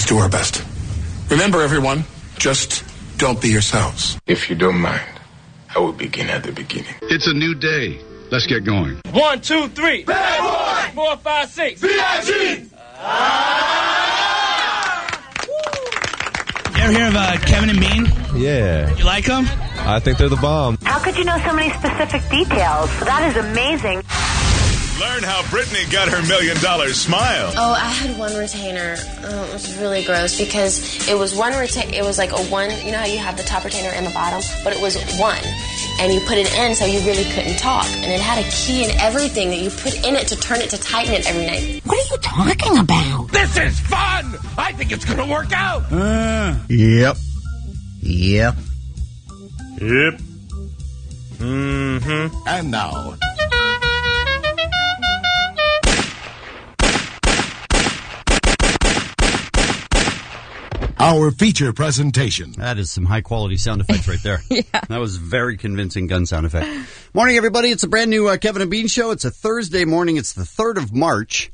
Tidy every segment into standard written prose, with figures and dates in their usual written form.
Let's do our best. Remember, everyone, just don't be yourselves. If you don't mind, I will begin at the beginning. It's a new day. Let's get going. 1, 2, 3. Bad boy! 4, 5, 6. B.I.G. You ever hear of Kevin and Bean? Yeah. You like them? I think they're the bomb. How could you know so many specific details? That is amazing. Learn how Britney got her $1 million smile. Oh, I had one retainer. It was really gross because it was one retainer. It was like a one. You know how you have the top retainer and the bottom, but it was one, and you put it in so you really couldn't talk, and it had a key and everything that you put in it to turn it to tighten it every night. What are you talking about? This is fun. I think it's gonna work out. Yep. Yep. Yep. Mm-hmm. And now. Our feature presentation. That is some high-quality sound effects right there. Yeah. That was very convincing gun sound effect. Morning, everybody. It's a brand new Kevin and Bean show. It's a Thursday morning. It's the 3rd of March.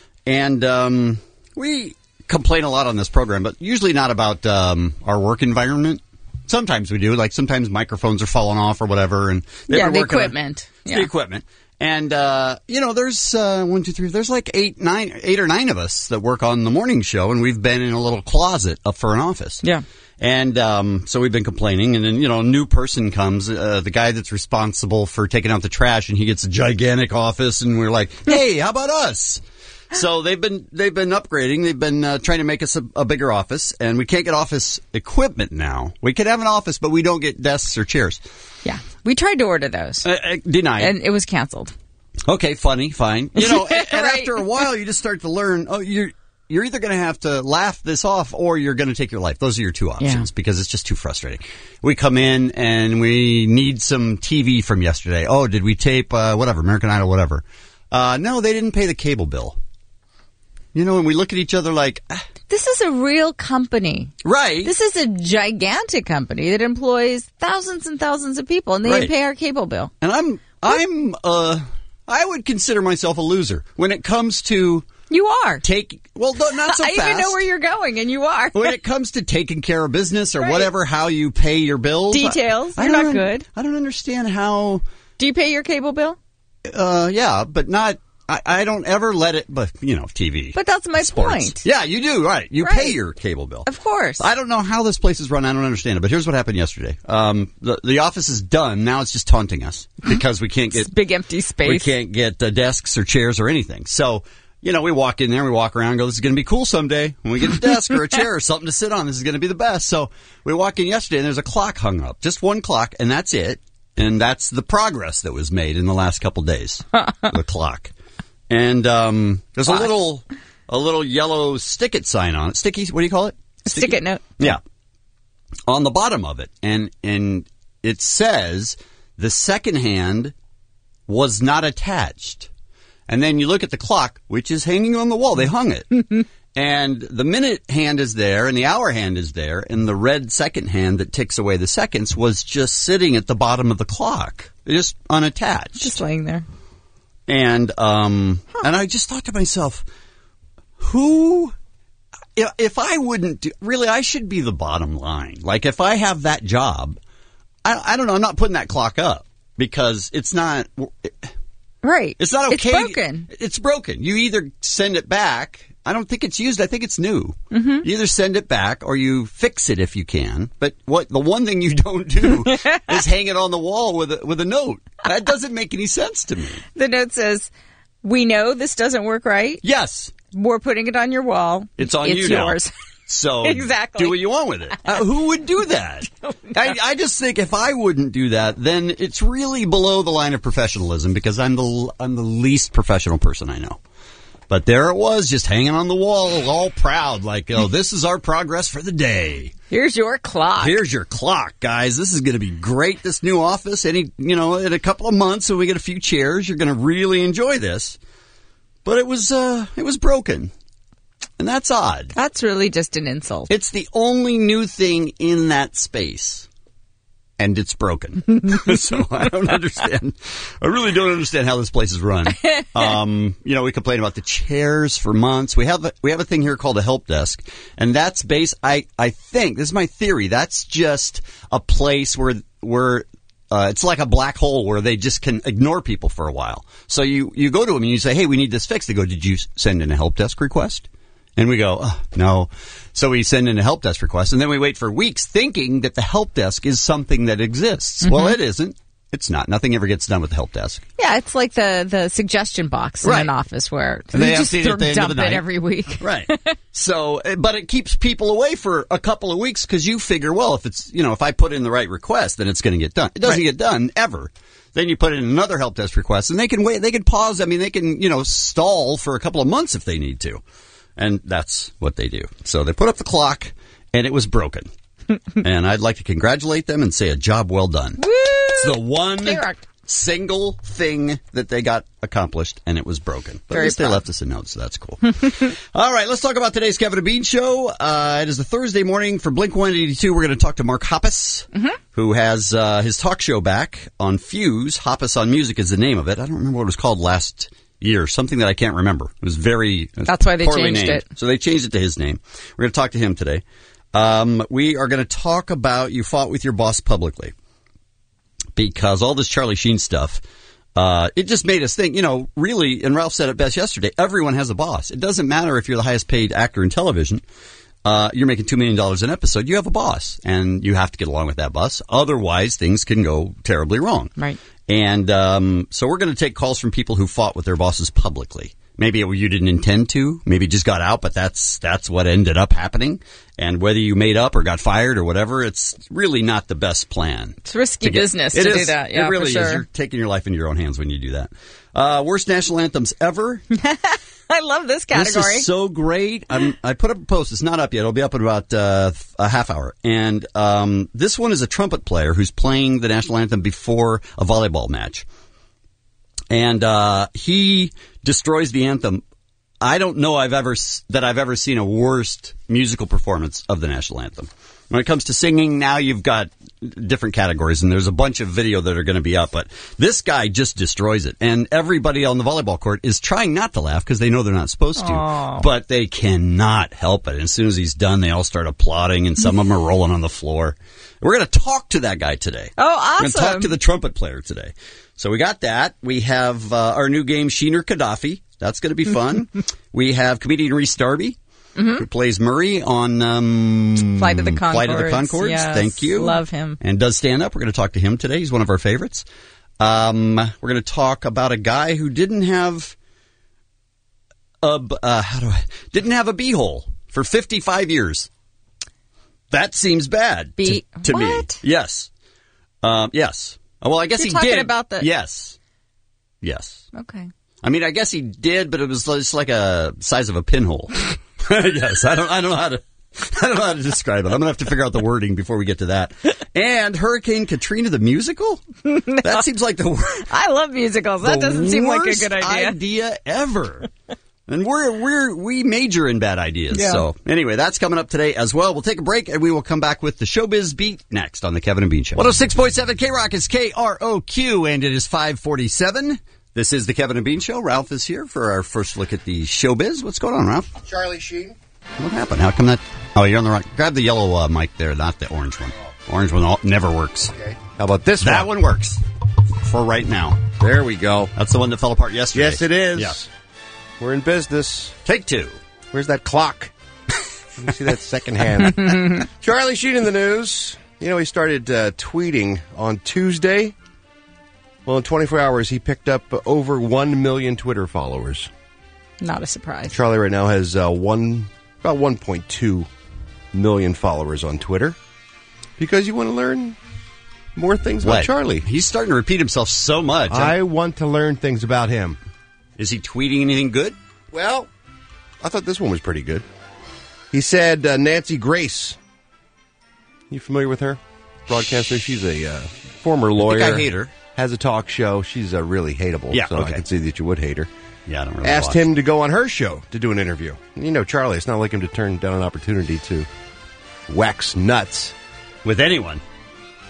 And we complain a lot on this program, but usually not about our work environment. Sometimes we do. Like sometimes microphones are falling off or whatever. And the equipment. The equipment. And, there's, 1, 2, 3, there's like 8 or 9 of us that work on the morning show, and we've been in a little closet up for an office. Yeah. And, so we've been complaining, and then, a new person comes, the guy that's responsible for taking out the trash, and he gets a gigantic office, and we're like, hey, how about us? So they've been upgrading. They've been trying to make us a bigger office, and we can't get office equipment now. We could have an office, but we don't get desks or chairs. Yeah. We tried to order those. Denied. And it was canceled. Okay, funny, fine. And Right. after a while, you just start to learn, you're either going to have to laugh this off or you're going to take your life. Those are your two options because it's just too frustrating. We come in and we need some TV from yesterday. Oh, did we tape, American Idol, whatever. No, they didn't pay the cable bill. And we look at each other like... This is a real company. Right. This is a gigantic company that employs thousands and thousands of people, and they didn't pay our cable bill. And I would consider myself a loser when it comes to... You are. Not so fast. I even know where you're going, and you are. When it comes to taking care of business or whatever, how you pay your bills. Details. You're not good. I don't understand how... Do you pay your cable bill? Yeah, but not... I don't ever let it, but, TV. But that's my sports. point. Yeah, you do, right. You pay your cable bill. Of course. I don't know how this place is run. I don't understand it. But here's what happened yesterday. The office is done. Now it's just taunting us because we can't get... big empty space. We can't get desks or chairs or anything. So, we walk in there, we walk around and go, this is going to be cool someday. When we get a desk or a chair or something to sit on, this is going to be the best. So we walk in yesterday and there's a clock hung up. Just one clock, and that's it. And that's the progress that was made in the last couple days. The clock. And there's a little yellow stick-it sign on it. Sticky, what do you call it? Stick-it note. Yeah. On the bottom of it. And it says the second hand was not attached. And then you look at the clock, which is hanging on the wall. They hung it. And the minute hand is there and the hour hand is there, and the red second hand that ticks away the seconds was just sitting at the bottom of the clock. Just unattached. Just laying there. And and I just thought to myself, if I wouldn't do, really, I should be the bottom line. Like if I have that job, I don't know, I'm not putting that clock up because it's not right. It's not okay. It's broken. It's broken. You either send it back. I don't think it's used. I think it's new. Mm-hmm. You either send it back or you fix it if you can. But the one thing you don't do is hang it on the wall with a note. That doesn't make any sense to me. The note says, "We know this doesn't work right. Yes, we're putting it on your wall. It's on you now. It's yours." So exactly. Do what you want with it. Who would do that? I just think if I wouldn't do that, then it's really below the line of professionalism because I'm the least professional person I know. But there it was, just hanging on the wall, all proud, like, oh, this is our progress for the day. Here's your clock. Here's your clock, guys. This is going to be great, this new office. In a couple of months, when we get a few chairs, you're going to really enjoy this. But it was broken. And that's odd. That's really just an insult. It's the only new thing in that space. and it's broken. So I don't understand. I really don't understand how this place is run. We complain about the chairs for months. We have a thing here called a help desk, and that's I think, this is my theory, that's just a place where it's like a black hole where they just can ignore people for a while. So you go to them and you say, hey, we need this fixed. They go, did you send in a help desk request? And we go, oh, no. So we send in a help desk request, and then we wait for weeks thinking that the help desk is something that exists. Mm-hmm. Well, it isn't. It's not. Nothing ever gets done with the help desk. Yeah, it's like the suggestion box in an office where they just dump it every week. Right. So, but it keeps people away for a couple of weeks because you figure, well, if I put in the right request, then it's going to get done. It doesn't get done ever. Then you put in another help desk request, and they can wait. They can pause. I mean, they can, stall for a couple of months if they need to. And that's what they do. So they put up the clock, and it was broken. And I'd like to congratulate them and say a job well done. Woo! It's the one single thing that they got accomplished, and it was broken. But at least they left us a note, so that's cool. All right, let's talk about today's Kevin and Bean Show. It is a Thursday morning for Blink-182. We're going to talk to Mark Hoppus, who has his talk show back on Fuse. Hoppus on Music is the name of it. I don't remember what it was called last year, something that I can't remember. It was That's why they changed named. it. So they changed it to his name. We're going to talk to him today. We are going to talk about you fought with your boss publicly because all this Charlie Sheen stuff, it just made us think, really, and Ralph said it best yesterday, everyone has a boss. It doesn't matter if you're the highest paid actor in television. You're making $2 million an episode. You have a boss, and you have to get along with that boss. Otherwise, things can go terribly wrong. Right. And so we're going to take calls from people who fought with their bosses publicly. Maybe you didn't intend to. Maybe it just got out, but that's what ended up happening. And whether you made up or got fired or whatever, it's really not the best plan. It's risky business to do that. Yeah, it really for sure. is. You're taking your life into your own hands when you do that. Worst national anthems ever. I love this category. This is so great. I put up a post. It's not up yet. It'll be up in about a half hour. And this one is a trumpet player who's playing the national anthem before a volleyball match. And he destroys the anthem. I don't know I've ever seen a worst musical performance of the national anthem. When it comes to singing, now you've got different categories, and there's a bunch of video that are going to be up, but this guy just destroys it. And everybody on the volleyball court is trying not to laugh because they know they're not supposed to, but they cannot help it. And as soon as he's done, they all start applauding, and some of them are rolling on the floor. We're going to talk to that guy today. Oh, awesome. We're going to talk to the trumpet player today. So we got that. We have our new game, Sheen or Gaddafi. That's going to be fun. We have comedian Reese Darby, who plays Murray on Flight of the Conchords. Flight of the Conchords. Yes, thank you. Love him. And does stand up. We're going to talk to him today. He's one of our favorites. We're going to talk about a guy who didn't have a beehole for 55 years. That seems bad to me. Yes. Yes. Well, I guess You're he did. talking about the... Yes. Okay. I mean, I guess he did, but it was just like a size of a pinhole. Yes, I don't know how to describe it. I'm gonna have to figure out the wording before we get to that. And Hurricane Katrina the musical? No. That seems like the worst. I love musicals. That doesn't seem like a good idea ever. And we major in bad ideas. Yeah. So anyway, that's coming up today as well. We'll take a break and we will come back with the Showbiz Beat next on the Kevin and Bean Show. 106.7 K-Rock is KROQ and it is 5:47. This is the Kevin and Bean Show. Ralph is here for our first look at the showbiz. What's going on, Ralph? Charlie Sheen. What happened? How come that? Oh, you're on the wrong. Grab the yellow mic there, not the orange one. Orange one never works. Okay. How about this one? That one works for right now. There we go. That's the one that fell apart yesterday. Yes, it is. Yes. We're in business. Take two. Where's that clock? Let me see that second hand. Charlie Sheen in the news. You know, he started tweeting on Tuesday. Well, in 24 hours, he picked up over 1 million Twitter followers. Not a surprise. Charlie right now has about 1.2 million followers on Twitter. Because you want to learn more things about Charlie. He's starting to repeat himself so much. I want to learn things about him. Is he tweeting anything good? Well, I thought this one was pretty good. He said Nancy Grace. You familiar with her? Broadcaster. She's a former lawyer. I think I hate her. Has a talk show. She's really hateable. Yeah, so okay. I can see that you would hate her. Yeah, I don't really Asked him to go on her show to do an interview. You know, Charlie, it's not like him to turn down an opportunity to wax nuts. With anyone.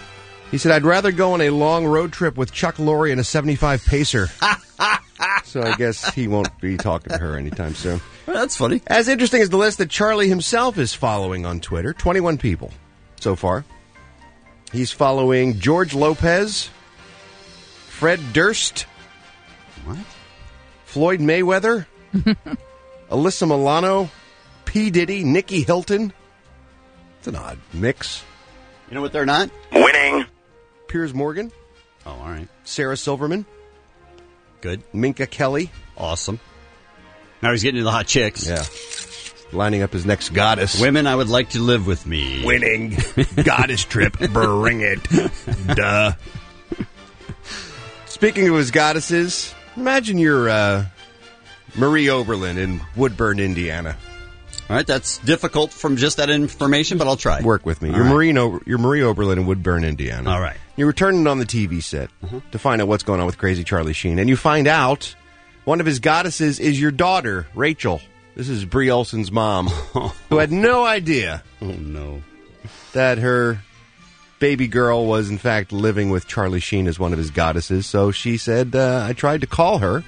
He said, I'd rather go on a long road trip with Chuck Lorre and a 75 Pacer. So I guess he won't be talking to her anytime soon. Well, that's funny. As interesting as the list that Charlie himself is following on Twitter, 21 people so far. He's following George Lopez, Fred Durst, What? Floyd Mayweather, Alyssa Milano, P. Diddy, Nikki Hilton. It's an odd mix. You know what they're not? Winning. Piers Morgan, Oh, all right. Sarah Silverman, Good. Minka Kelly. Awesome. Now he's getting to the hot chicks. Yeah. Lining up his next goddess. Women I would like to live with me. Winning. Goddess trip. Bring it. Duh. Speaking of his goddesses, imagine you're Marie Oberlin in Woodburn, Indiana. All right, that's difficult from just that information, but I'll try. Work with me. All You're Marie Oberlin in Woodburn, Indiana. All right. You're returning on the TV set to find out what's going on with Crazy Charlie Sheen. And you find out one of his goddesses is your daughter, Rachel. This is Brie Olson's mom, who had no idea Oh, no. that her baby girl was, in fact, living with Charlie Sheen as one of his goddesses. So she said, I tried to call her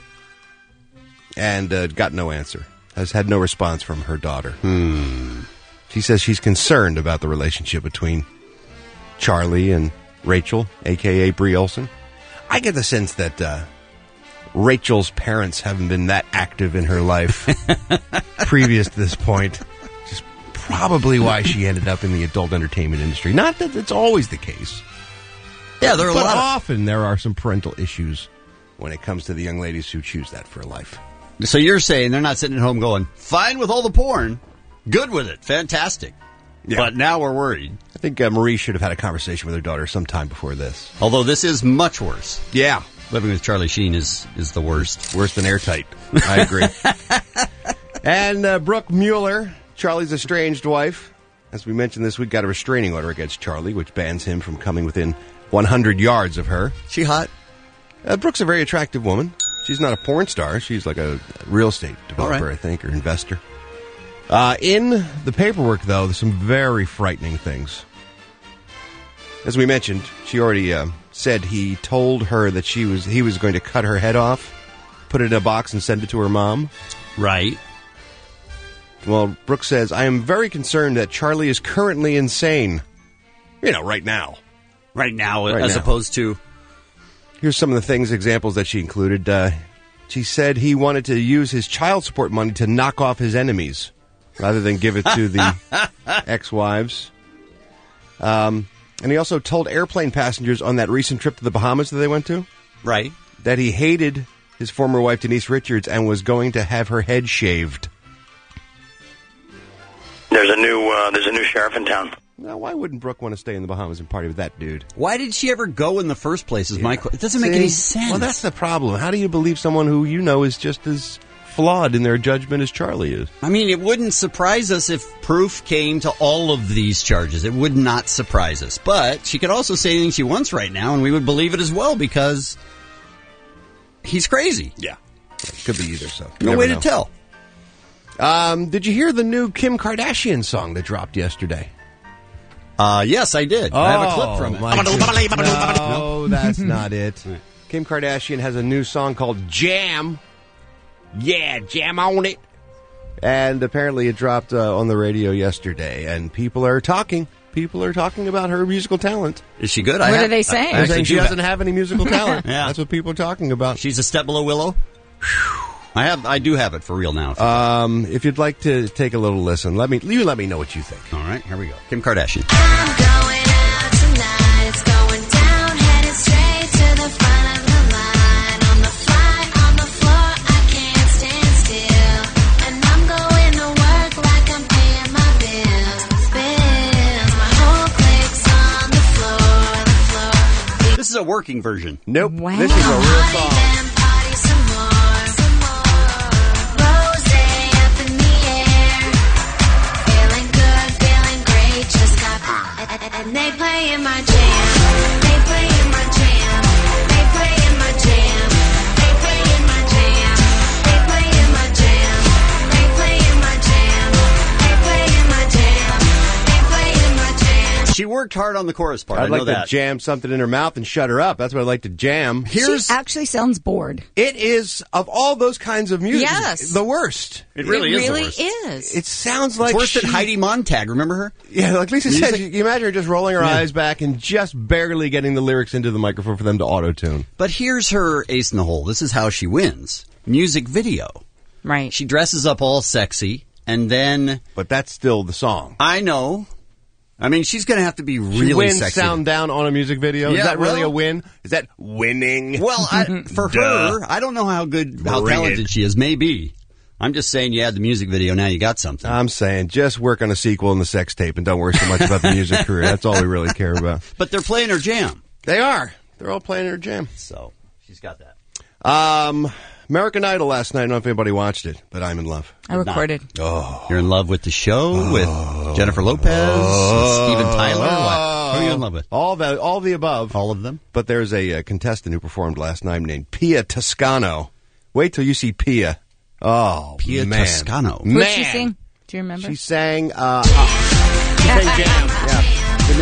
and got no answer. Has had no response from her daughter. She says she's concerned about the relationship between Charlie and Rachel, a.k.a. Brie Olson. I get the sense that Rachel's parents haven't been that active in her life previous to this point. Which is probably why she ended up in the adult entertainment industry. Not that it's always the case. Yeah, there are a But lot of... often there are some parental issues when it comes to the young ladies who choose that for life. So you're saying they're not sitting at home going, fine with all the porn, good with it, fantastic. Yeah. But now we're worried. I think Marie should have had a conversation with her daughter sometime before this. Although this is much worse. Yeah. Living with Charlie Sheen is the worst. Worse than airtight. I agree. And Brooke Mueller, Charlie's estranged wife, as we mentioned this week, got a restraining order against Charlie, which bans him from coming within 100 yards of her. She hot? Brooke's a very attractive woman. She's not a porn star. She's like a real estate developer, Right. I think, or investor. In the paperwork, though, there's some very frightening things. As we mentioned, she already said he told her that he was going to cut her head off, put it in a box, and send it to her mom. Right. Well, Brooke says, I am very concerned that Charlie is currently insane. You know, right now. Right now, Right as now. opposed to... Here's some of the examples that she included. She said he wanted to use his child support money to knock off his enemies rather than give it to the ex-wives. And he also told airplane passengers on that recent trip to the Bahamas that they went to, Right. that he hated his former wife, Denise Richards, and was going to have her head shaved. There's a new sheriff in town. Now, why wouldn't Brooke want to stay in the Bahamas and party with that dude? Why did she ever go in the first place is my question. It doesn't make any sense. Well, that's the problem. How do you believe someone who you know is just as flawed in their judgment as Charlie is? I mean, it wouldn't surprise us if proof came to all of these charges. It would not surprise us. But she could also say anything she wants right now, and we would believe it as well because he's crazy. Yeah. Could be either, so. No way to tell. Did you hear the new Kim Kardashian song that dropped yesterday? Yes, I did. I have a clip from it. No, that's not it. Kim Kardashian has a new song called Jam. Yeah, jam on it. And apparently it dropped on the radio yesterday, and people are talking. People are talking about her musical talent. Is she good? What are they saying? They're saying she doesn't have any musical talent. Yeah. That's what people are talking about. She's a step below Willow? I do have it for real now. If you'd like to take a little listen, let me know what you think. All right, here we go. Kim Kardashian. I'm going out tonight. It's going down, headed straight to the front of the line. On the fly, on the floor, I can't stand still. And I'm going to work like I'm paying my bills. My whole clique's on the floor. This is a working version. Nope. Wow. This is a real song. Then party some more. Rosé up in the air. Feeling good, feeling great. Just got and they playing my jam. They playing my jam. They playing my jam. They playing my jam. They playing my jam. They playing my jam. They playing my jam. They playing my jam. She worked worked hard on the chorus part. I'd I know like that. to jam something in her mouth and shut her up. That's what I'd like to jam. She actually sounds bored. It is, of all those kinds of music, Yes. the worst. It really is. really the worst. is. It sounds like It's worse than Heidi Montag. Remember her? Yeah, like Lisa Music? said, you imagine her just rolling her eyes back and just barely getting the lyrics into the microphone for them to auto-tune. But here's her ace in the hole. This is how she wins. Music video. Right. She dresses up all sexy, and then... But that's still the song. I know. I mean, she's going to have to be She really wins sexy. sound down on a music video. Yeah, Is that really well- a win? Is that winning? Well, for her, I don't know how talented she is. Maybe. I'm just saying you had the music video, now you got something. I'm saying just work on a sequel and the sex tape and don't worry so much about the music career. That's all we really care about. But they're playing her jam. They are. They're all playing her jam. So, she's got that. American Idol last night. I don't know if anybody watched it, but I'm in love. I recorded. Oh. You're in love with the show, with Jennifer Lopez, with Steven Tyler? What? Who are you in love with? All the above. All of them? But there's a contestant who performed last night named Pia Toscano. Wait till you see Pia. Oh, Pia man. Toscano. What did she sing? Do you remember? She sang, she sang Jam. Yeah. The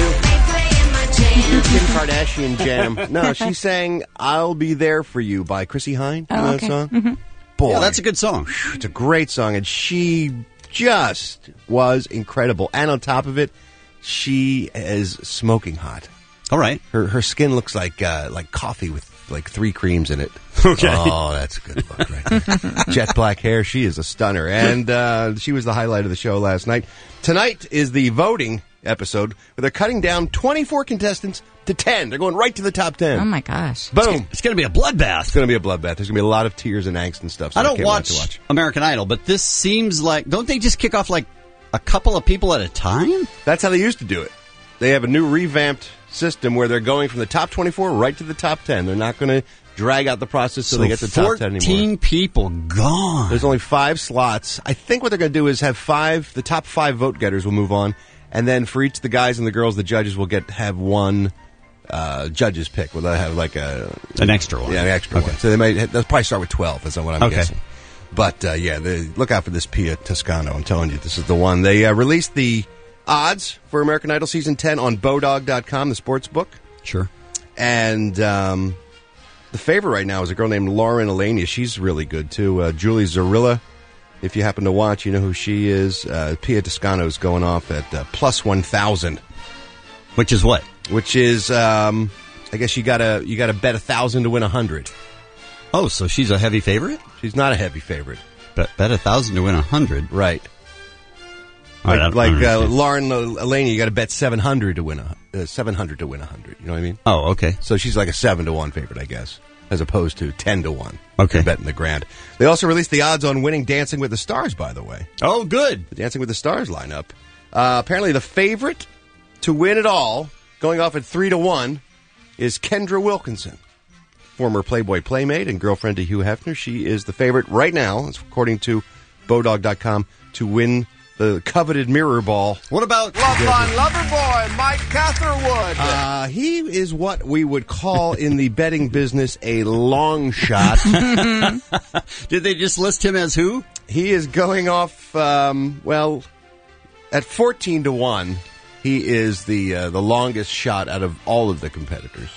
new Kim Kardashian Jam. No, she sang I'll Be There For You by Chrissy Hine. You know that song? Boy. Yeah, that's a good song. It's a great song, and she just was incredible. And on top of it, she is smoking hot. All right. Her skin looks like coffee with like 3 creams in it. Okay. Oh, that's a good look right there. Jet black hair. She is a stunner. And she was the highlight of the show last night. Tonight is the voting episode where they're cutting down 24 contestants to 10. They're going right to the top 10. Oh, my gosh. Boom. It's going to be a bloodbath. It's going to be a bloodbath. There's going to be a lot of tears and angst and stuff. So I don't can't wait watch, to watch American Idol, but this seems like... Don't they just kick off like a couple of people at a time? That's how they used to do it. They have a new revamped system where they're going from the top 24 right to the top 10. They're not going to drag out the process till they get to the top 10 anymore. 14 people gone. There's only 5 slots. I think what they're going to do is have the top 5 vote getters will move on, and then for each of the guys and the girls, the judges will have one judge's pick. Will they have like an extra one? Yeah, an extra one. So they'll probably start with 12. That's what I'm guessing. But look out for this Pia Toscano. I'm telling you, this is the one. They released the odds for American Idol Season 10 on Bodog.com, the sports book. Sure. And the favorite right now is a girl named Lauren Elenia. She's really good, too. Julie Zarilla, if you happen to watch, you know who she is. Pia Toscano's going off at plus 1,000. Which is what? Which is, I guess you gotta bet 1,000 to win 100. Oh, so she's a heavy favorite? She's not a heavy favorite. Bet 1,000 to win 100. Right. Like Lauren Elenia, you got to bet 700 to win 700 to win 100. You know what I mean? Oh, okay. So she's like a 7-1 favorite, I guess, as opposed to 10-1. Okay. Betting the grand. They also released the odds on winning Dancing with the Stars, by the way. Oh, good. The Dancing with the Stars lineup. Apparently, the favorite to win it all, going off at 3-1, is Kendra Wilkinson, former Playboy Playmate and girlfriend to Hugh Hefner. She is the favorite right now, according to Bodog.com, to win the coveted mirror ball. What about Loveline Loverboy, Mike Catherwood? He is what we would call in the betting business a long shot. Did they just list him as who? He is going off, at 14-1. He is the longest shot out of all of the competitors.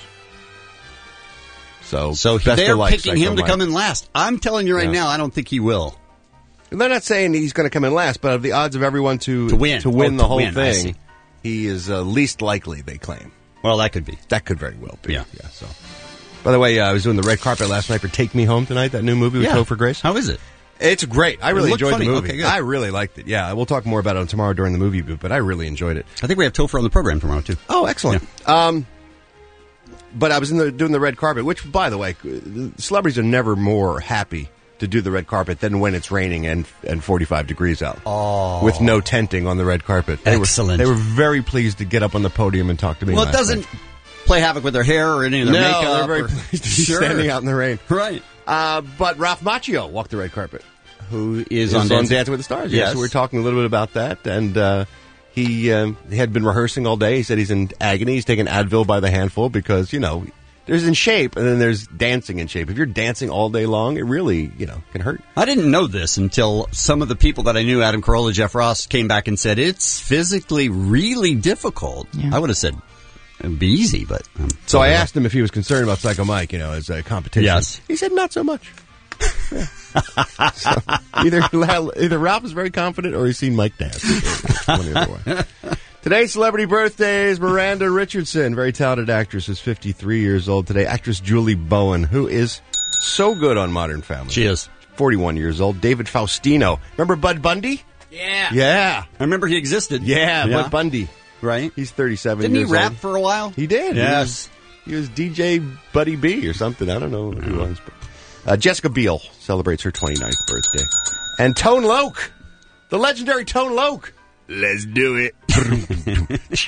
So they're picking him to come in last. I'm telling you right now, I don't think he will. They're not saying he's going to come in last, but of the odds of everyone to win the whole thing, he is least likely, they claim. Well, that could be. That could very well be. Yeah. So, by the way, I was doing the red carpet last night for Take Me Home Tonight, that new movie with Topher Grace. How is it? It's great. I really enjoyed the movie. Okay, good. I really liked it. Yeah, we'll talk more about it tomorrow during the movie booth, but I really enjoyed it. I think we have Topher on the program tomorrow, too. Oh, excellent. Yeah. But I was doing the red carpet, which, by the way, celebrities are never more happy to do the red carpet than when it's raining and 45 degrees out. Oh. With no tenting on the red carpet. Excellent. They were very pleased to get up on the podium and talk to me. Well, it doesn't play havoc with their hair or any of their makeup. No, they're very pleased to be standing out in the rain. Right. But Ralph Macchio walked the red carpet. Who is on Dancing with the Stars. Yes. So we're talking a little bit about that. And he had been rehearsing all day. He said he's in agony. He's taking Advil by the handful because, there's in shape, and then there's dancing in shape. If you're dancing all day long, it really, can hurt. I didn't know this until some of the people that I knew, Adam Carolla, Jeff Ross, came back and said it's physically really difficult. Yeah. I would have said it would be easy, but... So I asked him if he was concerned about Psycho Mike, as a competition. Yes. He said not so much. Yeah. So either Ralph is very confident or he's seen Mike dance. One or the other way. Today's celebrity birthdays, Miranda Richardson, very talented actress, is 53 years old today. Actress Julie Bowen, who is so good on Modern Family. She is. 41 years old. David Faustino. Remember Bud Bundy? Yeah. Yeah. I remember he existed. Yeah, Bud Bundy. Right. He's 37 Didn't years old. Didn't he rap for a while? He did. Yes. He was DJ Buddy B or something. I don't know who he was. But, Jessica Biel celebrates her 29th birthday. And Tone Loc, the legendary Tone Loc. Let's do it. We're going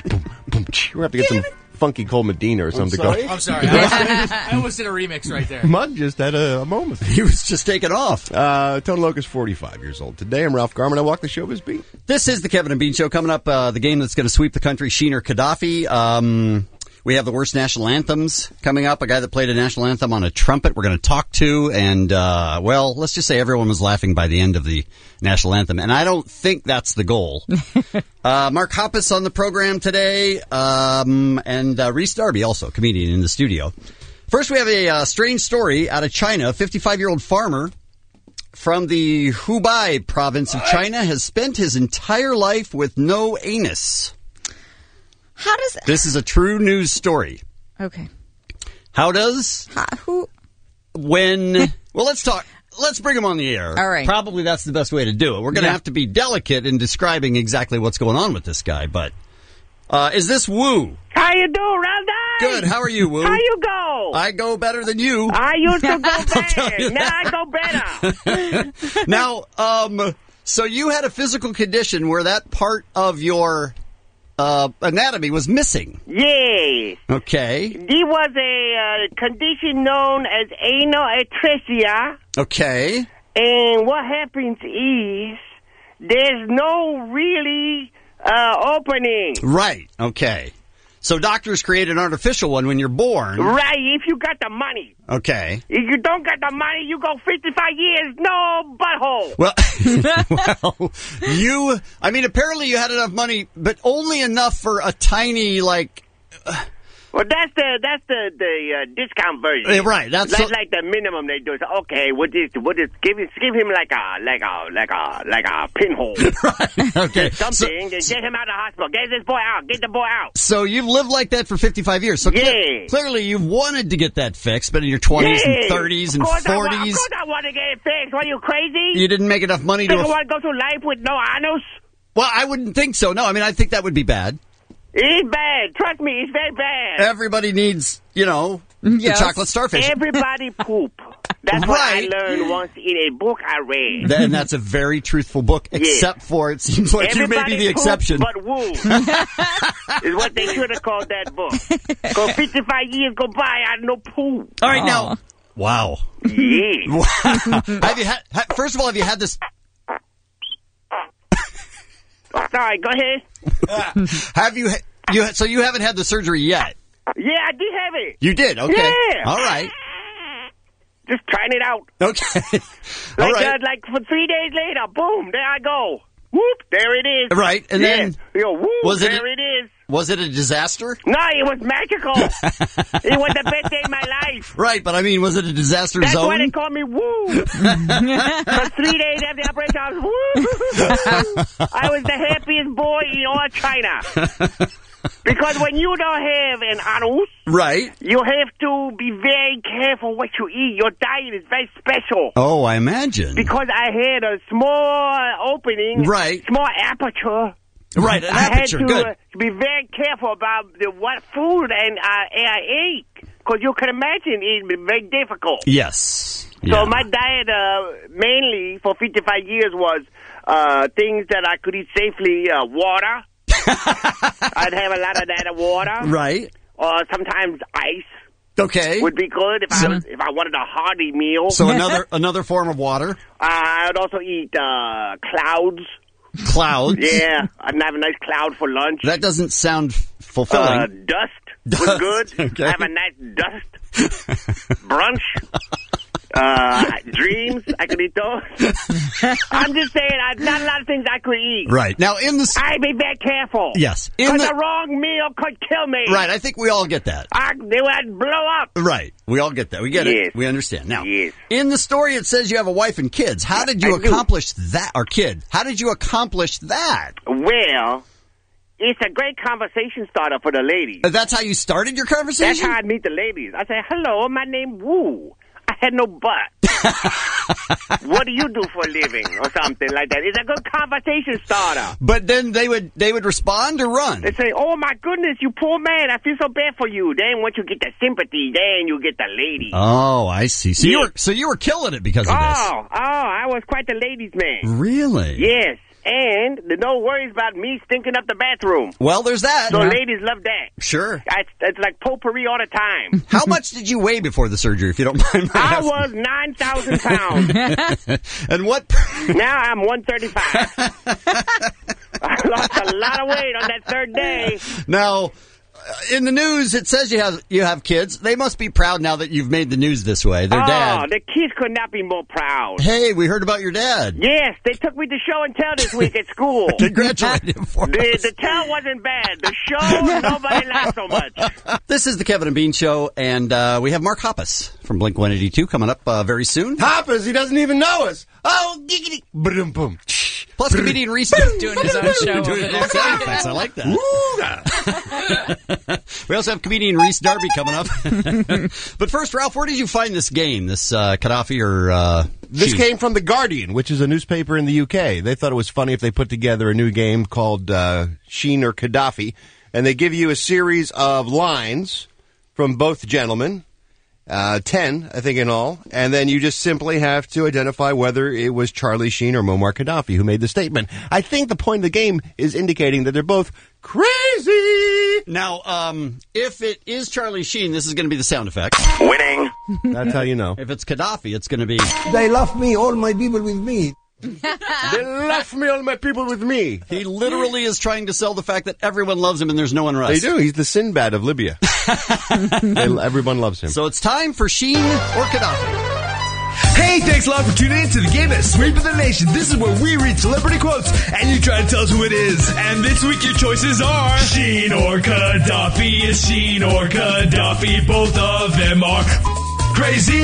to have to get some funky Cole Medina or something to go. I'm sorry. I almost did a remix right there. Mug just had a moment. He was just taking off. Tone Loc is 45 years old today. I'm Ralph Garman. I walk the showbiz beat. This is the Kevin and Bean Show. Coming up, the game that's going to sweep the country, Sheen or Gaddafi. We have the worst national anthems coming up. A guy that played a national anthem on a trumpet we're going to talk to. And, let's just say everyone was laughing by the end of the national anthem. And I don't think that's the goal. Mark Hoppus on the program today. And Reese Darby, also comedian in the studio. First, we have a strange story out of China. A 55-year-old farmer from the Hubei province of China has spent his entire life with no anus. How does... This is a true news story. Okay. How does... Who... When... Well, let's talk... Let's bring him on the air. All right. Probably that's the best way to do it. We're going to have to be delicate in describing exactly what's going on with this guy, but... is this Wu? How you doing, Ralph? Good. How are you, Wu? How you go? I go better than you. I used to go bad. Now I go better. Now, so you had a physical condition where that part of your... anatomy was missing. Yes. Okay. There was a condition known as anal atresia. Okay. And what happens is there's no really opening. Right. Okay. So doctors create an artificial one when you're born. Right, if you got the money. Okay. If you don't got the money, you go 55 years, no butthole. Well, apparently you had enough money, but only enough for a tiny, Well, that's the discount version. Right. That's like the minimum they do. So, okay, we'll just give him like a pinhole. Right. Okay. Something. Get him out of the hospital. Get this boy out. Get the boy out. So you've lived like that for 55 years. So clearly you've wanted to get that fixed, but in your 20s and 30s and 40s. Of course I want to get it fixed. What, are you crazy? You didn't make enough money to... You want to go through life with no anus? Well, I wouldn't think so. No, I think that would be bad. It's bad. Trust me, it's very bad. Everybody needs, the chocolate starfish. Everybody poop. That's what I learned once in a book I read. And that's a very truthful book, except for it seems like Everybody you may be the exception. But woo is what they should have called that book. Go 55 years go by, I no poop. All right, now. Wow. Yeah. Wow. First of all, have you had this... Sorry, go ahead. Have you so you haven't had the surgery yet? Yeah, I did have it. You did? Okay. Yeah. All right. Just trying it out. Okay. All right. Like for 3 days later, boom, there I go. Whoop, there it is. Right, and then... Whoop, there it is. Was it a disaster? No, it was magical. It was the best day of my life. Right, but was it a disaster That's zone? That's why they call me Woo. For 3 days after the operation, I was Woo. I was the happiest boy in all China. Because when you don't have an anus, right, you have to be very careful what you eat. Your diet is very special. Oh, I imagine. Because I had a small opening, small aperture. Right, an aperture, good. I had to be very careful about what food and I ate. Because you can imagine it would be very difficult. Yes. So my diet mainly for 55 years was things that I could eat safely, water. I'd have a lot of that water. Right. Or sometimes ice. Okay. Would be good if I wanted a hearty meal. So another form of water? I'd also eat clouds. Clouds? Yeah. I'd have a nice cloud for lunch. That doesn't sound fulfilling. Dust. was good. Okay. Have a nice dust. Brunch. Dreams. I could eat those. I'm just saying, not a lot of things I could eat. Right. Now, I'd be very careful. Yes. Because the wrong meal could kill me. Right, I think we all get that. They would blow up. Right. We all get that. We get Yes. it. We understand. Now, Yes. in the story, it says you have a wife and kids. How did you accomplish that? Or kid. How did you accomplish that? Well, it's a great conversation starter for the ladies. That's how you started your conversation? That's how I meet the ladies. I say, hello, my name Woo. I had no butt. What do you do for a living? Or something like that. It's a good conversation starter. But then they would respond or run? They say, oh my goodness, you poor man. I feel so bad for you. Then once you get the sympathy, then you get the lady. Oh, I see. So you were killing it because of this. I was quite the ladies' man. Really? Yes. And no worries about me stinking up the bathroom. Well, there's that. So ladies love that. Sure. It's like potpourri all the time. How much did you weigh before the surgery, if you don't mind my I asking? was 9,000 pounds. And what? Now I'm 135. I lost a lot of weight on that third day. Now, in the news, it says you have kids. They must be proud now that you've made the news this way. Their dad. The kids could not be more proud. Hey, we heard about your dad. Yes, they took me to show and tell this week at school. Congratulate him for us. The tell wasn't bad. The show, nobody laughed so much. This is the Kevin and Bean Show, and we have Mark Hoppus from Blink-182 coming up very soon. Hoppus, he doesn't even know us. Oh, giggity. Boom, boom. Plus, comedian Reese Doing his own show. Doing his own sound effects. I like that. We also have comedian Reese Darby coming up. But first, Ralph, where did you find this game, this Gaddafi or This Sheen? came from The Guardian, which is a newspaper in the UK. They thought it was funny if they put together a new game called Sheen or Gaddafi, and they give you a series of lines from both gentlemen, 10, I think, in all, and then you just simply have to identify whether it was Charlie Sheen or Muammar Gaddafi who made the statement. I think the point of the game is indicating that they're both crazy. Now, if it is Charlie Sheen, this is going to be the sound effect. Winning. That's how you know. If it's Gaddafi, it's going to be... They love me, all my people with me. They left me, all my people with me. He literally is trying to sell the fact that everyone loves him and there's no unrest. They do. He's the Sinbad of Libya. Everyone loves him. So it's time for Sheen or Gaddafi. Hey, thanks a lot for tuning in to the game that sweep of the nation. This is where we read celebrity quotes and you try to tell us who it is. And this week your choices are Sheen or Gaddafi. Is Sheen or Gaddafi? Both of them are crazy.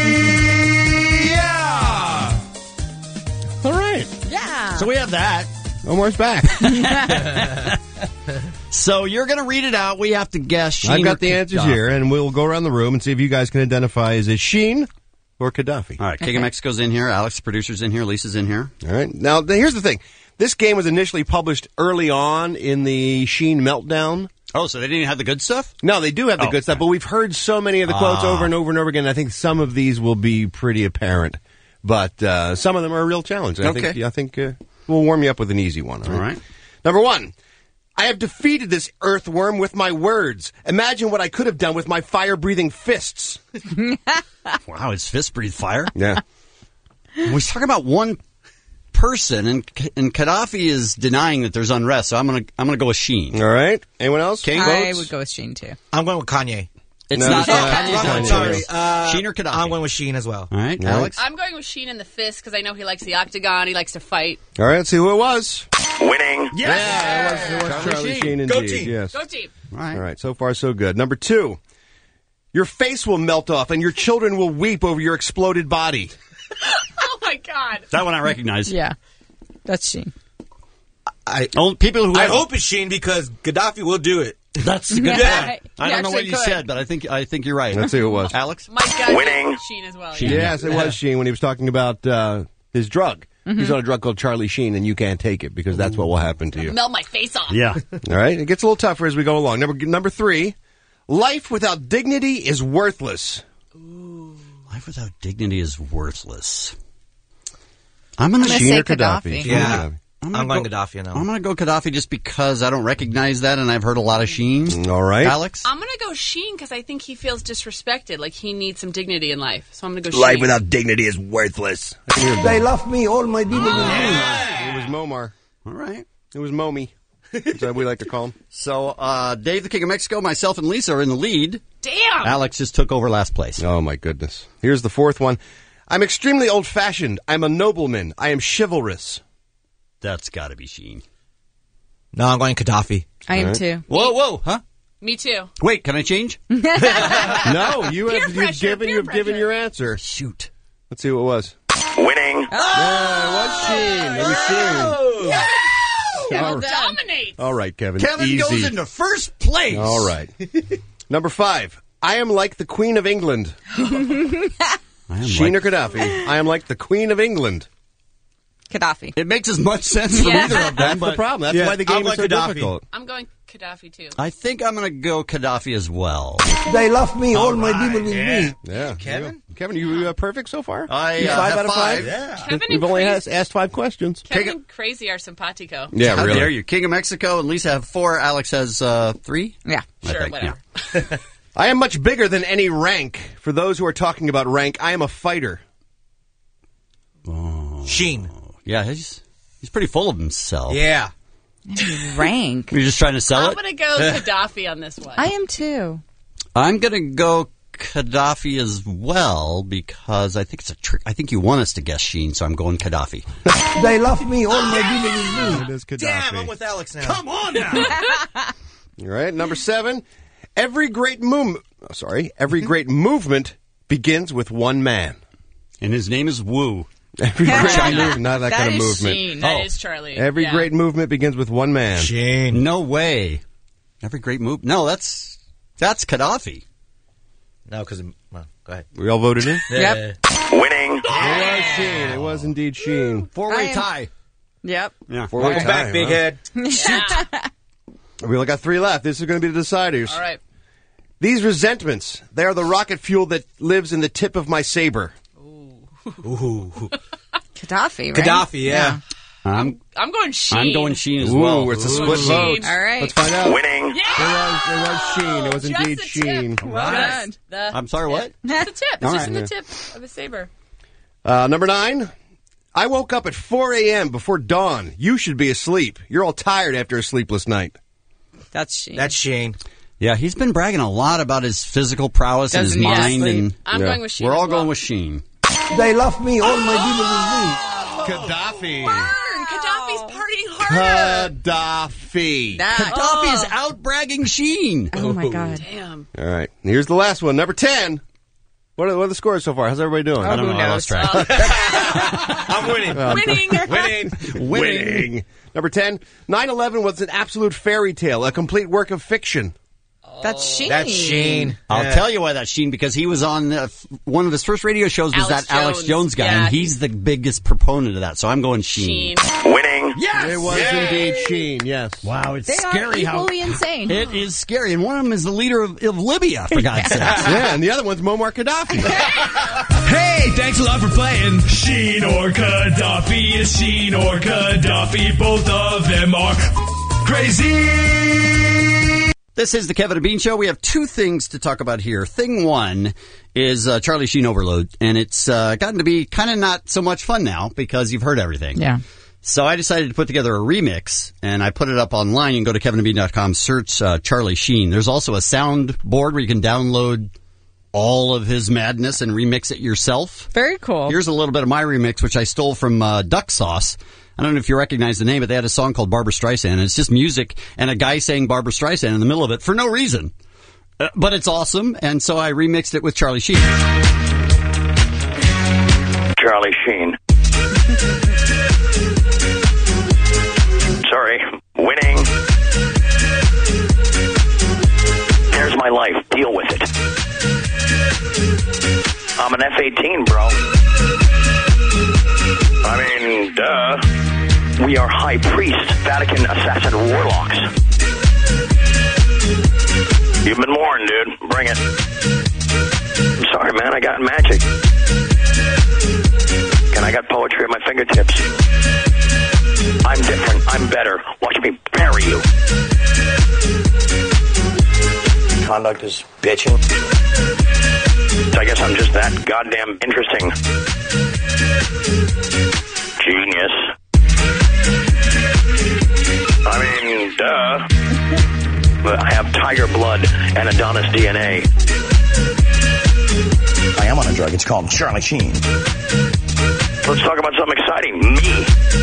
Yeah. All right. Yeah. So we have that. Omar's back. So you're going to read it out. We have to guess Sheen I've or got the answers Gaddafi. here, and we'll go around the room and see if you guys can identify, is it Sheen or Gaddafi? All right, King of Mexico's in here. Alex, the producer's in here. Lisa's in here. All right. Now, here's the thing. This game was initially published early on in the Sheen meltdown. Oh, so they didn't even have the good stuff? No, they do have the good stuff, but we've heard so many of the quotes over and over and over again. I think some of these will be pretty apparent, but some of them are a real challenge. I think we'll warm you up with an easy one. All right. Number one. I have defeated this earthworm with my words. Imagine what I could have done with my fire-breathing fists. Wow, his fist breathed fire? Yeah. We're talking about one person, and Gaddafi is denying that there's unrest, so I'm gonna go with Sheen. All right. Anyone else? King I votes? would go with Sheen, too. I'm going with Kanye. It's No, not. it's not. Kanye's not. Sorry. Sheen or Gaddafi? I'm going with Sheen as well. All right, All right. Alex? I'm going with Sheen in the fist because I know he likes the octagon. He likes to fight. All right, let's see who it was. Winning. Yeah, it was Charlie Sheen indeed. Go team. Yes. Go team. All right. All right, so far so good. Number two. Your face will melt off and your children will weep over your exploded body. Oh my God. That one I recognize. Yeah. That's Sheen. People who I hope it's Sheen because Gaddafi will do it. That's good. Yeah. I don't know what you said, but I think you're right. Let's see who it was. Alex? My God. Winning. Sheen as well. Sheen. Yeah. Yes, it was Sheen when he was talking about his drug. He's on a drug called Charlie Sheen, and you can't take it because that's what will happen to you. Melt my face off. Yeah. All right, it gets a little tougher as we go along. Number three, life without dignity is worthless. Life without dignity is worthless. I'm going to Sheen or Gaddafi. Yeah. I'm going Gaddafi now. I'm going to go Gaddafi just because I don't recognize that, and I've heard a lot of Sheen. All right. Alex? I'm going to go Sheen because I think he feels disrespected. Like he needs some dignity in life. So I'm going to go Sheen. Life without dignity is worthless. They love me, all my people with me. It was Momar. All right. It was Momi. Is that what we like to call him? So, Dave, the King of Mexico, myself, and Lisa are in the lead. Damn! Alex just took over last place. Oh, my goodness. Here's the fourth one. I'm extremely old-fashioned. I'm a nobleman. I am chivalrous. That's got to be Sheen. No, I'm going Gaddafi. I am too. Whoa, huh? Me too. Wait, can I change? No, you've given your answer. Shoot. Let's see what it was. Winning. Yeah, it was Sheen. It was Sheen. Kevin dominates. All right, Kevin. Kevin Easy. goes into first place. All right. Number 5. I am like the Queen of England. Sheen or Gaddafi? I am like the Queen of England. Gaddafi. It makes as much sense for either of them. That's the problem. That's why the game is so Gaddafi. difficult. I'm going Gaddafi too. I think I'm going to go Gaddafi as well. They love me, all my people with me. Yeah. Kevin? Kevin, you perfect so far? I You have 5 out of 5? Yeah. Kevin We've and only Crazy, asked 5 questions. Kevin and Crazy are simpatico. Yeah, How really. dare you? King of Mexico and Lisa have 4. Alex has 3. Yeah. I Sure, think, whatever. yeah. I am much bigger than any rank. For those who are talking about rank, I am a fighter. Sheen. Yeah, he's pretty full of himself. Yeah. Rank. You're just trying to sell I'm it? going to go Gaddafi on this one. I am too. I'm going to go Gaddafi as well because I think it's a trick. I think you want us to guess Sheen, so I'm going Gaddafi. They love me, all my people with me. It is Gaddafi. Damn, I'm with Alex now. Come on now. All right, number 7. Every great movement begins with one man. And his name is Wu. Every great movement, not that kind of is movement. Sheen. That is Charlie. Every Yeah. great movement begins with one man. Sheen. No way. Every great move. No, that's Gaddafi. No, because... Well, go ahead. We all voted in? Yep. Winning. It was Sheen. It was indeed Sheen. 4-way tie. Yep. Yeah. 4-way Welcome tie, back, big huh? head. We only got 3 left. This is going to be the deciders. All right. These resentments, they are the rocket fuel that lives in the tip of my saber. Ooh. Gaddafi, right? Gaddafi, yeah. I'm going Sheen. I'm going Sheen as Ooh, well. it's a split vote. All right. Let's find out. Winning. Yeah. It was Sheen. It was Just indeed the Sheen. tip. Well done. I'm sorry, what? It's a tip. It's All just right. in the tip of a saber. Number 9. I woke up at 4 a.m. before dawn. You should be asleep. You're all tired after a sleepless night. That's Sheen. That's Sheen. Yeah, he's been bragging a lot about his physical prowess and his Doesn't he mind, sleep? and I'm going with Sheen. we're all as well. going with Sheen. They love me, all my people with me. Gaddafi. Burn! Gaddafi's partying harder. Gaddafi. Gaddafi is out bragging Sheen. Oh, my God. Damn. All right. Here's the last one. Number 10. What are the scores so far? How's everybody doing? I don't know. I lost track. I'm winning. Winning. Number 10. 9/11 was an absolute fairy tale, a complete work of fiction. That's Sheen. That's Sheen. I'll tell you why that's Sheen, because he was on one of his first radio shows was Alex that Alex Jones. Jones guy, Yeah. and he's the biggest proponent of that. So I'm going Sheen. Winning. Yes! It was indeed Sheen, yes. Wow, it's They scary are how equally insane. it is scary, and one of them is the leader of Libya, for God's sake. Yeah, and the other one's Muammar Gaddafi. Hey, thanks a lot for playing. Sheen or Gaddafi is Sheen or Gaddafi. Both of them are crazy. This is the Kevin and Bean Show. We have 2 things to talk about here. Thing 1 is Charlie Sheen Overload, and it's gotten to be kind of not so much fun now because you've heard everything. Yeah. So I decided to put together a remix, and I put it up online. You can go to kevinandbean.com, search Charlie Sheen. There's also a sound board where you can download all of his madness and remix it yourself. Very cool. Here's a little bit of my remix, which I stole from Duck Sauce. I don't know if you recognize the name, but they had a song called Barbra Streisand, and it's just music and a guy saying Barbra Streisand in the middle of it for no reason. But it's awesome, and so I remixed it with Charlie Sheen. Charlie Sheen. Sorry. Winning. There's my life. Deal with it. I'm an F-18, bro. I mean, duh. We are high priests, Vatican assassin warlocks. You've been warned, dude. Bring it. I'm sorry, man. I got magic. And I got poetry at my fingertips. I'm different. I'm better. Watch me bury you. Conduct is bitching. So I guess I'm just that goddamn interesting. Genius. I mean, duh. Tiger Blood and Adonis DNA. I am on a drug. It's called Charlie Sheen. Let's talk about something exciting. Me.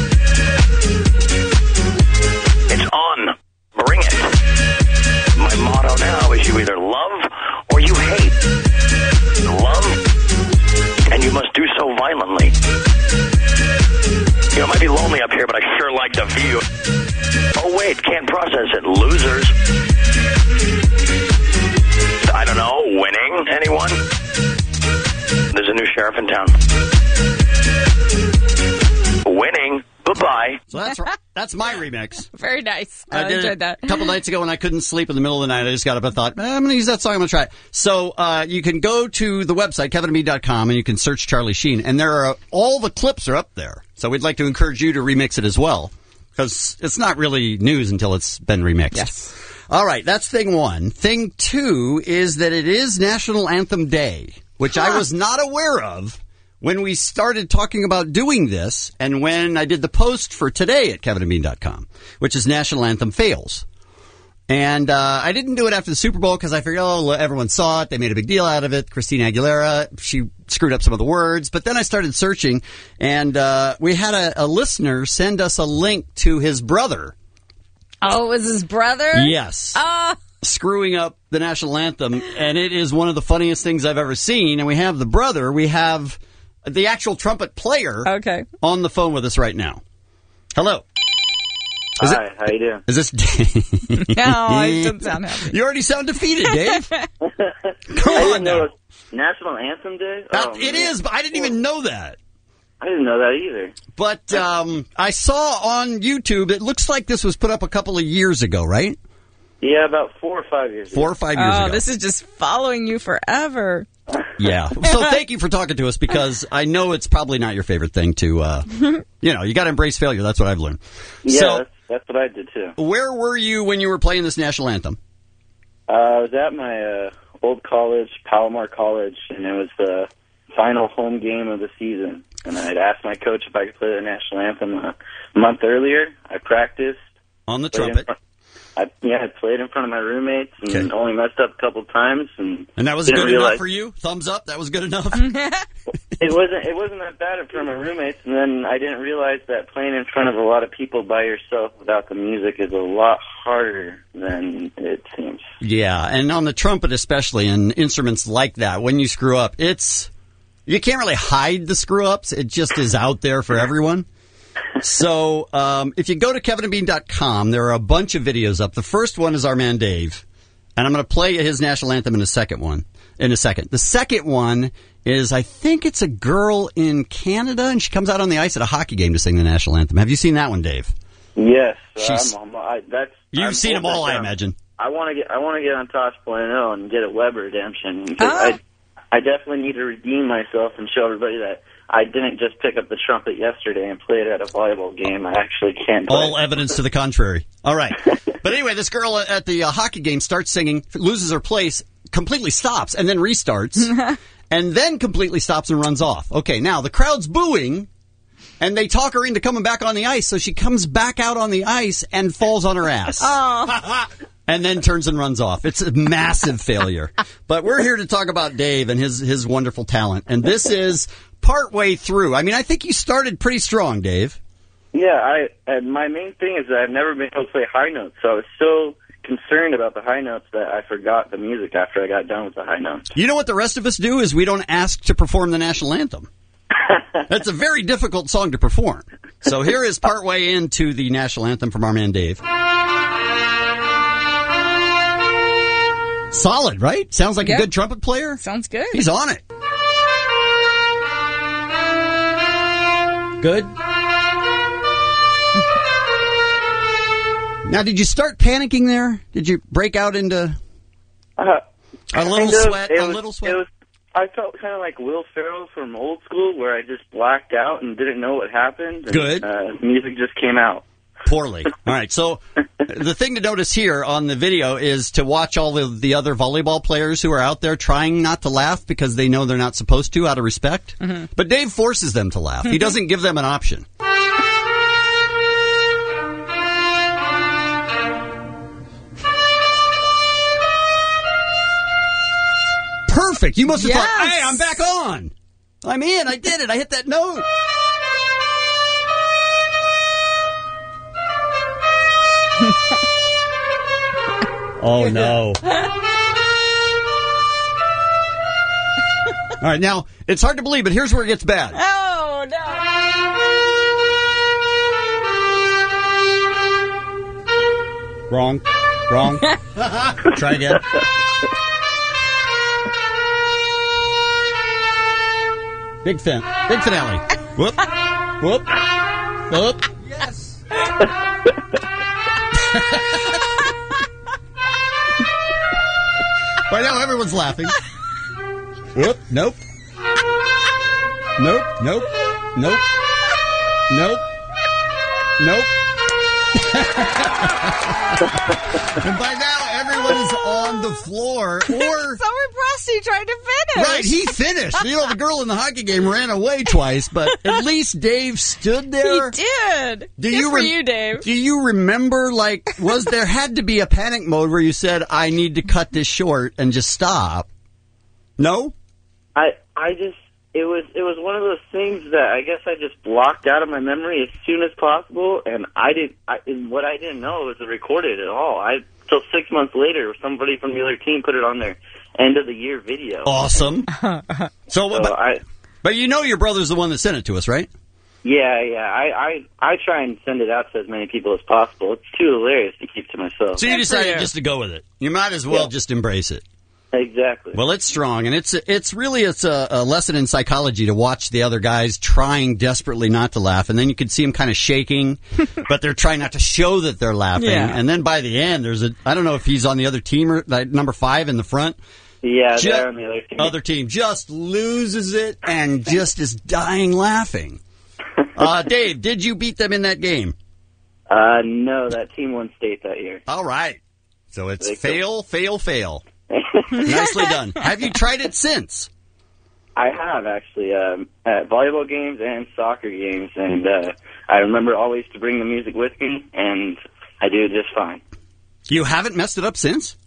It's on. Bring it. My motto now is you either love or you hate. Love, and you must do so violently. You know, it might be lonely up here, but I sure like the view. Oh, wait, can't process it. Losers. I don't know. Winning? Anyone? There's a new sheriff in town. Winning. Bye-bye. So that's my remix. Very nice. I did enjoyed it that. a couple nights ago when I couldn't sleep in the middle of the night. I just got up and thought, I'm going to use that song. I'm going to try it. So you can go to the website, kevinandme.com, and you can search Charlie Sheen. And all the clips are up there. So we'd like to encourage you to remix it as well. Because it's not really news until it's been remixed. Yes. All right, that's thing one. Thing two is that it is National Anthem Day, which I was not aware of when we started talking about doing this, and when I did the post for today at kevinandbean.com, which is National Anthem Fails. And I didn't do it after the Super Bowl because I figured, everyone saw it. They made a big deal out of it. Christina Aguilera, she screwed up some of the words. But then I started searching, and we had a listener send us a link to his brother. Oh, it was his brother? Yes. Screwing up the National Anthem, and it is one of the funniest things I've ever seen. And we have the brother. We have the actual trumpet player on the phone with us right now. Hello. Hi, how you doing? Is this Dave? No, it doesn't sound happy. You already sound defeated, Dave. Come on now. National Anthem Day? It is, but I didn't even know that. I didn't know that either. But I saw on YouTube, it looks like this was put up a couple of years ago, right? Yeah, about 4 or 5 years ago. 4 or 5 years ago. Oh, this is just following you forever. Yeah. So thank you for talking to us, because I know it's probably not your favorite thing to, you got to embrace failure. That's what I've learned. Yeah, so, that's what I did too. Where were you when you were playing this National Anthem? I was at my old college, Palomar College, and it was the final home game of the season. And I'd asked my coach if I could play the National Anthem a month earlier. I practiced. On the trumpet? I played in front of my roommates and only messed up a couple times. And that was good enough for you? Thumbs up? That was good enough? It wasn't that bad in front of my roommates, and then I didn't realize that playing in front of a lot of people by yourself without the music is a lot harder than it seems. Yeah, and on the trumpet especially, and instruments like that, when you screw up, you can't really hide the screw-ups. It just is out there for everyone. So if you go to kevinandbean.com, there are a bunch of videos up. The first one is our man Dave, and I'm going to play his National Anthem in a second. The second one is, I think it's a girl in Canada, and she comes out on the ice at a hockey game to sing the National Anthem. Have you seen that one, Dave? Yes. You've seen them all, I imagine. I want to get on Tosh.0 and get a web redemption, because I definitely need to redeem myself and show everybody that I didn't just pick up the trumpet yesterday and play it at a volleyball game. I actually can play. All evidence to the contrary. All right. But anyway, this girl at the hockey game starts singing, loses her place, completely stops, and then restarts, and then completely stops and runs off. Okay, now the crowd's booing, and they talk her into coming back on the ice, so she comes back out on the ice and falls on her ass. Oh. And then turns and runs off. It's a massive failure. But we're here to talk about Dave and his wonderful talent. And this is partway through. I mean, I think you started pretty strong, Dave. Yeah, my main thing is that I've never been able to play high notes, so I was so concerned about the high notes that I forgot the music after I got done with the high notes. You know what the rest of us do is we don't ask to perform the National Anthem. That's a very difficult song to perform. So here is partway into the National Anthem from our man Dave. Solid, right? Sounds like a good trumpet player. Sounds good. He's on it. Good. Now, did you start panicking there? Did you break out into a little sweat? I felt kind of like Will Ferrell from Old School, where I just blacked out and didn't know what happened. And, good. Music just came out. Poorly. All right. So the thing to notice here on the video is to watch all of the other volleyball players who are out there trying not to laugh because they know they're not supposed to out of respect. Mm-hmm. But Dave forces them to laugh. He doesn't give them an option. perfect. You must have thought, Yes. hey, I'm back on. I'm in. I did it. I hit that note. Oh, no. All right, now, it's hard to believe, but here's where it gets bad. Oh, no. Wrong. Try again. Big finale. Whoop. Yes. By now, everyone's laughing. Whoop. Nope. And by now, everyone is on the floor. Or So impressed he tried to finish. right, he finished. You know, the girl in the hockey game ran away twice, but at least Dave stood there. He did. Do Good you for you, Dave. Do you remember, like, was there had to be a panic mode where you said, I need to cut this short and just stop? No? It was one of those things that I guess I just blocked out of my memory as soon as possible, and what I didn't know was it recorded at all. Till 6 months later, somebody from the other team put it on their end of the year video. Awesome. But you know your brother's the one that sent it to us, right? Yeah. I try and send it out to as many people as possible. It's too hilarious to keep to myself. So you decided just to go with it. You might as well just embrace it. Exactly. Well, it's strong, and it's a lesson in psychology to watch the other guys trying desperately not to laugh, and then you can see them kind of shaking, but they're trying not to show that they're laughing. Yeah. And then by the end, I don't know if he's on the other team or like, number 5 in the front. Yeah, they're on the other team. Other team just loses it and just is dying laughing. Dave, did you beat them in that game? No, that team won state that year. All right. So it's fail. Nicely done. Have you tried it since? I have, actually, at volleyball games and soccer games, and I remember always to bring the music with me, and I do just fine. You haven't messed it up since?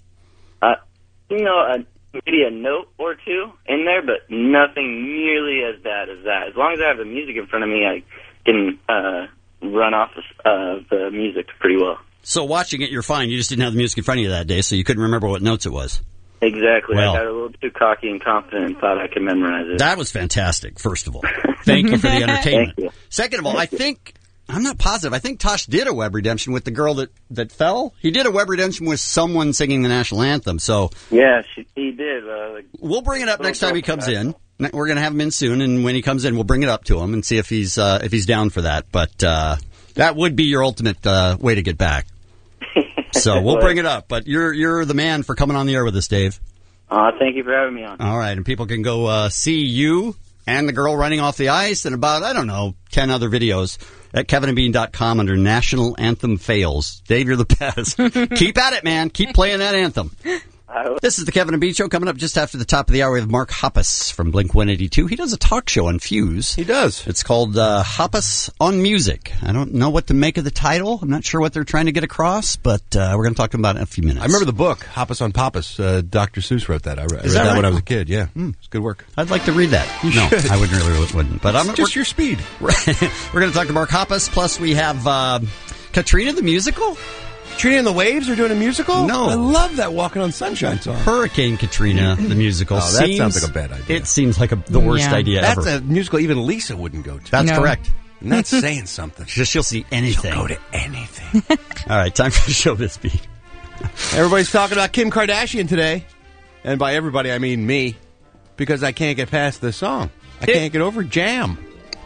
Maybe a note or two in there, but nothing nearly as bad as that. As long as I have the music in front of me, I can run off the music pretty well. So watching it, you're fine. You just didn't have the music in front of you that day, so you couldn't remember what notes it was. Exactly. Well, I got a little too cocky and confident and thought I could memorize it. That was fantastic, first of all. Thank you for the entertainment. Thank you. Second of all, I'm not positive. I think Tosh did a web redemption with the girl that fell. He did a web redemption with someone singing the national anthem. So yeah, he did. We'll bring it up next time he comes in. We're going to have him in soon, and when he comes in, we'll bring it up to him and see if he's down for that. But that would be your ultimate way to get back. So we'll bring it up. But you're the man for coming on the air with us, Dave. Thank you for having me on. All right, and people can go see you and the girl running off the ice and about, 10 other videos at kevinandbean.com under National Anthem Fails. Dave, you're the best. Keep at it, man. Keep playing that anthem. This is the Kevin and Bean Show. Coming up just after the top of the hour, we have Mark Hoppus from Blink-182. He does a talk show on Fuse. He does. It's called Hoppus on Music. I don't know what to make of the title. I'm not sure what they're trying to get across, but we're going to talk to him about it in a few minutes. I remember the book, Hoppus on Poppus. Dr. Seuss wrote that. I read that when I was a kid, yeah. It's good work. I'd like to read that. You no, should. I wouldn't. But It's just your speed. We're going to talk to Mark Hoppus, plus we have Katrina the Musical. Katrina and the Waves are doing a musical? No. I love that Walking on Sunshine song. Hurricane Katrina, the musical. Oh, that sounds like a bad idea. It seems like the worst idea That's ever. a musical even Lisa wouldn't go to. That's correct. And that's saying something. She'll see anything. She'll go to anything. All right, time for the show this beat. Everybody's talking about Kim Kardashian today. And by everybody, I mean me. Because I can't get past this song. I can't get over Jam.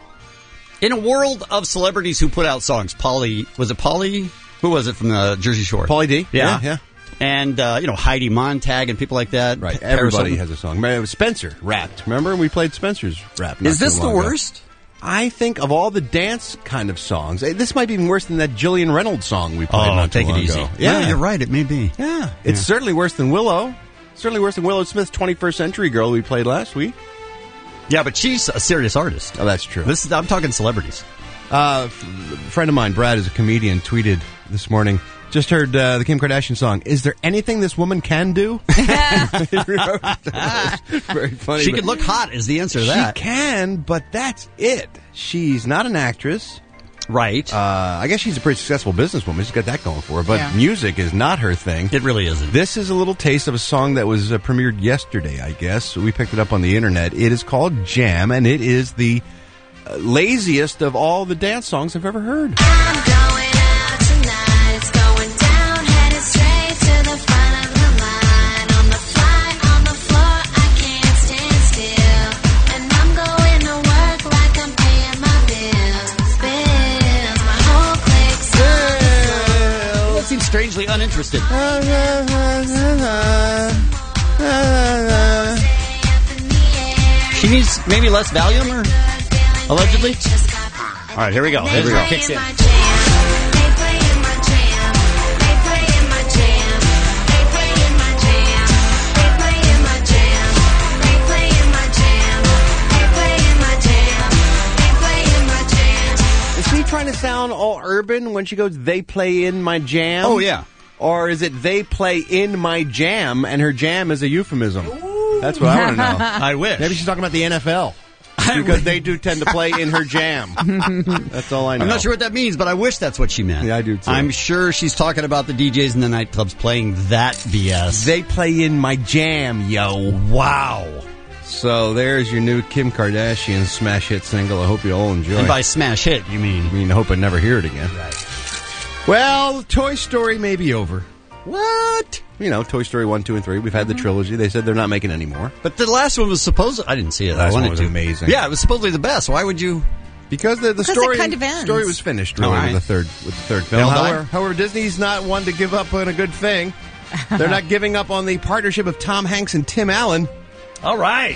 In a world of celebrities who put out songs, was it Pauly? Who was it from the Jersey Shore? Pauly D. Yeah. And, Heidi Montag and people like that. Right. Everybody has a song. Spencer rapped. Remember? We played Spencer's rap. Is this the worst? I think of all the dance kind of songs, this might be even worse than that Jillian Reynolds song we played not too take it long easy. ago. Yeah, you're right. It may be. Yeah. It's certainly worse than Willow. Certainly worse than Willow Smith's 21st Century Girl we played last week. Yeah, but she's a serious artist. Oh, that's true. I'm talking celebrities. A friend of mine, Brad, is a comedian, tweeted this morning, Just heard the Kim Kardashian song. Is there anything this woman can do? Very funny. She could look hot is the answer to that. She can, but that's it. She's not an actress. Right. I guess she's a pretty successful businesswoman. She's got that going for her. But music is not her thing. It really isn't. This is a little taste of a song that was premiered yesterday, I guess. We picked it up on the internet. It is called Jam, and it is the laziest of all the dance songs I've ever heard. I'm going out tonight. It's going down, headed straight to the front of the line. On the fly, on the floor, I can't stand still. And I'm going to work like I'm paying my bills. My whole clique's on the floor. That seems strangely uninterested. She needs maybe less Valium, or allegedly. All right, here we go. Here we go. Kicks in. Is she trying to sound all urban when she goes, they play in my jam? Oh, yeah. Or is it they play in my jam and her jam is a euphemism? That's what I want to know. I wish. Maybe she's talking about the NFL. Because they do tend to play in her jam. That's all I know. I'm not sure what that means, but I wish that's what she meant. Yeah, I do too. I'm sure she's talking about the DJs in the nightclubs playing that BS. They play in my jam, yo. Wow. So there's your new Kim Kardashian smash hit single. I hope you all enjoy. And by smash hit, you mean? I hope I never hear it again. Right. Well, Toy Story may be over. What? You know, Toy Story 1, 2, and 3. We've had the trilogy. They said they're not making any more. But the last one was supposed... I didn't see it. The last I wanted one was to. amazing. Yeah, it was supposedly the best. Why would you... Because the story it kind of ends. story was finished really All right. with the third film. They'll die? However, Disney's not one to give up on a good thing. They're not giving up on the partnership of Tom Hanks and Tim Allen. All right.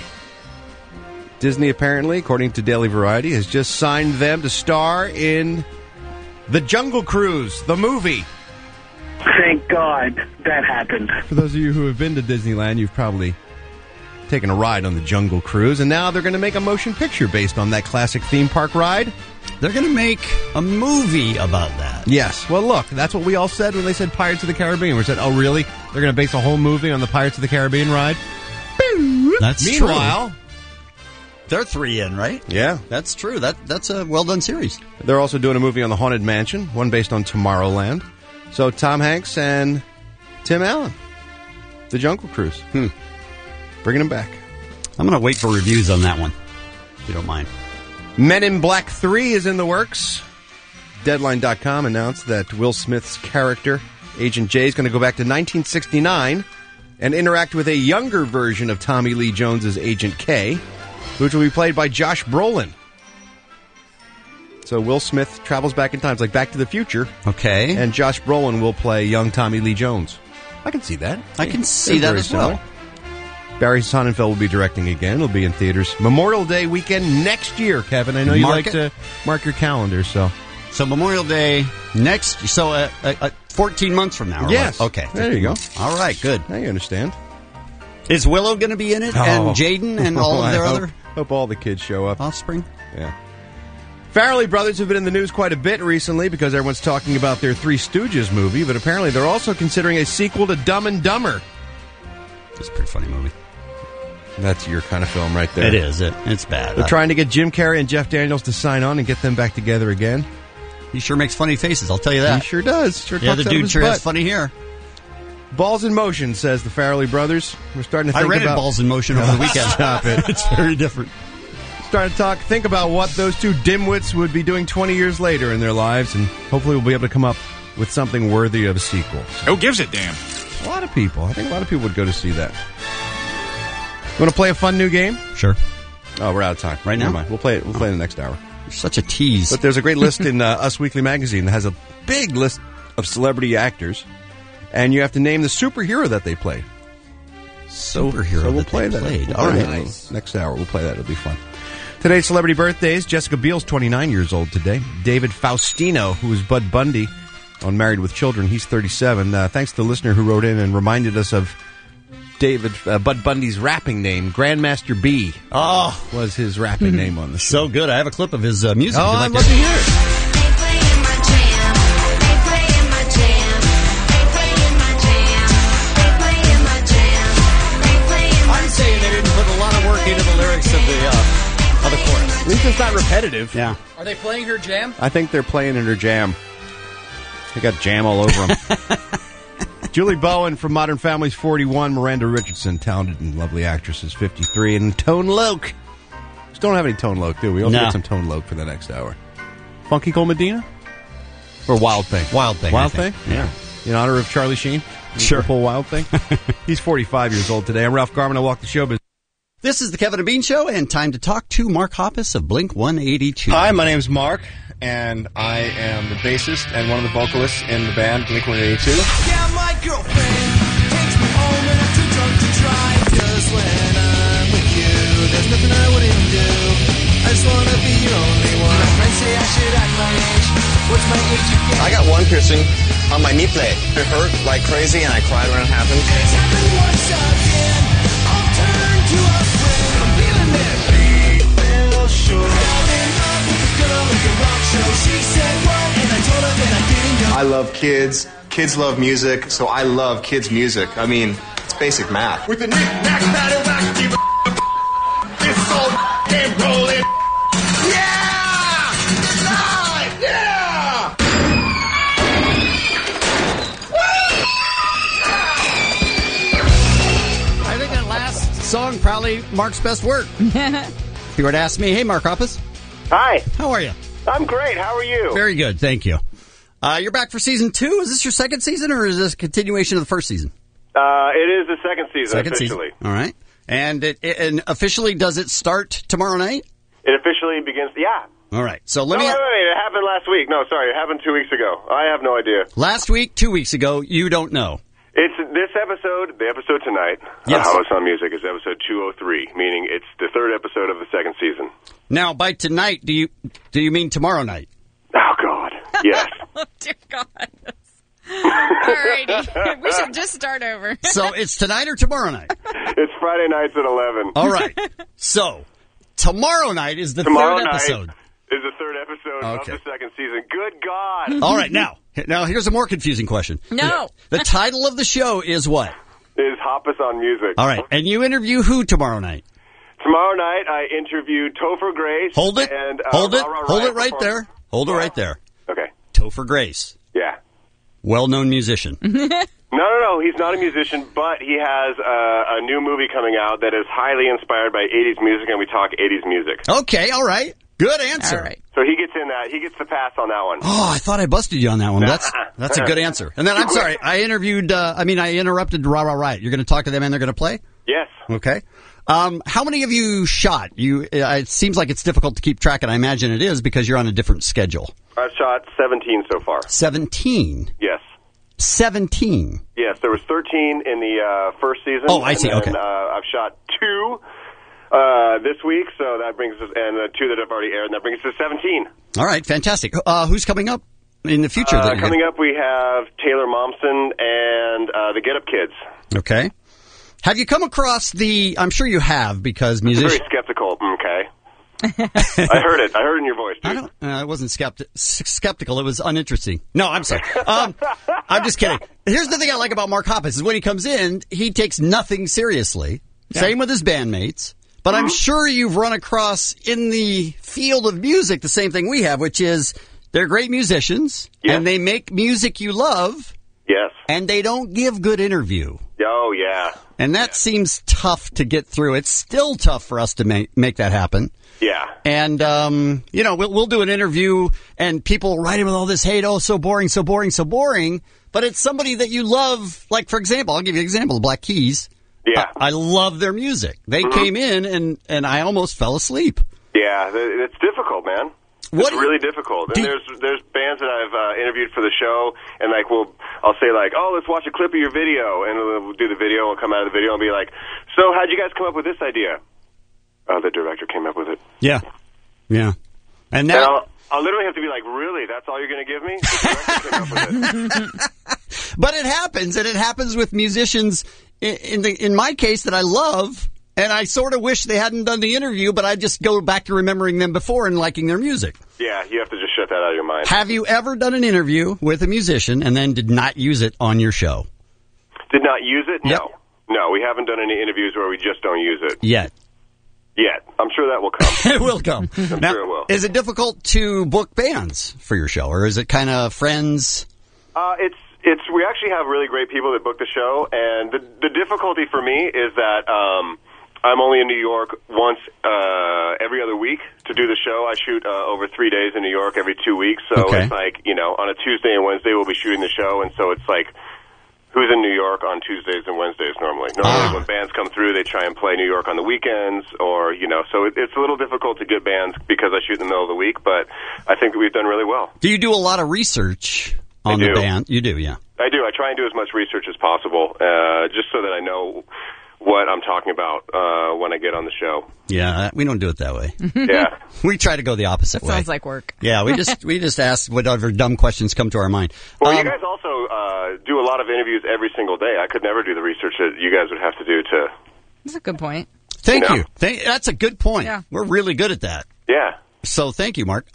Disney, apparently, according to Daily Variety, has just signed them to star in The Jungle Cruise, the movie. Thank God that happened. For those of you who have been to Disneyland, you've probably taken a ride on the Jungle Cruise, and now they're going to make a motion picture based on that classic theme park ride. They're going to make a movie about that. Yes. Well, look, that's what we all said when they said Pirates of the Caribbean. We said, oh, really? They're going to base a whole movie on the Pirates of the Caribbean ride? That's Meanwhile, true. They're 3 in, right? Yeah. That's true. That's a well-done series. They're also doing a movie on the Haunted Mansion, one based on Tomorrowland. So Tom Hanks and Tim Allen, The Jungle Cruise. Bringing them back. I'm going to wait for reviews on that one, if you don't mind. Men in Black 3 is in the works. Deadline.com announced that Will Smith's character, Agent J, is going to go back to 1969 and interact with a younger version of Tommy Lee Jones's Agent K, which will be played by Josh Brolin. So Will Smith travels back in time. It's like Back to the Future. Okay. And Josh Brolin will play young Tommy Lee Jones. I can see that. I can see that as well. Barry Sonnenfeld will be directing again. It'll be in theaters Memorial Day weekend next year, Kevin. I know you like to mark your calendar, so Memorial Day next, 14 months from now. Or yes. what? Okay. There you go. All right, good. Now you understand. Is Willow going to be in it? And Jaden and all of their other hope all the kids show up. offspring? Yeah. Farrelly Brothers have been in the news quite a bit recently because everyone's talking about their Three Stooges movie, but apparently they're also considering a sequel to Dumb and Dumber. It's a pretty funny movie. That's your kind of film right there. It is. It's bad. They're trying to get Jim Carrey and Jeff Daniels to sign on and get them back together again. He sure makes funny faces, I'll tell you that. He sure does. Sure yeah, talks the out of dude his sure butt. has funny hair. Balls in Motion, says the Farrelly Brothers. We're starting to think I rented about... Balls in Motion over the weekend. Stop it. It's very different. Starting to think about what those two dimwits would be doing 20 years later in their lives, and hopefully we'll be able to come up with something worthy of a sequel. Who gives a damn? A lot of people. I think a lot of people would go to see that. Want to play a fun new game? Sure. Oh, we're out of time. Right now? Never mind. We'll play it in the next hour. You're such a tease. But there's a great list in Us Weekly magazine that has a big list of celebrity actors, and you have to name the superhero that they played. Superhero So we'll that play they that. played. We'll All play right. that. Next hour, we'll play that. It'll be fun. Today's celebrity birthdays. Jessica Biel's 29 years old today. David Faustino, who is Bud Bundy on Married with Children, he's 37. Thanks to the listener who wrote in and reminded us of Bud Bundy's rapping name. Grandmaster B was his rapping name on the show. So good. I have a clip of his music. Oh, Would you I'd like love to hear it. They play in my jam. They play in my jam. At least it's not repetitive. Yeah. Are they playing her jam? I think they're playing in her jam. They got jam all over them. Julie Bowen from Modern Family's 41. Miranda Richardson, talented and lovely actress, is 53. And Tone Loc. Just don't have any Tone Loc, do we? Also get some Tone Loc for the next hour. Funky Cole Medina? Or Wild Thing? Wild Thing. Wild I Thing? think. Yeah. In honor of Charlie Sheen? Sure. The whole Wild Thing? He's 45 years old today. I'm Ralph Garman. I walk the showbiz. This is the Kevin and Bean Show, and time to talk to Mark Hoppus of Blink 182. Hi, my name's Mark, and I am the bassist and one of the vocalists in the band Blink 182. Yeah, my girlfriend takes me home and I'm too drunk to drive. Just when I'm with you, there's nothing I wouldn't do. I just wanna be your only one. My friends say I should act my age. What's my age again? I got one piercing on my knee plate. It hurt like crazy, and I cried when it happened. It's happened once again. I'll turn to a friend. I'm feeling that beat, feel sure. Fell in love with a girl at the rock show. She said what, and I told her that I didn't know. I love kids. Kids love music, so I love kids' music. I mean, it's basic math. With the knick-knack, paddle-whack, keep it this all and rolling. Yeah! Live! Yeah! I think that last song probably Mark's best work. If you were to ask me, hey, Mark Hoppus. Hi. How are you? I'm great. How are you? Very good, thank you. You're back for season 2. Is this your second season, or is this a continuation of the first season? It is the second season officially. All right. And and officially, does it start tomorrow night? It officially begins. Yeah. All right. So Wait. It happened last week. No, sorry. It happened 2 weeks ago. I have no idea. Last week, 2 weeks ago, you don't know. It's this episode, the episode tonight, Yes. How It's on Music, is episode 203, meaning it's the third episode of the second season. Now, by tonight, do you mean tomorrow night? Oh, God. Yes. Oh, dear God. Alrighty. We should just start over. So it's tonight or tomorrow night? It's Friday nights at 11. All right. So tomorrow night is the Tomorrow third night episode. is the third episode Okay. of the second season. Good God. All right. Now here's a more confusing question. No. The title of the show is what? Is Hoppus on Music. All right. And you interview who tomorrow night? Tomorrow night, I interviewed Topher Grace. Hold it. And, Hold it. Ra Ra Hold Riot it right from- there. Hold it right there. Okay. Topher Grace. Yeah. Well-known musician. No, he's not a musician, but he has a new movie coming out that is highly inspired by 80s music, and we talk 80s music. Okay. All right. Good answer. All right. So he gets in that. He gets the pass on that one. Oh, I thought I busted you on that one. That's a good answer. And then I'm sorry, I interrupted Ra Ra Riot. You're going to talk to them and they're going to play? Yes. Okay. How many of you shot? It seems like it's difficult to keep track, and I imagine it is because you're on a different schedule. I've shot 17 so far. 17? Yes. 17? Yes, there was 13 in the first season. Oh, I see. And then, Okay. I've shot 2 this week, so that brings us, and 2 that have already aired, and that brings us to 17. All right, fantastic. Who's coming up in the future? Coming up, we have Taylor Momsen and the Get Up Kids. Okay. Have you come across I'm sure you have, because musicians... Very skeptical. Okay. I heard it. I heard it in your voice, dude. I wasn't skeptical. It was uninteresting. No, I'm sorry. I'm just kidding. Here's the thing I like about Mark Hoppus is when he comes in, he takes nothing seriously. Yeah. Same with his bandmates. But I'm sure you've run across in the field of music the same thing we have, which is they're great musicians, and they make music you love. Yes. And they don't give good interview. Oh, yeah. And that seems tough to get through. It's still tough for us to make that happen. Yeah. And, we'll do an interview and people write in with all this hate. Oh, so boring, so boring, so boring. But it's somebody that you love. Like, for example, I'll give you an example. The Black Keys. Yeah. I love their music. They came in and I almost fell asleep. Yeah, it's difficult, man. It's really difficult. And there's bands that I've interviewed for the show, and I'll say oh, let's watch a clip of your video, and we'll do the video, and we'll come out of the video and be like, so how'd you guys come up with this idea? Oh, the director came up with it. Yeah. Yeah. And now... now... I'll literally have to be like, really? That's all you're going to give me? The director came up with it. But it happens, and it happens with musicians in my case that I love, and I sort of wish they hadn't done the interview, but I just go back to remembering them before and liking their music. Yeah, you have to just shut that out of your mind. Have you ever done an interview with a musician and then did not use it on your show? Did not use it? Yep. No. No, we haven't done any interviews where we just don't use it. Yet. yet. I'm sure that will come. It will come. I'm Now, sure it will. is it difficult to book bands for your show, or is it kind of friends? It's we actually have really great people that book the show, and the difficulty for me is that I'm only in New York once every other week to do the show. I shoot over 3 days in New York every 2 weeks, so it's like, on a Tuesday and Wednesday we'll be shooting the show, and so it's like, who's in New York on Tuesdays and Wednesdays normally? Normally when bands come through, they try and play New York on the weekends, or, so it's a little difficult to get bands because I shoot in the middle of the week, but I think that we've done really well. Do you do a lot of research on the band? You do, yeah. I do. I try and do as much research as possible, just so that I know what I'm talking about when I get on the show. Yeah, we don't do it that way. Yeah. We try to go the opposite way. Sounds like work. Yeah, we just ask whatever dumb questions come to our mind. Well, you guys also do a lot of interviews every single day. I could never do the research that you guys would have to do to... That's a good point. Thank you. That's a good point. Yeah. We're really good at that. Yeah. So thank you, Mark.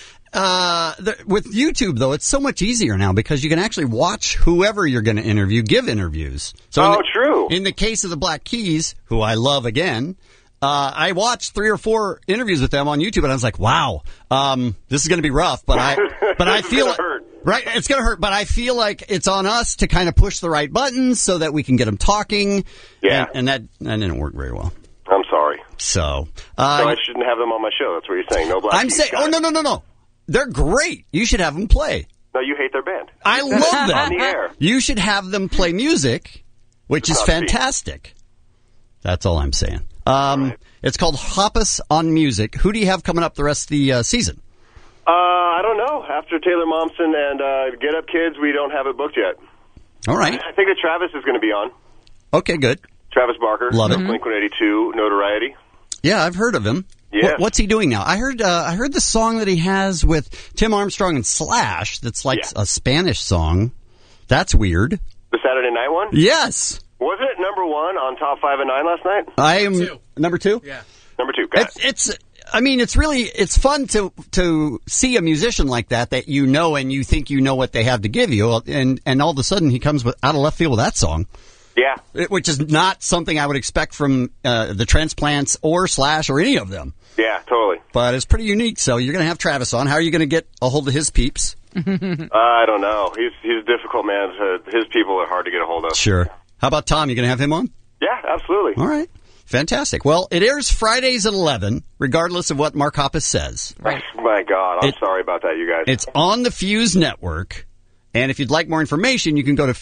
With YouTube, though, it's so much easier now because you can actually watch whoever you're going to interview give interviews. So true. In the case of the Black Keys, who I love again, I watched 3 or 4 interviews with them on YouTube, and I was like, wow, this is going to be rough, but I feel like, right, it's going to hurt, but I feel like it's on us to kind of push the right buttons so that we can get them talking. Yeah. And that didn't work very well. I'm sorry. So I shouldn't have them on my show. That's what you're saying. No Black I'm Keys saying, guys. no. They're great. You should have them play. No, you hate their band. I love them. On the air. You should have them play music, which is fantastic. That's all I'm saying. It's called Hoppus on Music. Who do you have coming up the rest of the season? I don't know. After Taylor Momsen and Get Up Kids, we don't have it booked yet. All right. I think that Travis is going to be on. Okay, good. Travis Barker. Love it. Blink-182, Notoriety. Yeah, I've heard of him. Yes. What's he doing now? I heard the song that he has with Tim Armstrong and Slash. That's like a Spanish song. That's weird. The Saturday night one? Yes. Was it number 1 on Top 5 and 9 last night? I am number 2. Yeah, number 2. Got it. It's fun to see a musician like that you know and you think you know what they have to give you, and all of a sudden he comes out of left field with that song. Yeah. Which is not something I would expect from the Transplants or Slash or any of them. Yeah, totally. But it's pretty unique, so you're going to have Travis on. How are you going to get a hold of his peeps? I don't know. He's a difficult man. His people are hard to get a hold of. Sure. How about Tom? You going to have him on? Yeah, absolutely. All right. Fantastic. Well, it airs Fridays at 11, regardless of what Mark Hoppus says. Right. My God, I'm sorry about that, you guys. It's on the Fuse Network. And if you'd like more information, you can go to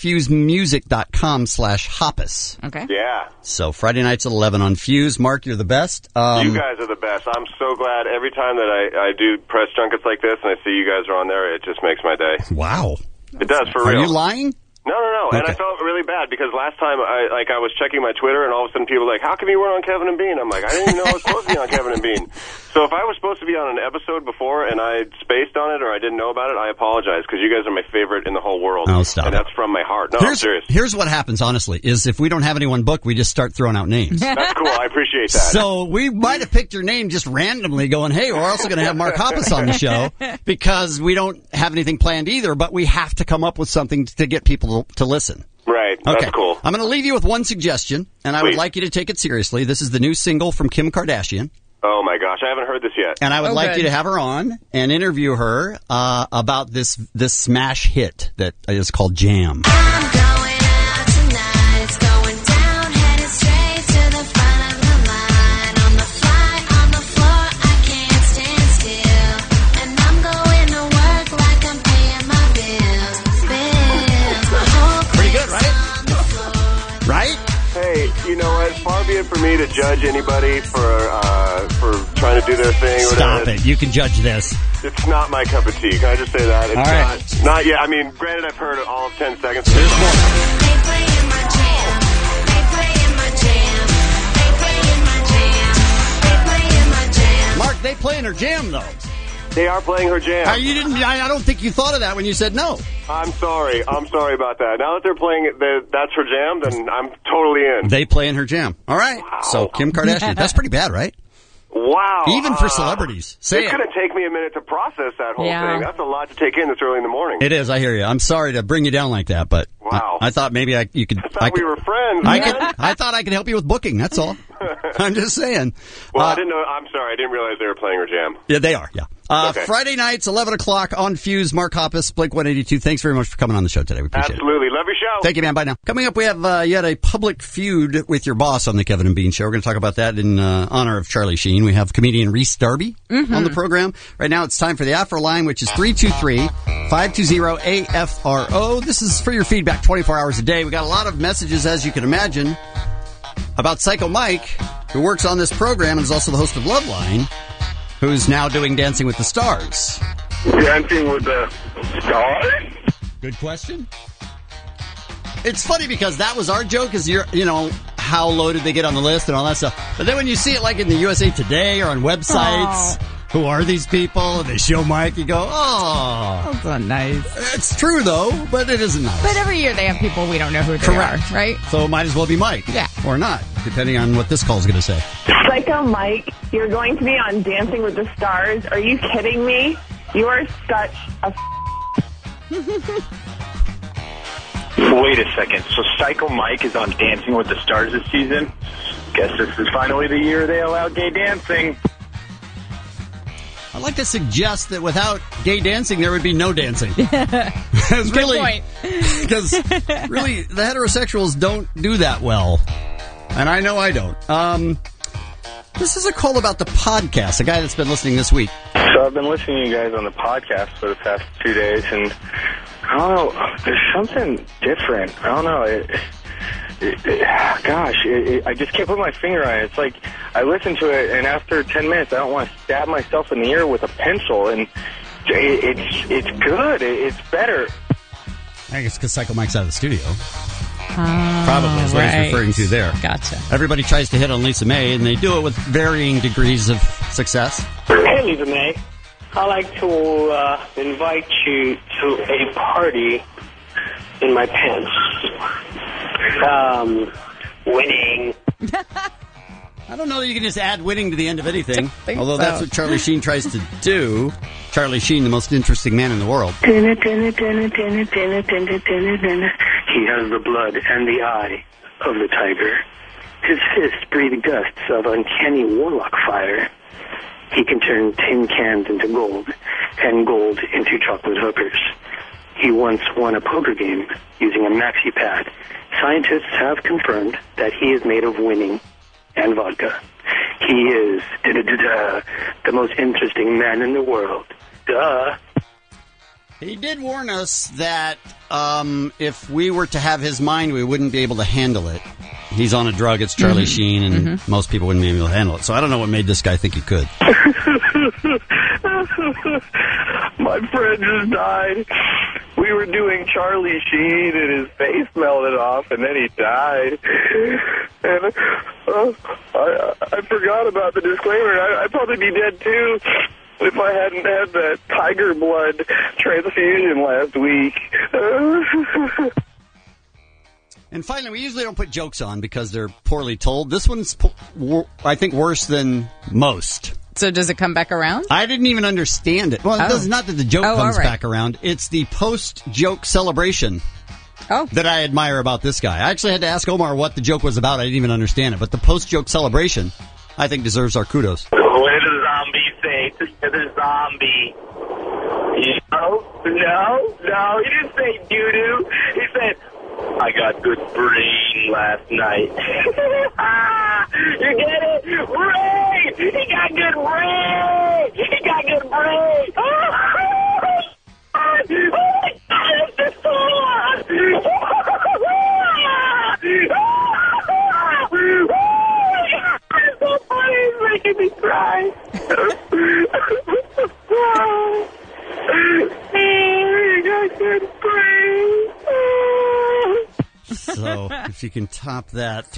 fusemusic.com/Hoppus. Okay. Yeah. So Friday nights at 11 on Fuse. Mark, you're the best. You guys are the best. I'm so glad every time that I do press junkets like this and I see you guys are on there, it just makes my day. Wow. It does, for real. Are you lying? No. And Okay. I felt really bad because last time I was checking my Twitter and all of a sudden people were like, how come you weren't on Kevin and Bean? I'm like, I didn't even know I was supposed to be on Kevin and Bean. So if I was supposed to be on an episode before and I spaced on it or I didn't know about it, I apologize because you guys are my favorite in the whole world. Oh, stop and it. that's from my heart. No, I'm serious. Here's what happens, honestly, is if we don't have anyone booked, we just start throwing out names. That's cool. I appreciate that. So we might have picked your name just randomly going, hey, we're also going to have Mark Hoppus on the show because we don't have anything planned either, but we have to come up with something to get people to listen. Right. Okay. That's cool. I'm going to leave you with one suggestion, and I would like you to take it seriously. This is the new single from Kim Kardashian. Oh, my gosh. I haven't heard this yet. And I would like you to have her on and interview her about this smash hit that is called Jam. I'm going out tonight. It's going down, headed straight to the front of the line. On the fly, on the floor, I can't stand still. And I'm going to work like I'm paying my bills. My whole Pretty good, right? Right? Hey, you know what? Far be it for me to judge anybody for trying to do their thing. Or Stop whatever. it. You can judge this. It's not my cup of tea. Can I just say that? It's All right. not yet. I mean, granted, I've heard all of 10 seconds. They playing my jam. They playing my jam. They playing my jam. They playing my jam. Mark, they playing her jam, though. They are playing her jam. I don't think you thought of that when you said no. I'm sorry. I'm sorry about that. Now that they're playing it, that's her jam, then I'm totally in. They playing her jam. All right. Wow. So Kim Kardashian. That's pretty bad, right? Wow. Even for celebrities. Say it's it. going to take me a minute to process that whole Yeah. thing. That's a lot to take in this early in the morning. It is. I hear you. I'm sorry to bring you down like that, but Wow. I thought maybe you could. I thought we were friends. I thought I could help you with booking. That's all. I'm just saying. Well, I didn't know. I'm sorry. I didn't realize they were playing her jam. Yeah, they are, yeah. Okay. Friday nights, 11 o'clock on Fuse. Mark Hoppus, Blink 182. Thanks very much for coming on the show today. We appreciate Absolutely. Love your show. it. Thank you, man. Bye now. Coming up, we have yet a public feud with your boss on the Kevin and Bean Show. We're going to talk about that in honor of Charlie Sheen. We have comedian Reese Darby on the program. Right now, it's time for the AFRO line, which is 323-520-AFRO. This is for your feedback 24 hours a day. We got a lot of messages, as you can imagine, about Psycho Mike, who works on this program and is also the host of Loveline, who's now doing Dancing with the Stars. Dancing with the Stars? Good question. It's funny because that was our joke, is how low did they get on the list and all that stuff. But then when you see it like in the USA Today or on websites, who are these people? And they show Mike, you go, oh. That's not nice. It's true, though, but it isn't nice. But every year they have people we don't know who they are, right? So it might as well be Mike. Yeah. Or not, depending on what this call's going to say. Psycho Mike, you're going to be on Dancing with the Stars. Are you kidding me? You are such a Wait a second. So Psycho Mike is on Dancing with the Stars this season? Guess this is finally the year they allow gay dancing. I'd like to suggest that without gay dancing, there would be no dancing. Good point. Because really, the heterosexuals don't do that well. And I know I don't. This is a call about the podcast, a guy that's been listening this week. So I've been listening to you guys on the podcast for the past 2 days, and I don't know, there's something different. I don't know. I just can't put my finger on it. It's like I listen to it, and after 10 minutes, I don't want to stab myself in the ear with a pencil, and it's good. It's better. I think it's because Psycho Mike's out of the studio. Probably is what he's referring to there. Gotcha. Everybody tries to hit on Lisa May, and they do it with varying degrees of success. Hey, Lisa May. I'd like to invite you to a party in my pants. Winning. I don't know that you can just add winning to the end of anything, although so. that's what Charlie Sheen tries to do. Charlie Sheen, the most interesting man in the world. He has the blood and the eye of the tiger. His fists breathe gusts of uncanny warlock fire. He can turn tin cans into gold and gold into chocolate hookers. He once won a poker game using a maxi pad. Scientists have confirmed that he is made of winning and vodka. He is the most interesting man in the world. Duh. He did warn us that if we were to have his mind, we wouldn't be able to handle it. He's on a drug, it's Charlie Sheen, and most people wouldn't be able to handle it. So I don't know what made this guy think he could. My friend just died. We were doing Charlie Sheen, and his face melted off, and then he died. And I forgot about the disclaimer. I'd probably be dead, too, if I hadn't had that tiger blood transfusion last week. And finally, we usually don't put jokes on because they're poorly told. This one's, I think, worse than most. So does it come back around? I didn't even understand it. Well, it does not that the joke comes back around. It's the post-joke celebration that I admire about this guy. I actually had to ask Omar what the joke was about. I didn't even understand it. But the post-joke celebration, I think, deserves our kudos. What did the zombie say to the zombie? No, he didn't say doo-doo. He said, I got good brain last night. You get it? Brain! He got good brain! He got good brain! Oh my God, it's the sword! It's so funny, it's making me cry. He got good brain. So, if you can top that,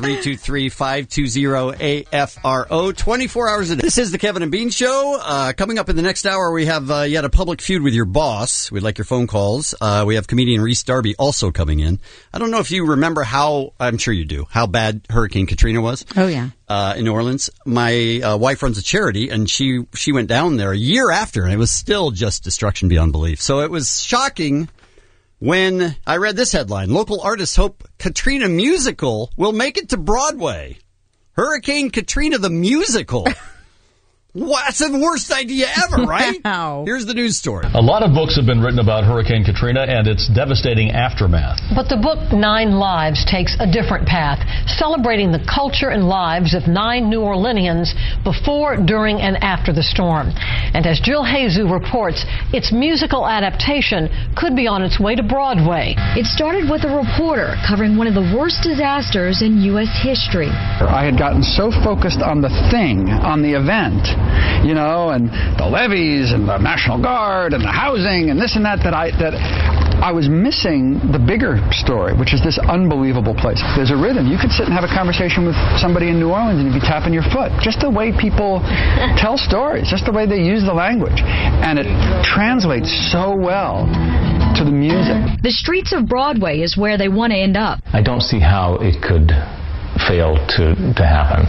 323-520-AFRO, 24 hours a day. This is the Kevin and Bean Show. Coming up in the next hour, we have yet a public feud with your boss. We'd like your phone calls. We have comedian Reese Darby also coming in. I don't know if you remember I'm sure you do, how bad Hurricane Katrina was. Oh, yeah. In New Orleans. My wife runs a charity, and she went down there a year after, and it was still just destruction beyond belief. So it was shocking when I read this headline. Local artists hope Katrina musical will make it to Broadway. Hurricane Katrina the musical. What? That's the worst idea ever, right? Wow. Here's the news story. A lot of books have been written about Hurricane Katrina and its devastating aftermath. But the book 9 Lives takes a different path, celebrating the culture and lives of 9 New Orleanians before, during, and after the storm. And as Jill Hazu reports, its musical adaptation could be on its way to Broadway. It started with a reporter covering one of the worst disasters in U.S. history. I had gotten so focused on the thing, on the event, you know, and the levees and the National Guard and the housing and this and that, that I was missing the bigger story, which is this unbelievable place. There's a rhythm. You could sit and have a conversation with somebody in New Orleans and you'd be tapping your foot. Just the way people tell stories, just the way they use the language. And it translates so well to the music. The streets of Broadway is where they want to end up. I don't see how it could fail to happen.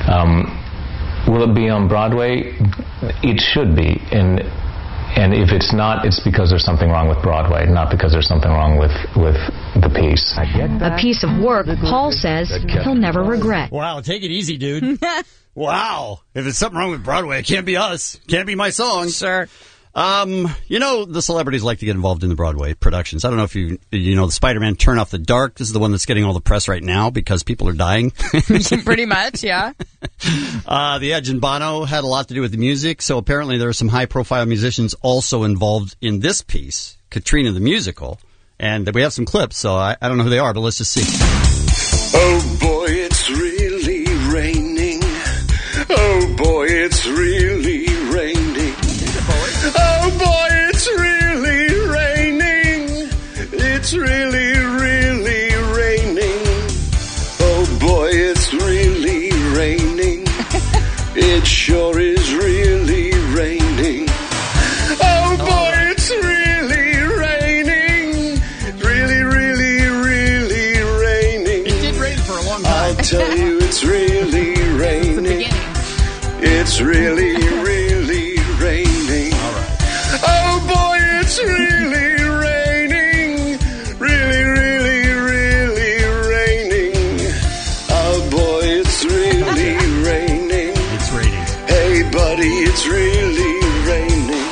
Will it be on Broadway? It should be. And if it's not, it's because there's something wrong with Broadway, not because there's something wrong with the piece. A piece of work Paul says he'll never regret. Wow, take it easy, dude. Wow. If it's something wrong with Broadway, it can't be us. Can't be my song. Sure. You know, the celebrities like to get involved in the Broadway productions. I don't know if you know the Spider-Man Turn Off the Dark. This is the one that's getting all the press right now because people are dying. Pretty much, yeah. The Edge and Bono had a lot to do with the music, so apparently there are some high-profile musicians also involved in this piece, Katrina the Musical. And we have some clips, so I don't know who they are, but let's just see. Oh boy, it's really raining. Oh boy, it's really raining. Oh boy, it's really raining. It's really, really raining. Oh boy, it's really raining. It sure is really raining. Oh boy, it's really raining. Really, really, really raining. It did rain for a long time. I'll tell you, it's really raining. It's really, really raining. Oh boy, it's really raining. Really, really, really raining. Oh boy, it's really raining. It's raining. Hey buddy, it's really raining.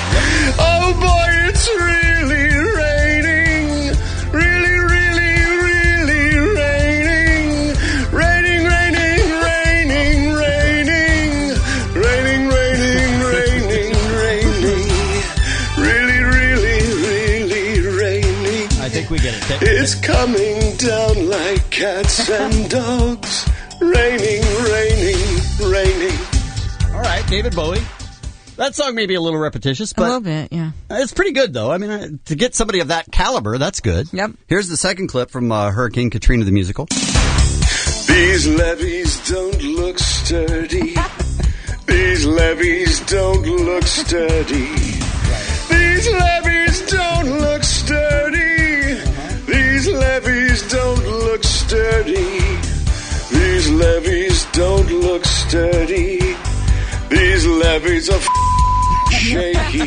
Oh boy, it's really raining. Really, really, really raining. Raining, raining, raining, raining. Raining, raining, raining, raining. Really, really, really raining. I think we get it. It's coming down like cats and dogs. Raining, raining, raining. All right, David Bowie. That song may be a little repetitious, but a little bit, yeah. It's pretty good, though. I mean, to get somebody of that caliber, that's good. Yep. Here's the second clip from Hurricane Katrina the musical. These levees don't look sturdy. These levees don't look sturdy. These levees don't look sturdy. These levees don't look sturdy. These levees don't look sturdy. These levees are shaky.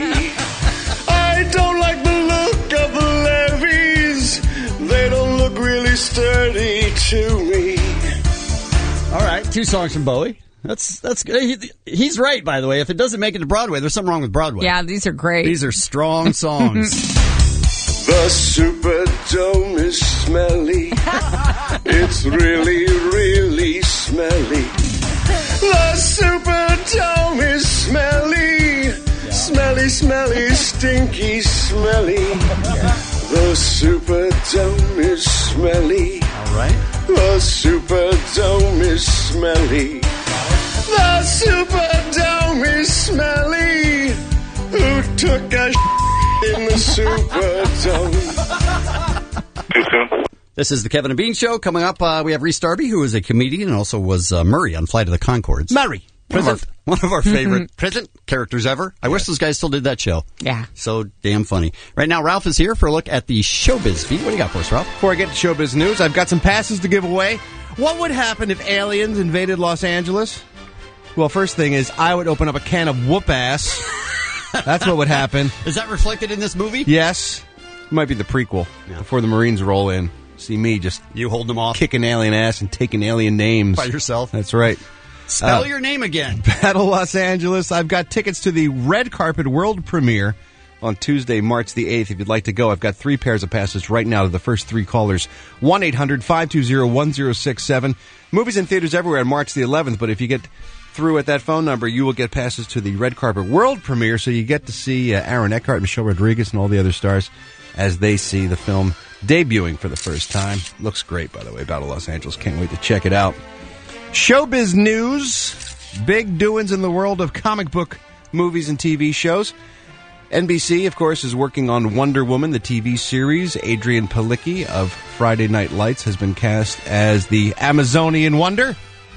I don't like the look of the levees. They don't look really sturdy to me. All right, 2 songs from Bowie. That's good. He's right, by the way. If it doesn't make it to Broadway, there's something wrong with Broadway. Yeah, these are great. These are strong songs. The Superdome is smelly. It's really, really smelly. The Superdome is smelly. Smelly, smelly, stinky, smelly. The Superdome is smelly. All right. The Superdome is smelly. The Superdome is smelly. Who took a in the Superdome? Too soon? This is the Kevin and Bean Show. Coming up, we have Reese Darby, who is a comedian and also was Murray on Flight of the Conchords. Murray. One of our favorite present characters ever. I wish those guys still did that show. Yeah. So damn funny. Right now, Ralph is here for a look at the showbiz feed. What do you got for us, Ralph? Before I get to showbiz news, I've got some passes to give away. What would happen if aliens invaded Los Angeles? Well, first thing is I would open up a can of whoop ass. That's what would happen. Is that reflected in this movie? Yes. It might be the prequel before the Marines roll in. see me just you holding them off, kicking alien ass and taking alien names by yourself. That's right. Spell your name again. Battle Los Angeles. I've got tickets to the red carpet world premiere on Tuesday, March the 8th. If you'd like to go, I've got 3 pairs of passes right now to the first 3 callers. 1-800-520-1067. Movies in theaters everywhere on March the 11th, but if you get through at that phone number, you will get passes to the red carpet world premiere, so you get to see Aaron Eckhart, Michelle Rodriguez, and all the other stars as they see the film debuting for the first time. Looks great, by the way. Battle Los Angeles. Can't wait to check it out. Showbiz news. Big doings in the world of comic book movies and TV shows. NBC, of course, is working on Wonder Woman, the TV series. Adrian Palicki of Friday Night Lights has been cast as the Amazonian Wonder.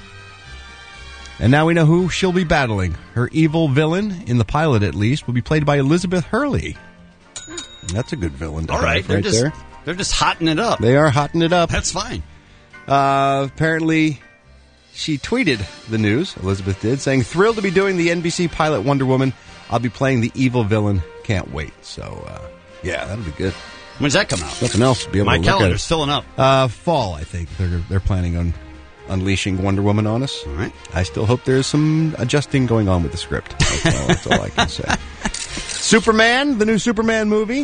And now we know who she'll be battling. Her evil villain, in the pilot at least, will be played by Elizabeth Hurley. That's a good villain to All right, have there. They're just hotting it up. They are hotting it up. That's fine. Apparently, she tweeted the news, Elizabeth did, saying, thrilled to be doing the NBC pilot Wonder Woman. I'll be playing the evil villain. Can't wait. So, yeah, that'll be good. When's that come out? Nothing else to be able My to look at. calendar's filling up. Fall, I think. They're planning on unleashing Wonder Woman on us. All right. I still hope there's some adjusting going on with the script. That's all I can say. Superman, the new Superman movie.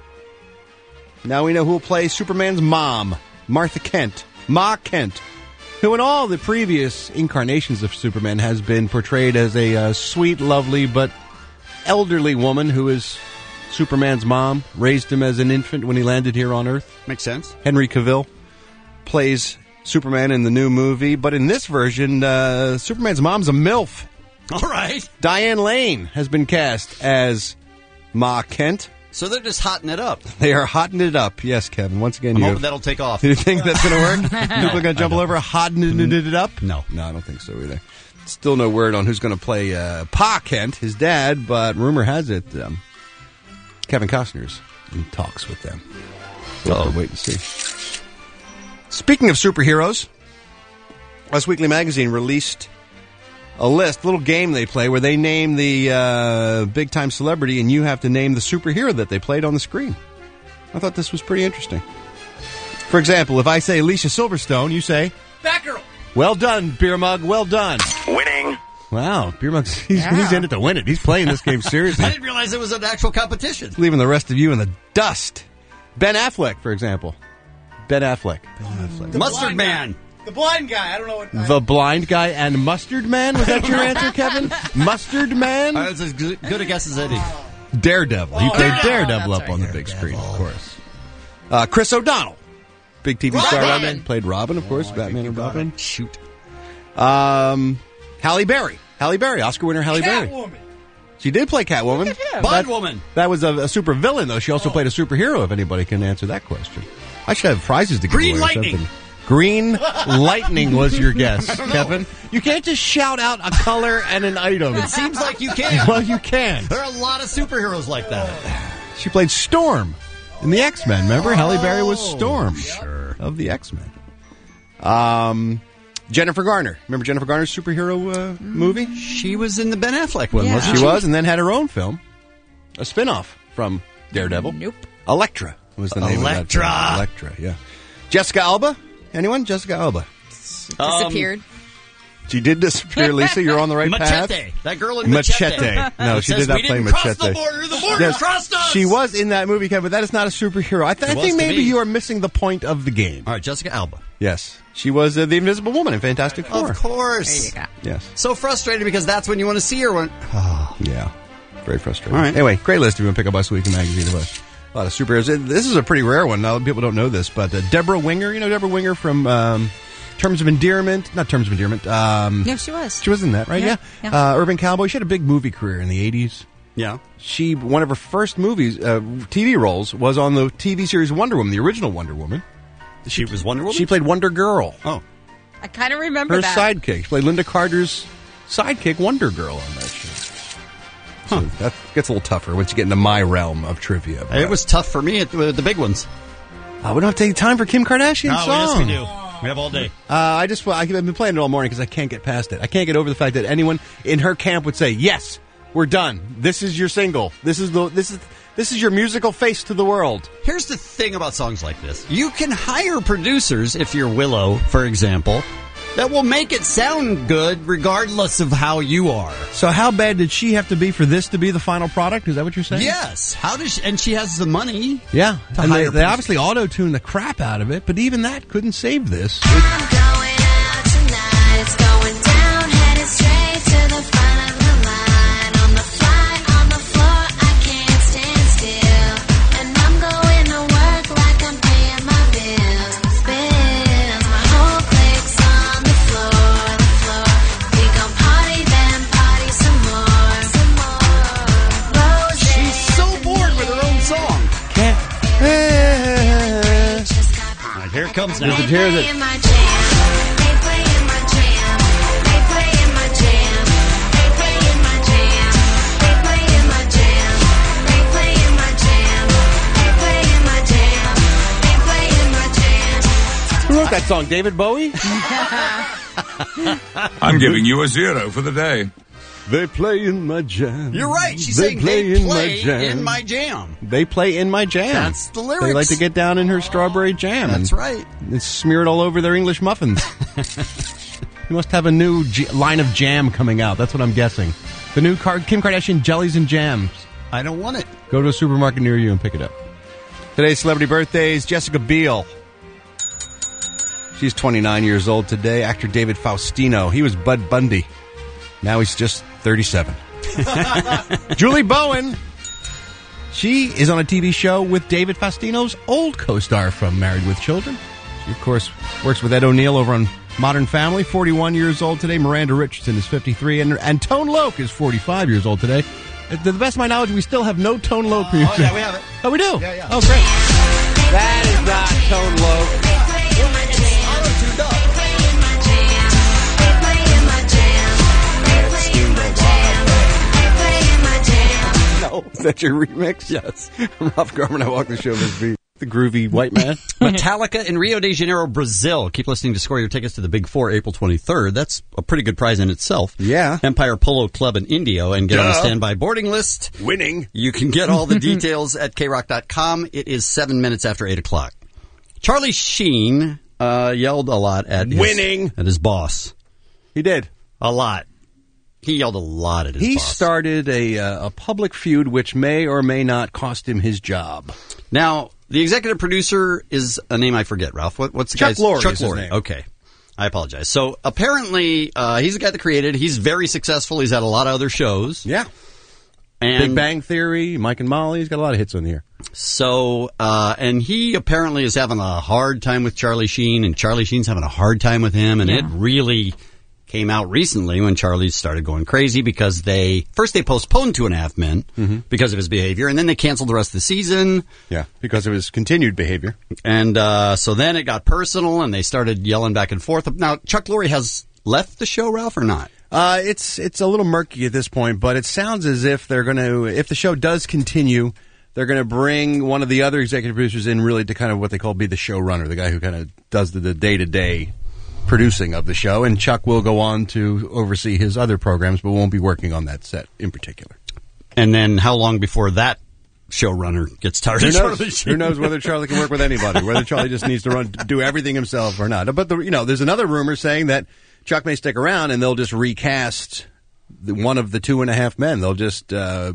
Now we know who will play Superman's mom, Martha Kent, Ma Kent, who in all the previous incarnations of Superman has been portrayed as a sweet, lovely, but elderly woman who is Superman's mom, raised him as an infant when he landed here on Earth. Makes sense. Henry Cavill plays Superman in the new movie, but in this version, Superman's mom's a MILF. All right. Diane Lane has been cast as Ma Kent. So they're just hotting it up. They are hotting it up. Yes, Kevin. Once again, I'm hoping that'll take off. Do you think that's going to work? People are going to jump all over hotting it up? No. No, I don't think so either. Still no word on who's going to play Pa Kent, his dad, but rumor has it Kevin Costner's in talks with them. We'll have to wait and see. Speaking of superheroes, Us Weekly Magazine released a little game they play where they name the big-time celebrity and you have to name the superhero that they played on the screen. I thought this was pretty interesting. For example, if I say Alicia Silverstone, you say... Batgirl! Well done, Beer Mug. Well done. Winning. Wow, Beer Mug, he's in it to win it. He's playing this game seriously. I didn't realize it was an actual competition. Leaving the rest of you in the dust. Ben Affleck, for example. Ben Affleck. Mustard Man. The blind guy. I don't know what. The blind guy and Mustard Man? Was that your answer, Kevin? Mustard Man? That's as good a guess as any. Daredevil. He played Daredevil up on the big screen, of course. Chris O'Donnell. Big TV star. Robin. Played Robin, of course. Batman and Robin. Shoot. Halle Berry. Halle Berry. Oscar winner Halle Berry. Catwoman. She did play Catwoman. Bondwoman. That was a super villain, though. She also played a superhero, if anybody can answer that question. I should have prizes to give away. Green Lightning. Something. Green Lightning was your guess, Kevin. You can't just shout out a color and an item. It seems like you can. Well, you can. There are a lot of superheroes like that. She played Storm in the X-Men. Remember? Halle Berry was Storm of the X-Men. Jennifer Garner. Remember Jennifer Garner's superhero movie? She was in the Ben Affleck one, wasn't she? She was, and then had her own film. A spin-off from Daredevil. Nope. Elektra was the name of that film. Elektra, yeah. Jessica Alba? Anyone? Jessica Alba. Disappeared. She did disappear, Lisa. You're on the right path. Machete. That girl in Machete. No, she did not play Machete. The border crossed us. She was in that movie, Kevin, but that is not a superhero. I think maybe you are missing the point of the game. All right, Jessica Alba. Yes. She was the Invisible Woman in Fantastic Four. Of course. There you go. Yes. So frustrated because that's when you want to see her. Yeah. Very frustrating. All right. Anyway, great list if you want to pick up Us Weekly Magazine. A lot of superheroes. This is a pretty rare one. Now, people don't know this, but Deborah Winger. You know Deborah Winger from Terms of Endearment? Not Terms of Endearment. Yeah, she was. She was in that, right? Yeah. Urban Cowboy. She had a big movie career in the 80s. Yeah. One of her first movies, TV roles, was on the TV series Wonder Woman, the original Wonder Woman. She was Wonder Woman? She played Wonder Girl. Oh. I kind of remember her that. sidekick. She played Linda Carter's sidekick, Wonder Girl, on that show. So that gets a little tougher once you get into my realm of trivia. It was tough for me at the big ones. We don't have to take time for Kim Kardashian's song. Yes, we do. We have all day. I've been playing it all morning because I can't get past it. I can't get over the fact that anyone in her camp would say, "Yes, we're done. This is your single. This is This is your musical face to the world. Here's the thing about songs like this. You can hire producers, if you're Willow, for example, that will make it sound good regardless of how you are. So how bad did she have to be for this to be the final product? Is that what you're saying? Yes. How does she, and she has the money. Yeah. To And hire they obviously auto-tuned the crap out of it, but even that couldn't save this. I'm going out tonight. It's going down, headed straight to the front of the line. On the fly, on the floor, I can't stand still. And I'm going to work like I'm paying my bills. My whole clique's on the floor, We gon' party, then party some more. Rose. She's so bored with her own song. All right, here it comes now. They play in my jam. They play in my jam. They play in my jam. They play in my jam. They play in my jam. They play in my jam. They play in my jam. They play in my jam. Who wrote that song? David Bowie? I'm giving you a 0 for the day. They play in my jam. You're right. She's They saying play they in my play jam. in my jam. They play in my jam. That's the lyrics. They like to get down in her strawberry jam. That's right. It's smeared all over their English muffins. You must have a new line of jam coming out. That's what I'm guessing. The new Kim Kardashian jellies and jams. I don't want it. Go to a supermarket near you and pick it up. Today's celebrity birthdays, Jessica Biel. She's 29 years old today. Actor David Faustino. He was Bud Bundy. Now he's just 37. Julie Bowen. She is on a TV show with David Faustino's old co-star from Married with Children. She, of course, works with Ed O'Neill over on Modern Family. 41 years old today. Miranda Richardson is 53. And Tone Loc is 45 years old today. To the best of my knowledge, we still have no Tone Loc music. Oh, yeah, we have it. Oh, we do? Yeah, yeah. Oh, great. That is not Tone Loc. No, is that your remix? Yes. Ralph Garman, I Walk the Show must be the groovy white man. Metallica in Rio de Janeiro, Brazil. Keep listening to score your tickets to the Big Four, April 23rd. That's a pretty good prize in itself. Yeah. Empire Polo Club in Indio, and get on the standby boarding list. Winning. You can get all the details at krock.com. It is 7 minutes after 8 o'clock. Charlie Sheen yelled a lot at his boss. He did. A lot. He yelled a lot at his boss. He started a public feud which may or may not cost him his job. Now, the executive producer is a name I forget, Ralph. What's the Chuck guy's Lorre Chuck is his Lorre. name. Okay. I apologize. So apparently, he's the guy that created. He's very successful. He's had a lot of other shows. Yeah. And Big Bang Theory, Mike and Molly. He's got a lot of hits on the air. So, and he apparently is having a hard time with Charlie Sheen, and Charlie Sheen's having a hard time with him, and it really came out recently when Charlie started going crazy because they postponed 2.5 Men because of his behavior, and then they canceled the rest of the season. Yeah, because of his continued behavior. And so then it got personal, and they started yelling back and forth. Now, Chuck Lorre has left the show, Ralph, or not? It's a little murky at this point, but it sounds as if they're going to, if the show does continue, they're going to bring one of the other executive producers in really to kind of what they call be the showrunner, the guy who kind of does the day-to-day producing of the show, and Chuck will go on to oversee his other programs, but won't be working on that set in particular. And then how long before that showrunner gets tired of Charlie Sheen? Who knows whether Charlie can work with anybody, whether Charlie just needs to do everything himself or not. But there's another rumor saying that Chuck may stick around and they'll just recast one of the 2.5 Men. They'll just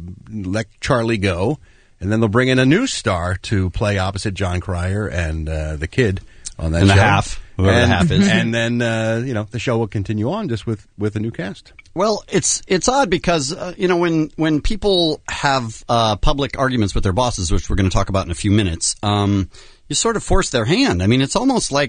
let Charlie go, and then they'll bring in a new star to play opposite John Cryer and the kid on that and show. The half. Whoever the half is. And then, the show will continue on just with a new cast. Well, it's odd because, when people have public arguments with their bosses, which we're going to talk about in a few minutes, you sort of force their hand. I mean, it's almost like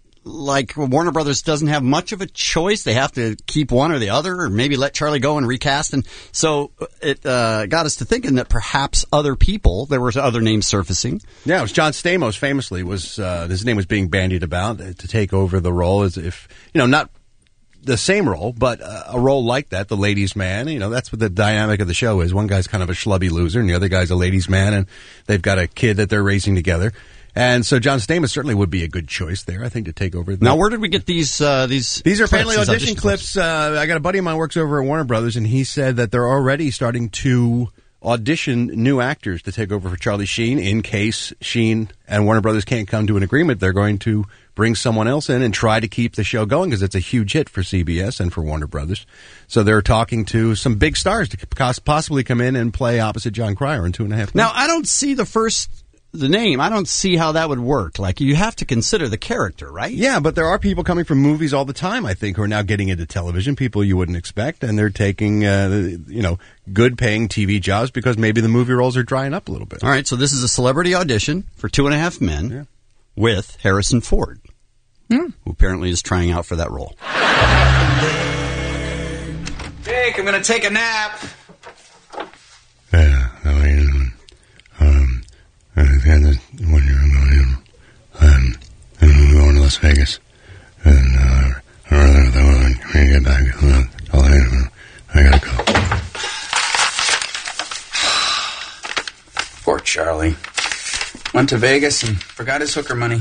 Warner Brothers doesn't have much of a choice. They have to keep one or the other, or maybe let Charlie go and recast. And so it got us to thinking that perhaps other people, there were other names surfacing. Yeah, it was John Stamos famously was his name was being bandied about to take over the role as if, not the same role, but a role like that, the ladies' man. That's what the dynamic of the show is. One guy's kind of a schlubby loser, and the other guy's a ladies' man, and they've got a kid that they're raising together. And so John Stamos certainly would be a good choice there, I think, to take over. Now, where did we get these These are apparently audition clips. I got a buddy of mine who works over at Warner Brothers, and he said that they're already starting to audition new actors to take over for Charlie Sheen in case Sheen and Warner Brothers can't come to an agreement. They're going to bring someone else in and try to keep the show going because it's a huge hit for CBS and for Warner Brothers. So they're talking to some big stars to possibly come in and play opposite John Cryer in 2.5 Men. Now, I don't see the name. I don't see how that would work. Like, you have to consider the character, right? Yeah, but there are people coming from movies all the time, I think, who are now getting into television, people you wouldn't expect, and they're taking, good-paying TV jobs because maybe the movie roles are drying up a little bit. All right, so this is a celebrity audition for 2.5 Men with Harrison Ford, who apparently is trying out for that role. Jake, I'm going to take a nap. And when you're going to Las Vegas, and when you get back, I gotta go. Poor Charlie. Went to Vegas and forgot his hooker money.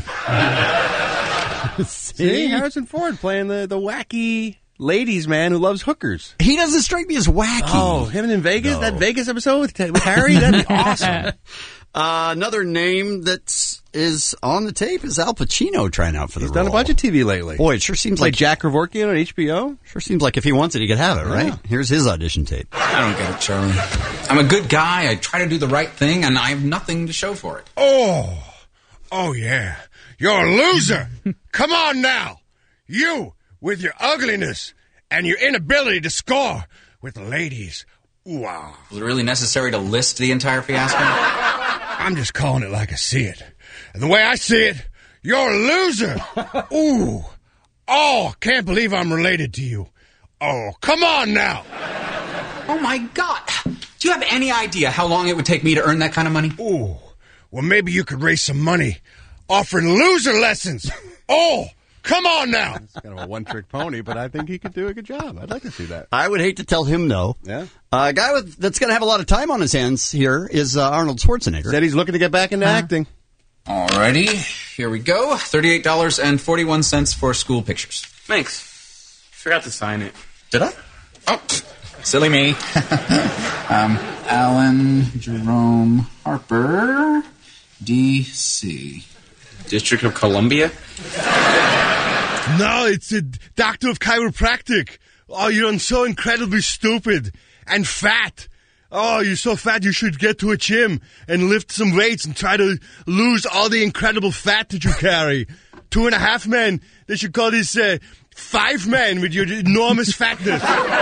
See, Harrison Ford playing the wacky ladies man who loves hookers. He doesn't strike me as wacky. Oh, him in Vegas? No. That Vegas episode with Harry? That'd be awesome. Another name that is on the tape is Al Pacino trying out for the role. He's done a bunch of TV lately. Boy, it sure seems like Jack Kevorkian on HBO. Sure seems like if he wants it, he could have it, right? Yeah. Here's his audition tape. I don't get it, Charlie. I'm a good guy. I try to do the right thing, and I have nothing to show for it. Oh yeah. You're a loser. Come on now. You, with your ugliness and your inability to score with the ladies. Wow. Was it really necessary to list the entire fiasco? I'm just calling it like I see it. And the way I see it, you're a loser. Ooh. Oh, can't believe I'm related to you. Oh, come on now. Oh, my God. Do you have any idea how long it would take me to earn that kind of money? Ooh. Well, maybe you could raise some money offering loser lessons. Oh, come on now. It's kind of a one-trick pony, but I think he could do a good job. I'd like to see that. I would hate to tell him no. Yeah. A guy that's going to have a lot of time on his hands here is Arnold Schwarzenegger. Said he's looking to get back into acting. Alrighty, here we go. $38.41 for school pictures. Thanks. Forgot to sign it. Did I? Oh, silly me. Alan Jerome Harper, D.C. District of Columbia? No, it's a doctor of chiropractic. Oh, you're so incredibly stupid and fat. Oh, you're so fat you should get to a gym and lift some weights and try to lose all the incredible fat that you carry. 2.5 Men. They should call this 5 Men with your enormous fatness.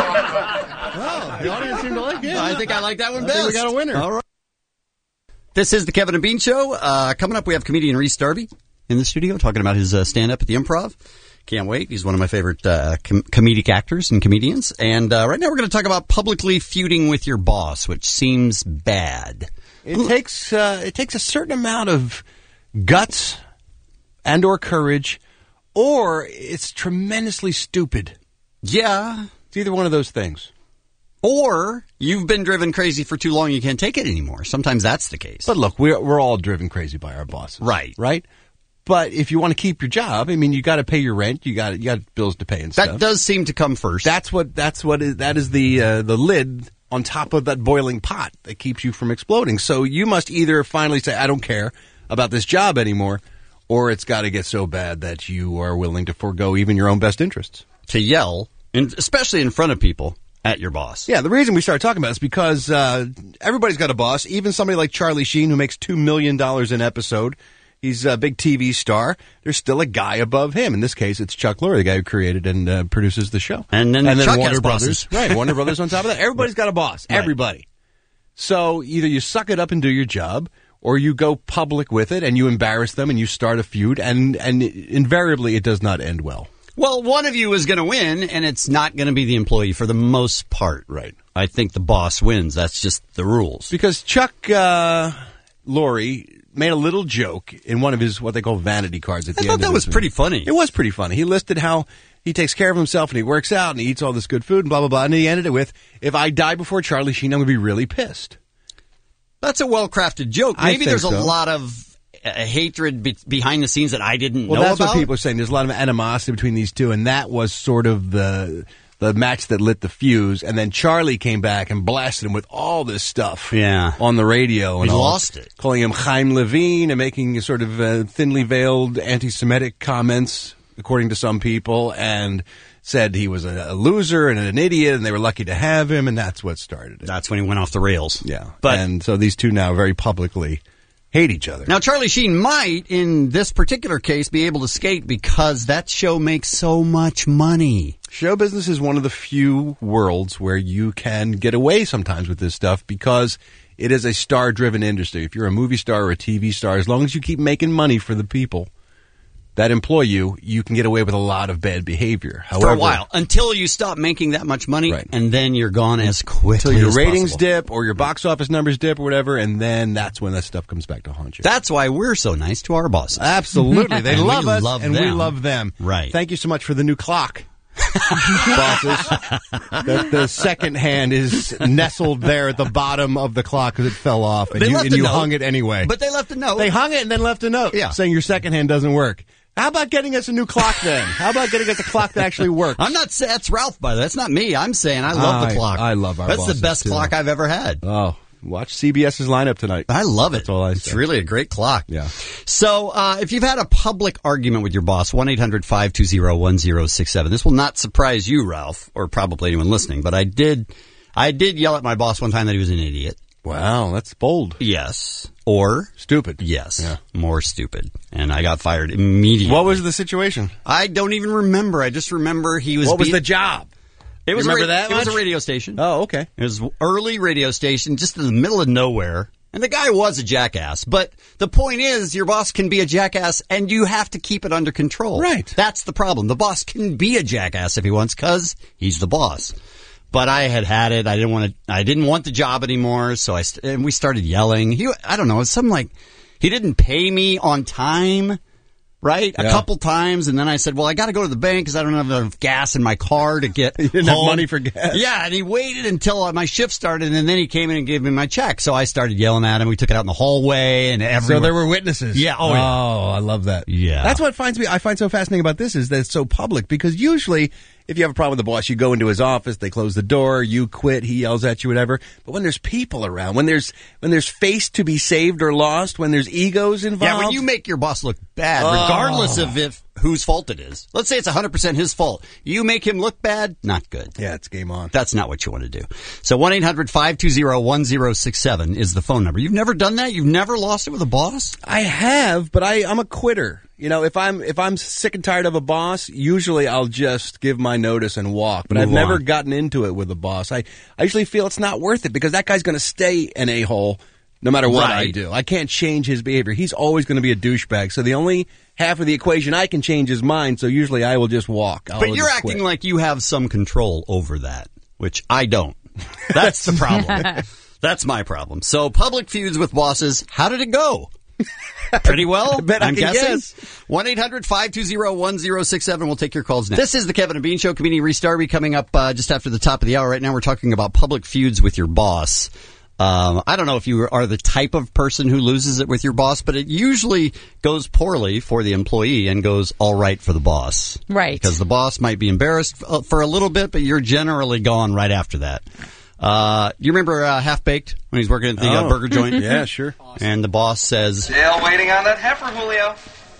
Oh, the audience seemed to like it. I think I like that one best. We got a winner. All right. This is the Kevin and Bean Show. Coming up, we have comedian Rhys Darby in the studio talking about his stand-up at the Improv. Can't wait. He's one of my favorite comedic actors and comedians. And right now we're going to talk about publicly feuding with your boss, which seems bad. It takes a certain amount of guts and or courage, or it's tremendously stupid. Yeah. It's either one of those things. Or you've been driven crazy for too long, you can't take it anymore. Sometimes that's the case. But look, we're all driven crazy by our bosses. Right. Right? But if you want to keep your job, I mean, you got to pay your rent, you got bills to pay and stuff. That does seem to come first. That is the lid on top of that boiling pot that keeps you from exploding. So you must either finally say, I don't care about this job anymore, or it's got to get so bad that you are willing to forego even your own best interests. To yell, especially in front of people, at your boss. Yeah, the reason we started talking about it is because everybody's got a boss, even somebody like Charlie Sheen who makes $2 million an episode. He's a big TV star. There's still a guy above him. In this case, it's Chuck Lorre, the guy who created and produces the show. And then Chuck Warner has Brothers. Right, Warner Brothers on top of that. Everybody's got a boss. Right. Everybody. So either you suck it up and do your job, or you go public with it and you embarrass them and you start a feud, and invariably it does not end well. Well, one of you is going to win, and it's not going to be the employee for the most part. Right. I think the boss wins. That's just the rules. Because Chuck Lorre made a little joke in one of his what they call vanity cards at the end. I thought that was pretty funny. It was pretty funny. He listed how he takes care of himself and he works out and he eats all this good food and blah, blah, blah. And he ended it with, if I die before Charlie Sheen, I'm going to be really pissed. That's a well-crafted joke. Maybe there's a lot of hatred behind the sines that I didn't know about. Well, that's what people are saying. There's a lot of animosity between these two, and that was sort of the the match that lit the fuse, and then Charlie came back and blasted him with all this stuff on the radio. And He all, lost it. calling him Chaim Levine and making sort of thinly veiled anti-Semitic comments, according to some people, and said he was a loser and an idiot, and they were lucky to have him, and that's what started it. That's when he went off the rails. Yeah. And so these two now very publicly hate each other. Now, Charlie Sheen might, in this particular case, be able to skate because that show makes so much money. Show business is one of the few worlds where you can get away sometimes with this stuff because it is a star-driven industry. If you're a movie star or a TV star, as long as you keep making money for the people that employ you, you can get away with a lot of bad behavior. However, For a while, until you stop making that much money, and then you're gone as quickly until your as ratings possible. dip or your box office numbers dip or whatever, and then that's when that stuff comes back to haunt you. That's why we're so nice to our bosses. Absolutely. They And love we us, love and we them. love them. Right. Thank you so much for the new clock, bosses. The second hand is nestled there at the bottom of the clock because it fell off, and They you, left and a you note. hung it anyway. But they left a note. They hung it and then left a note saying your second hand doesn't work. How about getting us a new clock then? How about getting us a clock that actually works? I'm not saying that's Ralph, by the way. That's not me. I'm saying I love the clock. I love our That's the bosses, best too. clock I've ever had. Oh, watch CBS's lineup tonight. I love it. That's all I It's say. really a great clock. Yeah. So, if you've had a public argument with your boss, 1-800-520-1067. This will not surprise you, Ralph, or probably anyone listening, but I did yell at my boss one time that he was an idiot. Wow, that's bold. Yes. Or stupid. Yes. Yeah. More stupid. And I got fired immediately. What was the situation? I don't even remember. I just remember he was What was the job? It was Remember that It was a much? radio station. Oh, okay. It was early radio station, just in the middle of nowhere. And the guy was a jackass. But the point is, your boss can be a jackass, and you have to keep it under control. Right. That's the problem. The boss can be a jackass if he wants, because he's the boss. But I had it. I didn't want the job anymore. So and we started yelling. I don't know. It's something like he didn't pay me on time. Right? Yeah. A couple times, and then I said, well, I got to go to the bank because I don't have enough gas in my car to get You didn't home. have money for gas? Yeah, and he waited until my shift started, and then he came in and gave me my check. So I started yelling at him. We took it out in the hallway and everywhere. So there were witnesses. Yeah. Oh, Oh, yeah. I love that. Yeah. That's what I find so fascinating about this is that it's so public because usually if you have a problem with the boss, you go into his office, they close the door, you quit, he yells at you, whatever. But when there's people around, when there's face to be saved or lost, when there's egos involved. Yeah, when you make your boss look bad, regardless of whose fault it is. Let's say it's 100% his fault. You make him look bad, not good. Yeah, it's game on. That's not what you want to do. So 1-800-520-1067 is the phone number. You've never done that? You've never lost it with a boss? I have, but I'm a quitter. You know, if I'm sick and tired of a boss, usually I'll just give my notice and walk. But Move I've never on. gotten into it with a boss. I usually feel it's not worth it because that guy's going to stay an a-hole no matter what I Right. do. I can't change his behavior. He's always going to be a douchebag. So the only half of the equation I can change is mine. So usually I will just walk. But you're acting like you have some control over that, which I don't. That's the problem. That's my problem. So public feuds with bosses, how did it go? Pretty well, bet I I'm can guessing. guess. 1-800-520-1067. We'll take your calls next. This is the Kevin and Bean Show. Community Restart. Be coming up just after the top of the hour. Right now we're talking about public feuds with your boss. I don't know if you are the type of person who loses it with your boss, but it usually goes poorly for the employee and goes all right for the boss. Right. Because the boss might be embarrassed for a little bit, but you're generally gone right after that. You remember Half Baked when he's working at the burger joint? Yeah, sure. And the boss says, Still waiting on that heifer, Julio.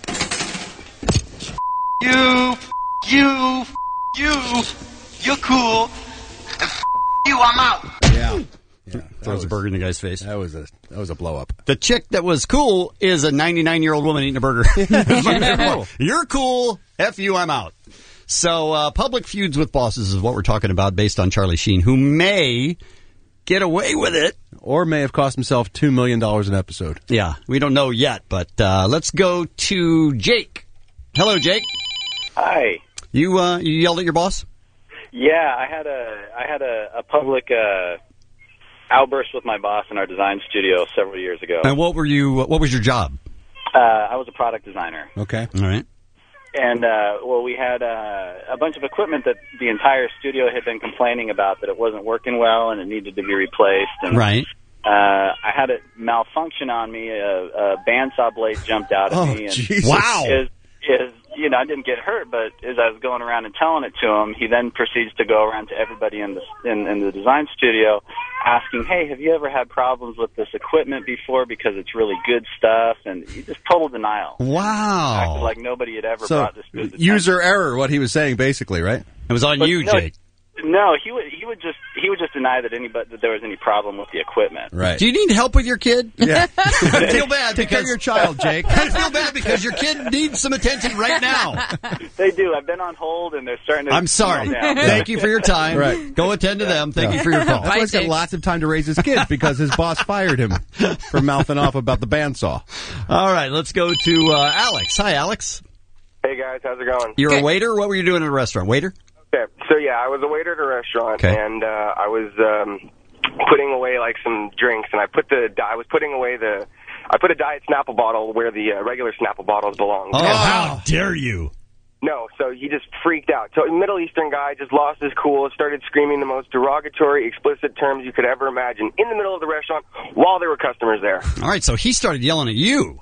You're cool. And you, I'm out. Yeah. throws a burger in the guy's face. That was a blow up. The chick that was cool is a 99-year-old woman eating a burger. You're cool. F you, I'm out. So public feuds with bosses is what we're talking about based on Charlie Sheen, who may get away with it. Or may have cost himself $2 million an episode. Yeah, we don't know yet, but let's go to Jake. Hello, Jake. Hi. You yelled at your boss? Yeah, I had a public outburst with my boss in our design studio several years ago. And what was your job? I was a product designer. Okay. All right. And, we had a bunch of equipment that the entire studio had been complaining about, that it wasn't working well and it needed to be replaced. And, right. I had it malfunction on me. A bandsaw blade jumped out at me. And Jesus. Wow. I didn't get hurt, but as I was going around and telling it to him, he then proceeds to go around to everybody in the design studio asking, hey, have you ever had problems with this equipment before because it's really good stuff? And he just total denial. Wow. Acted like nobody had ever brought this to his attention. User error, what he was saying, basically, right? It was on you, Jake. No, he would just deny that there was any problem with the equipment. Right. Do you need help with your kid? Yeah. I feel bad Take care of your child, Jake. I feel bad because your kid needs some attention right now. They do. I've been on hold, and they're starting to. I'm sorry. slow down. Thank you for your time. Right. Go attend to them. Thank you for your call. That's why he's got lots of time to raise his kids because his boss fired him for mouthing off about the bandsaw. All right, let's go to Alex. Hi, Alex. Hey, guys. How's it going? You're a waiter? What were you doing at a restaurant? Waiter? Okay. So, yeah, I was a waiter at a restaurant, and I was putting away, like, some drinks, and I put a Diet Snapple bottle where the regular Snapple bottles belong. Oh, how dare you! No, so he just freaked out. So a Middle Eastern guy just lost his cool, started screaming the most derogatory, explicit terms you could ever imagine in the middle of the restaurant while there were customers there. All right, so he started yelling at you.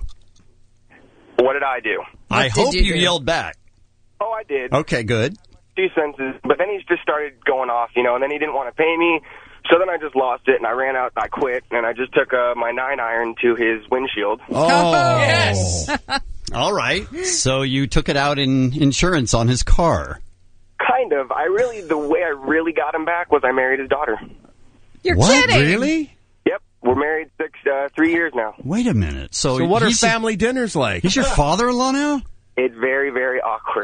What did I do? I hope you yelled back. Oh, I did. Okay, good. 2 sentences, but then he just started going off, and then he didn't want to pay me. So then I just lost it, and I ran out, and I quit, and I just took my 9-iron to his windshield. Oh, yes. All right. So you took it out in insurance on his car. Kind of. The way I really got him back was I married his daughter. You're kidding. Really? Yep. We're married 3 years now. Wait a minute. So what are family dinners like? He's your father-in-law now? It's very, very awkward.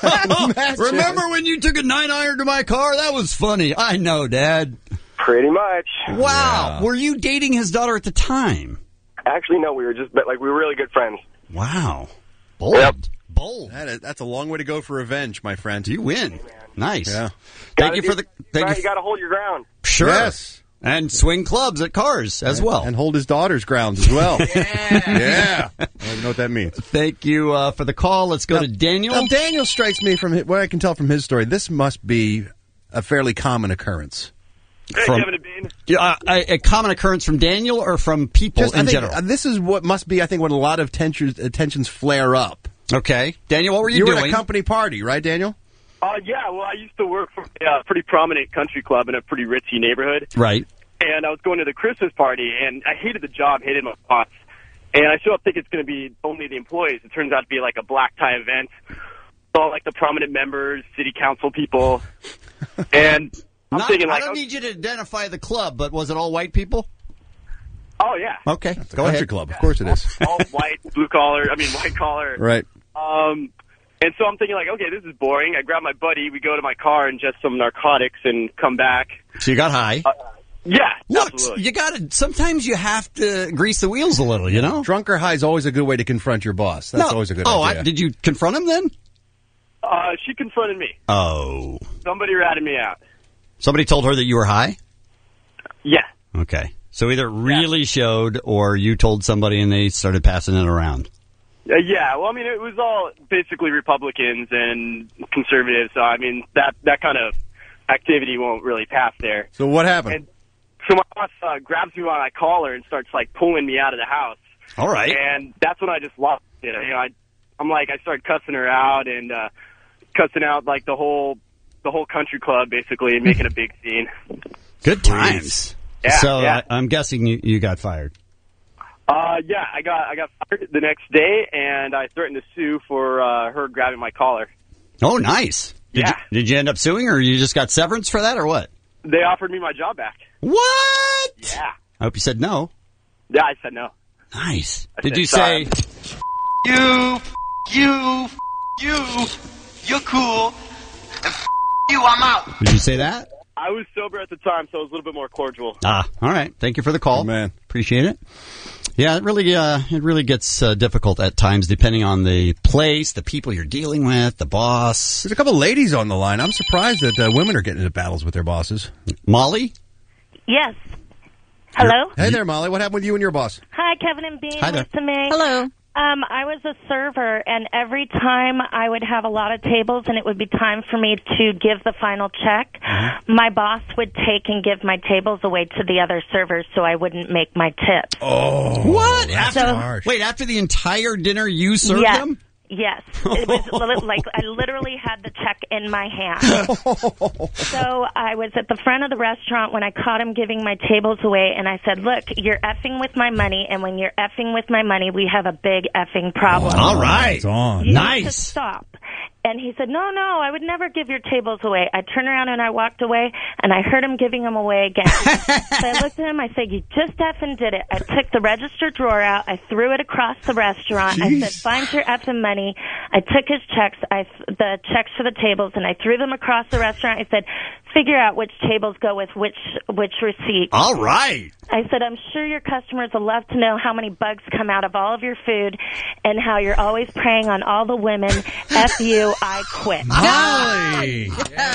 Remember when you took a 9-iron to my car? That was funny. I know, Dad. Pretty much. Wow. Yeah. Were you dating his daughter at the time? Actually, no. We were we were really good friends. Wow. Bold. Yep. Bold. That's a long way to go for revenge, my friend. You win. Nice. Yeah. Thank you. You got to hold your ground. Sure. Yes. And swing clubs at cars as well. And hold his daughter's grounds as well. Yeah. I don't even know what that means. Thank you for the call. Let's go to Daniel. Now, Daniel strikes me from what I can tell from his story. This must be a fairly common occurrence. Hey, Kevin and Bean. A common occurrence from Daniel or from people in general? This is what must be, I think, when a lot of tensions flare up. Okay. Daniel, what were you doing? doing? You were at a company party, right, Daniel? Yeah, well, I used to work for a pretty prominent country club in a pretty ritzy neighborhood. Right. And I was going to the Christmas party, and I hated the job, hated my boss. And I show up thinking it's going to be only the employees. It turns out to be like a black tie event. All like the prominent members, city council people. And I'm thinking I don't need you to identify the club, but was it all white people? Oh, yeah. Okay. It's a country club. Of course it is. All white, white collar. Right. And so I'm thinking, okay, this is boring. I grab my buddy, we go to my car and ingest some narcotics and come back. So you got high? Yeah, look, absolutely. Sometimes you have to grease the wheels a little, you know? Drunk or high is always a good way to confront your boss. That's always a good idea. Did you confront him then? She confronted me. Oh. Somebody ratted me out. Somebody told her that you were high? Yeah. Okay. So either it really showed or you told somebody and they started passing it around. Yeah, well, I mean, it was all basically Republicans and conservatives, so, I mean, that kind of activity won't really pass there. So what happened? And so my boss grabs me by my collar and starts, pulling me out of the house. All right. And that's when I just lost it. I started cussing her out and cussing out, the whole country club, basically, and making a big scene. Good times. Yeah, so yeah. I'm guessing you got fired. Yeah, I got fired the next day, and I threatened to sue for her grabbing my collar. Oh, nice. Did you end up suing, or you just got severance for that, or what? They offered me my job back. What? Yeah. I hope you said no. Yeah, I said no. Nice. Did you say... you're cool, and you, I'm out. Did you say that? I was sober at the time, so it was a little bit more cordial. All right. Thank you for the call. Oh, man. Appreciate it. Yeah, it really gets difficult at times, depending on the place, the people you're dealing with, the boss. There's a couple ladies on the line. I'm surprised that women are getting into battles with their bosses. Molly? Yes. Hello? Hey there, Molly. What happened with you and your boss? Hi, Kevin and Bean. Hi there. Lisa May. Hello. I was a server, and every time I would have a lot of tables and it would be time for me to give the final check, my boss would take and give my tables away to the other servers so I wouldn't make my tips. Oh. What? That's harsh. Wait, after the entire dinner you served them? Yes. It was like I literally had the check in my hand. So I was at the front of the restaurant when I caught him giving my tables away, and I said, look, you're effing with my money, and when you're effing with my money, we have a big effing problem. All right. It's on. You Nice. need to stop. And he said, no, I would never give your tables away. I turned around and I walked away, and I heard him giving them away again. So I looked at him, I said, you just effing did it. I took the register drawer out, I threw it across the restaurant. I said, find your effing money. I took his checks, the checks for the tables, and I threw them across the restaurant. I said, figure out which tables go with which receipt. All right. I said, I'm sure your customers will love to know how many bugs come out of all of your food and how you're always preying on all the women. F you, I quit. Molly!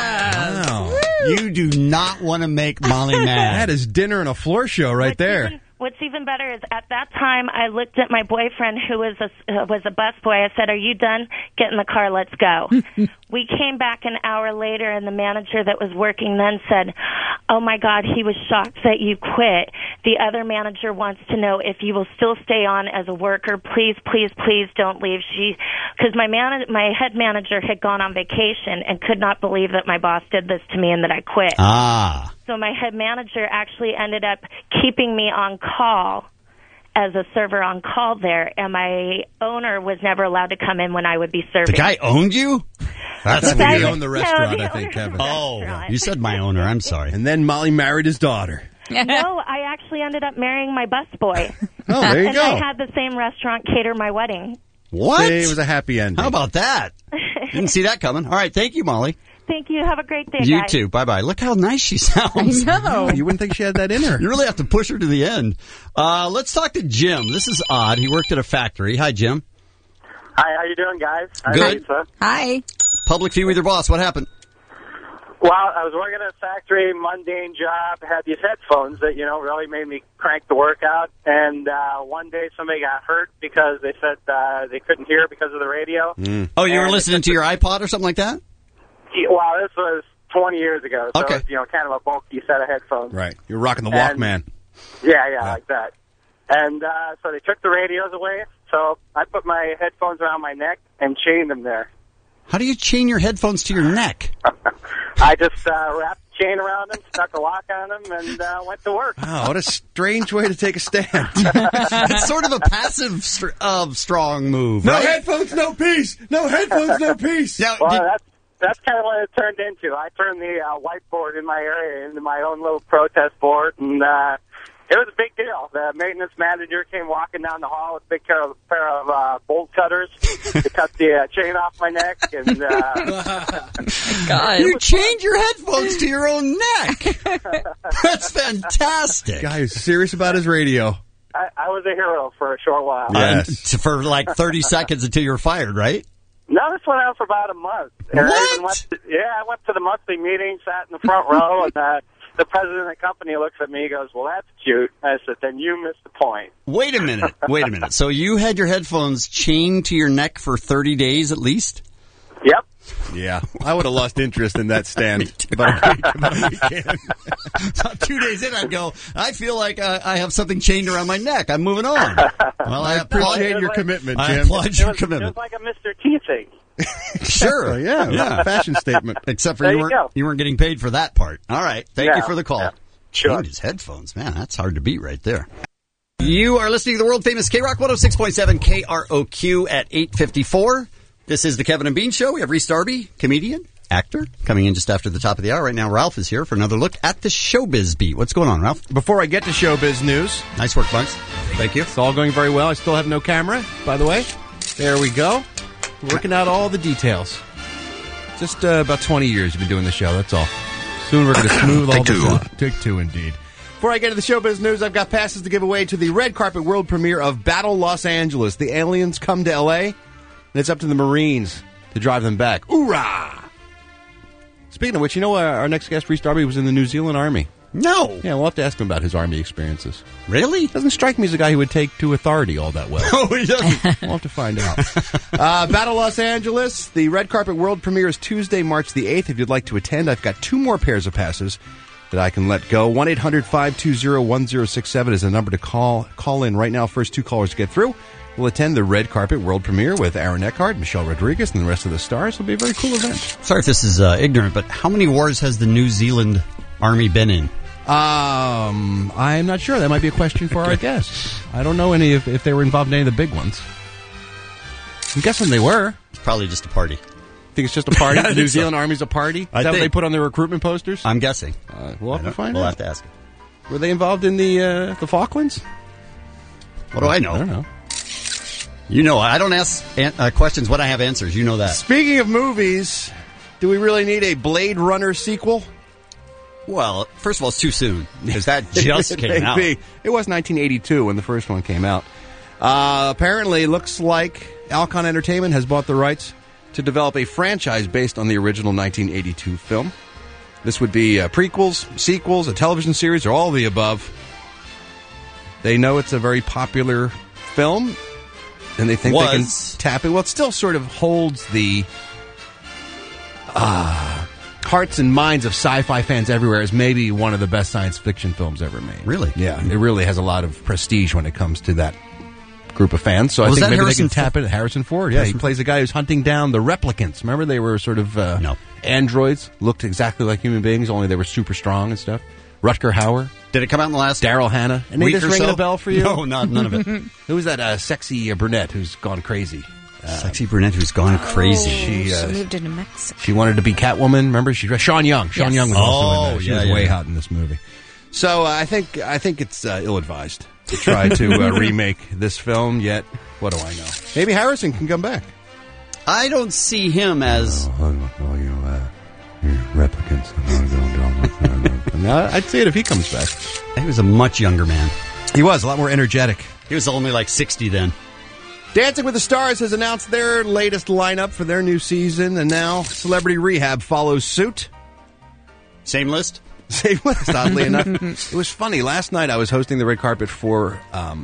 Wow. You do not want to make Molly mad. That is dinner and a floor show right there. What's even better is at that time I looked at my boyfriend who was a busboy. I said, are you done? Get in the car, let's go. We came back an hour later, and the manager that was working then said, oh, my God, he was shocked that you quit. The other manager wants to know if you will still stay on as a worker. Please, please, please don't leave. Because my head manager had gone on vacation and could not believe that my boss did this to me and that I quit. Ah. So my head manager actually ended up keeping me on call as a server on call there, and my owner was never allowed to come in when I would be serving. The guy owned you? That's The guy weird. that owned the restaurant, I think, Kevin. Oh, you said my owner. I'm sorry. And then Molly married his daughter. No, I actually ended up marrying my busboy. Oh, there you and go. I had the same restaurant cater my wedding. What? It was a happy ending. How about that? Didn't see that coming. All right, thank you, Molly. Thank you. Have a great day, You guys. too. Bye-bye. Look how nice she sounds. I know. You wouldn't think she had that in her. You really have to push her to the end. Let's talk to Jim. This is odd. He worked at a factory. Hi, Jim. Hi, how you doing, guys? Hi, Good. Lisa. Hi. Public view with your boss. What happened? Well, I was working at a factory, mundane job, had these headphones that, really made me crank the workout. And one day somebody got hurt because they said they couldn't hear because of the radio. Oh, you were listening to your iPod or something like that? Well, this was 20 years ago. So Okay. it was, kind of a bulky set of headphones. Right. You're rocking the And- Walkman. Yeah, like that. And so they took the radios away. So I put my headphones around my neck and chained them there. How do you chain your headphones to your neck? I just wrapped the chain around them, stuck a lock on them, and went to work. Wow, what a strange way to take a stand. It's sort of a passive strong move, No right? headphones, no peace. No headphones, no peace. Now, Well, that's kind of what it turned into. I turned the whiteboard in my area into my own little protest board, and it was a big deal. The maintenance manager came walking down the hall with a big pair of bolt cutters to cut the chain off my neck. And God. You chained your headphones to your own neck. That's fantastic. Guy who's serious about his radio. I was a hero for a short while. For like 30 seconds until you were fired, right? No, this went on for about a month. And I went to the monthly meeting, sat in the front row, and the president of the company looks at me and goes, well, that's cute. I said, then you missed the point. Wait a minute. So you had your headphones chained to your neck for 30 days at least? Yep. Yeah, I would have lost interest in that stand about a weekend. 2 days in, I'd go, I feel like I have something chained around my neck. I'm moving on. Well, I appreciate your commitment, I Jim. applaud your It commitment. was like a Mr. T thing. Sure. Yeah. Fashion statement. Except for There you you weren't getting paid for that part. All right. Thank you Yeah. for the call. Yeah. Chained his headphones. Man, that's hard to beat right there. You are listening to the world famous K-Rock 106.7 KROQ at 8:54. This is the Kevin and Bean Show. We have Reese Darby, comedian, actor, coming in just after the top of the hour. Right now, Ralph is here for another look at the showbiz beat. What's going on, Ralph? Before I get to showbiz news. Nice work, Bugs. Thank you. It's all going very well. I still have no camera, by the way. There we go. Working out all the details. Just about 20 years you've been doing the show, that's all. Soon we're going to smooth all this out. Take two, indeed. Before I get to the showbiz news, I've got passes to give away to the red carpet world premiere of Battle Los Angeles. The aliens come to L.A., and it's up to the Marines to drive them back. Hoorah! Speaking of which, our next guest, Reese Darby, was in the New Zealand Army. No. Yeah, we'll have to ask him about his Army experiences. Really? Doesn't strike me as a guy who would take to authority all that well. No, he doesn't. We'll have to find out. Battle Los Angeles, the red carpet world premiere is Tuesday, March the 8th. If you'd like to attend, I've got 2 more pairs of passes that I can let go. 1-800-520-1067 is the number to call in right now. First 2 callers to get through will attend the red carpet world premiere with Aaron Eckhart, Michelle Rodriguez, and the rest of the stars. It'll be a very cool event. Sorry if this is ignorant, but how many wars has the New Zealand Army been in? I'm not sure. That might be a question for our guests. I don't know any if they were involved in any of the big ones. I'm guessing they were. It's probably just a party. Think it's just a party? I The think New so. Zealand Army's a party? Is that what think. they put on their recruitment posters? I'm guessing. We'll have to find We'll out. have to ask. Were they involved in the Falklands? What do I know? I don't know. You know, I don't ask questions when I have answers. You know that. Speaking of movies, do we really need a Blade Runner sequel? Well, first of all, it's too soon because that just came out. It was 1982 when the first one came out. Apparently, it looks like Alcon Entertainment has bought the rights to develop a franchise based on the original 1982 film. This would be prequels, sequels, a television series, or all of the above. They know it's a very popular film, and they think they can tap it. Well, it still sort of holds the hearts and minds of sci-fi fans everywhere as maybe one of the best science fiction films ever made. Really? Yeah, it really has a lot of prestige when it comes to that group of fans. So I think maybe Harrison they can tap it. Harrison Ford, yeah. He plays a guy who's hunting down the replicants. Remember, they were sort of androids, looked exactly like human beings, only they were super strong and stuff. Rutger Hauer. Did it come out in the last Daryl Hannah. And week they just or ringing so? a bell for you? No, none of it. Who was that sexy brunette who's gone crazy? Sexy brunette who's gone crazy. She moved into Mexico. She wanted to be Catwoman. Remember, Sean Young. Sean Young was also in there. She was way hot in this movie. So I think it's ill-advised to try to remake this film. Yet, what do I know? Maybe Harrison can come back. I don't see him as replicants. No, I'd see it if he comes back. He was a much younger man. He was a lot more energetic. He was only like 60 then. Dancing with the Stars has announced their latest lineup for their new season, and now Celebrity Rehab follows suit. Same list? Same list, oddly enough. It was funny. Last night I was hosting the red carpet for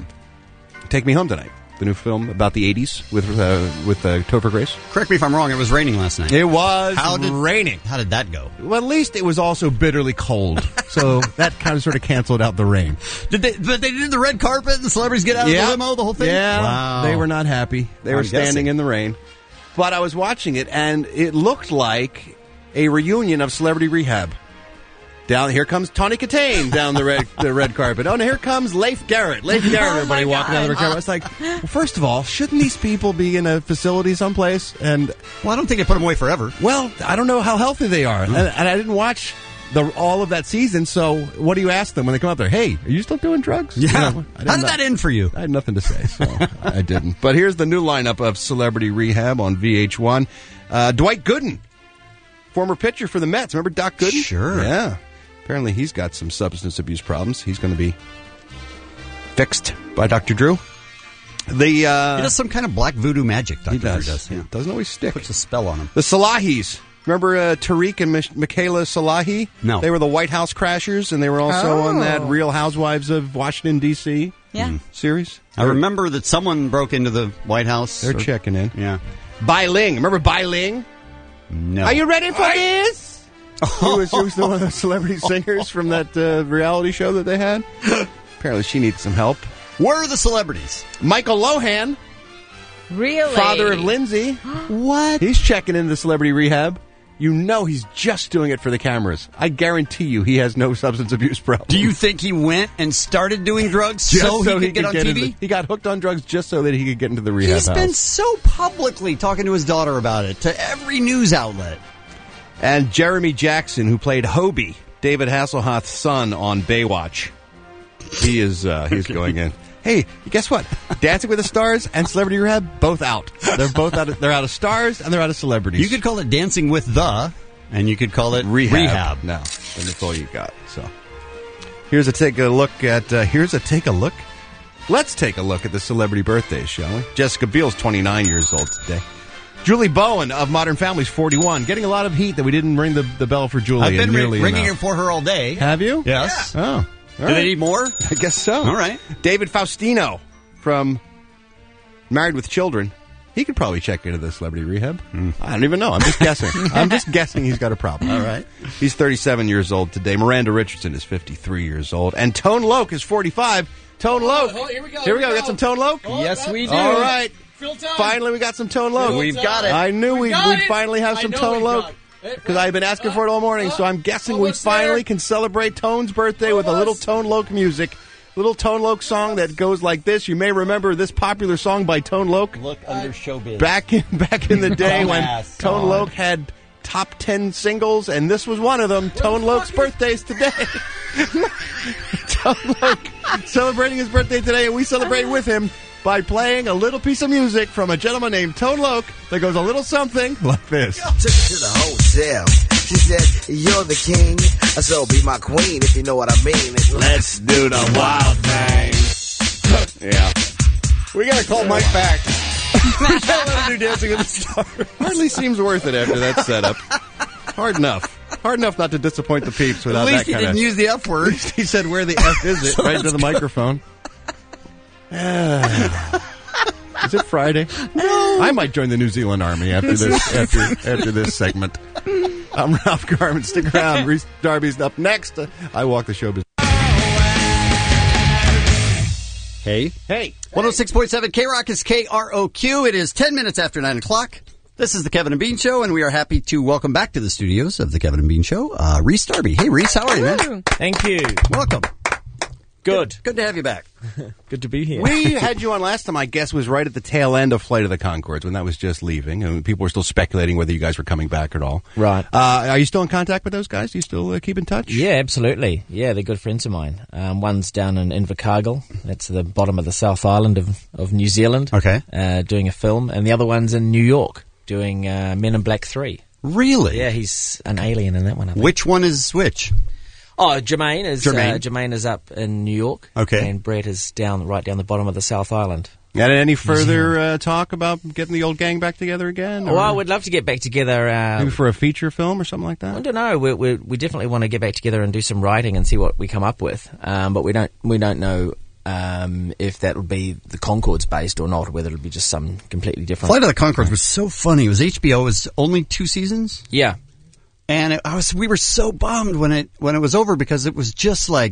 Take Me Home Tonight, the new film about the 80s with Topher Grace. Correct me if I'm wrong, it was raining last night. It was raining. How did that go? Well, at least it was also bitterly cold, so that kind of sort of canceled out the rain. But they did the red carpet and the celebrities get out of the limo, the whole thing? Yeah, Wow. they were not happy. They were standing in the rain. But I was watching it, and it looked like a reunion of Celebrity Rehab. Down here comes Tawny Katane down the red carpet. Oh, and here comes Leif Garrett. Everybody walking down the red carpet. I was like, well, first of all, shouldn't these people be in a facility someplace? And well, I don't think they put them away forever. Well, I don't know how healthy they are, and I didn't watch all of that season. So, what do you ask them when they come up there? Hey, are you still doing drugs? Yeah. You know, how did that end for you? I had nothing to say, so I didn't. But here's the new lineup of Celebrity Rehab on VH1. Dwight Gooden, former pitcher for the Mets. Remember Doc Gooden? Sure. Yeah. Apparently, he's got some substance abuse problems. He's going to be fixed by Dr. Drew. He does some kind of black voodoo magic, Dr. Drew does. Yeah. Doesn't always stick. Puts a spell on him. The Salahis. Remember Tariq and Michaela Salahi? No. They were the White House Crashers, and they were also on that Real Housewives of Washington, D.C. series. I remember that someone broke into the White House. They're checking in. Yeah. Bai Ling. Remember Bai Ling? No. Are you ready for this? He was one of the celebrity singers from that reality show that they had. Apparently, she needs some help. Where are the celebrities? Michael Lohan, really, father of Lindsay. What? He's checking into Celebrity Rehab. You know he's just doing it for the cameras. I guarantee you he has no substance abuse problem. Do you think he went and started doing drugs so he could get on TV? He got hooked on drugs just so that he could get into the rehab He's house. been so publicly talking to his daughter about it, to every news outlet. And Jeremy Jackson, who played Hobie, David Hasselhoff's son on Baywatch. He is he's going in. Hey, guess what? Dancing with the Stars and Celebrity Rehab, both out. They're both out. They're out of stars and they're out of celebrities. You could call it Dancing with the, and you could call it Rehab. No, then that's all you got. So here's a take a look. Let's take a look at the celebrity birthdays, shall we? Jessica Biel's 29 years old today. Julie Bowen of Modern Family's 41. Getting a lot of heat that we didn't ring the bell for Julie. I've been ringing enough. it for her all day. Have you? Yes. Yeah. Oh. Do they need more? I guess so. All right. David Faustino from Married with Children. He could probably check into the Celebrity Rehab. I don't even know. I'm just guessing. I'm just guessing he's got a problem. All right. He's 37 years old today. Miranda Richardson is 53 years old. And Tone Loc is 45. Tone Loc. Here we go. Here we go. Got some Tone Loc? Yes, we do. All right. Fill time. Finally, we got some Tone Loc. We've got it. I knew we'd finally have some Tone Loc. it. Because I've been asking for it all morning, so I'm guessing we finally can celebrate Tone's birthday with a little Tone Loc music. Little Tone Loc song that goes like this. You may remember this popular song by Tone Loc. Look under showbiz. Back in the day when Tone Loc had top 10 singles, and this was one of them. Tone Loc's birthday's today. Tone Loc celebrating his birthday today, and we celebrate with him by playing a little piece of music from a gentleman named Tone Loc that goes a little something like this. Took her to the hotel. She said, "You're the king, so be my queen, if you know what I mean." Let's do the wild thing. Yeah. We gotta call Mike back. We gotta let him do Dancing with the Stars. Hardly seems worth it after that setup. Hard enough. Hard enough not to disappoint the peeps without that kind of... At least he didn't use the F word. He said, where the F is it? Right to the microphone. Is it Friday? No. I might join the New Zealand Army after this after this segment. I'm Ralph Garman. Stick around. Reese Darby's up next. I walk the showbiz. Hey. 106.7 K-Rock is KROQ. It is 10 minutes after 9 o'clock. This is the Kevin and Bean Show, and we are happy to welcome back to the studios of the Kevin and Bean Show, Reese Darby. Hey, Reese, how are you, man? Thank you. Welcome. Good to have you back. Good to be here. We had you on last time, I guess, was right at the tail end of Flight of the Conchords, when that was just leaving, and people were still speculating whether you guys were coming back at all. Right. Are you still in contact with those guys? Do you still keep in touch? Yeah, absolutely. Yeah, they're good friends of mine. One's down in Invercargill. That's the bottom of the South Island of New Zealand. Okay. Doing a film. And the other one's in New York, doing Men in Black 3. Really? Yeah, he's an alien in that one, I think. Which one is which? Oh, Jermaine is up in New York. Okay. And Brett is right down the bottom of the South Island. Got any further talk about getting the old gang back together again? Well, I would love to get back together. Maybe for a feature film or something like that? I don't know. We definitely want to get back together and do some writing and see what we come up with. But we don't know if that would be the Conchords based or not, or whether it would be just some completely different. Flight of the Conchords was so funny. It was HBO. It was only 2 seasons? Yeah. And we were so bummed when it was over, because it was just like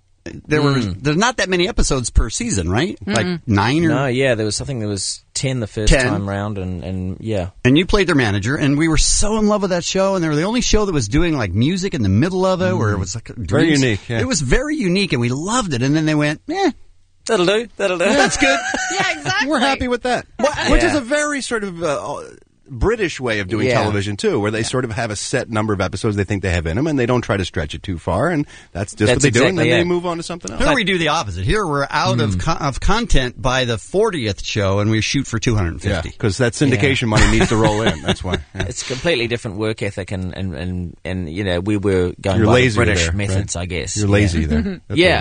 there's not that many episodes per season, right? Mm-hmm. Like 9 or... No, yeah, there was 10 the first time round, and yeah. And you played their manager, and we were so in love with that show, and they were the only show that was doing like music in the middle of it, where it was like very unique. Yeah. It was very unique, and we loved it. And then they went, that'll do. That's good. Yeah, exactly. We're happy with that. Which is a very sort of British way of doing television, too, where they sort of have a set number of episodes they think they have in them, and they don't try to stretch it too far, and that's what they do, and then they move on to something else. Here we do the opposite. Here we're out of content by the 40th show, and we shoot for 250. Yeah, because that syndication money needs to roll in. That's why. Yeah. It's completely different work ethic, and you know, we were going You're by lazy the British there, methods, right? I guess. You're lazy there.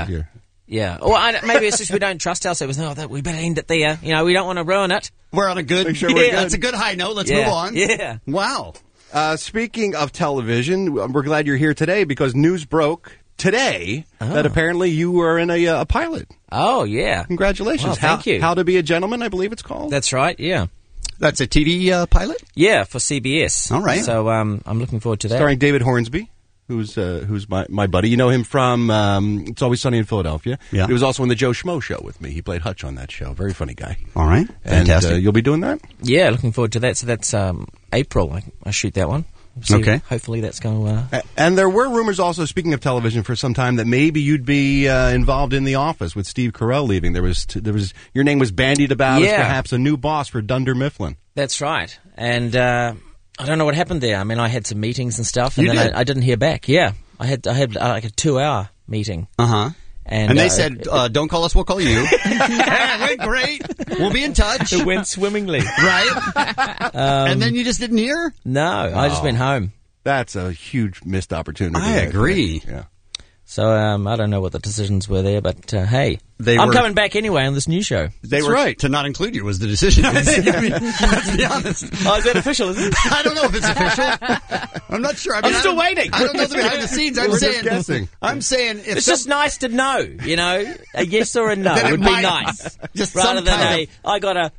Yeah. Or maybe it's just we don't trust ourselves. No, we better end it there. You know, we don't want to ruin it. We're on a good... Make sure we're good. That's a good high note. Let's move on. Yeah. Wow. Speaking of television, we're glad you're here today because news broke today that apparently you were in a pilot. Oh, yeah. Congratulations. Well, thank you. How to Be a Gentleman, I believe it's called. That's right, yeah. That's a TV pilot? Yeah, for CBS. All right. So I'm looking forward to that. Starring David Hornsby, who's my buddy. You know him from It's Always Sunny in Philadelphia. Yeah. He was also on the Joe Schmo Show with me. He played Hutch on that show. Very funny guy. All right. Fantastic. And you'll be doing that? Yeah, looking forward to that. So that's April. I shoot that one. So okay. Hopefully that's going to... And there were rumors also, speaking of television, for some time that maybe you'd be involved in The Office with Steve Carell leaving. There was your name was bandied about as perhaps a new boss for Dunder Mifflin. That's right. And I don't know what happened there. I mean, I had some meetings and stuff, and then I didn't hear back. Yeah. I had like a 2-hour meeting. Uh-huh. And they said, don't call us, we'll call you. It went great. We'll be in touch. It went swimmingly. Right? And then you just didn't hear? No, I just went home. That's a huge missed opportunity. I agree. Yeah. So I don't know what the decisions were there, but hey, I'm coming back anyway on this new show. That's right. To not include you was the decision. I think. I mean, let's be honest. Oh, is that official, is it? I don't know if it's official. I'm not sure. I mean, I'm still waiting. I don't know the behind the scenes. I'm saying if it's just nice to know, you know, a yes or a no would be nice. Just rather than I got a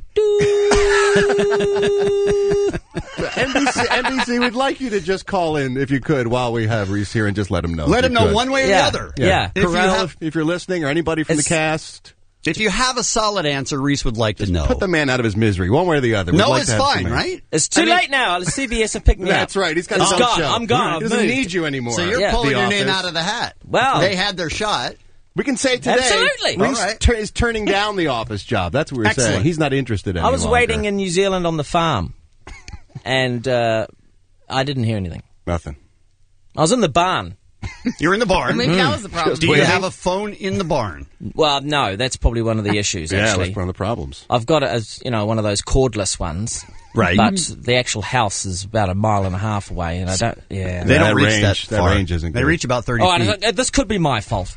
NBC would like you to just call in if you could while we have Reese here and just let him know. Let him know one way or the other. Yeah. If you're listening or anybody from the cast. If you have a solid answer, Reese would like to know. Put the man out of his misery, one way or the other. No, We'd like it's to have fine, some right? It's too late now. The CBS have picked me up. That's right. He's got It's his own gone. show. I'm gone. He doesn't need you anymore. So you're Yeah. pulling The your name Office. out of the hat. Well, They had their shot. We can say today. Absolutely. Reese All right. is turning down the office job. That's what we're Excellent. saying. He's not interested any I was longer. waiting in New Zealand on the farm, and I didn't hear anything. Nothing. I was in the barn. You're in the barn. Maybe that was the problem. Do you have a phone in the barn? Well, no, that's probably one of the issues. Yeah, Actually, that's one of the problems. I've got it as one of those cordless ones, Right. But the actual house is about 1.5 miles away, and I don't. Yeah, They don't That reach range- that far. that range isn't They good. reach about 30 Oh, feet. and this could be my fault.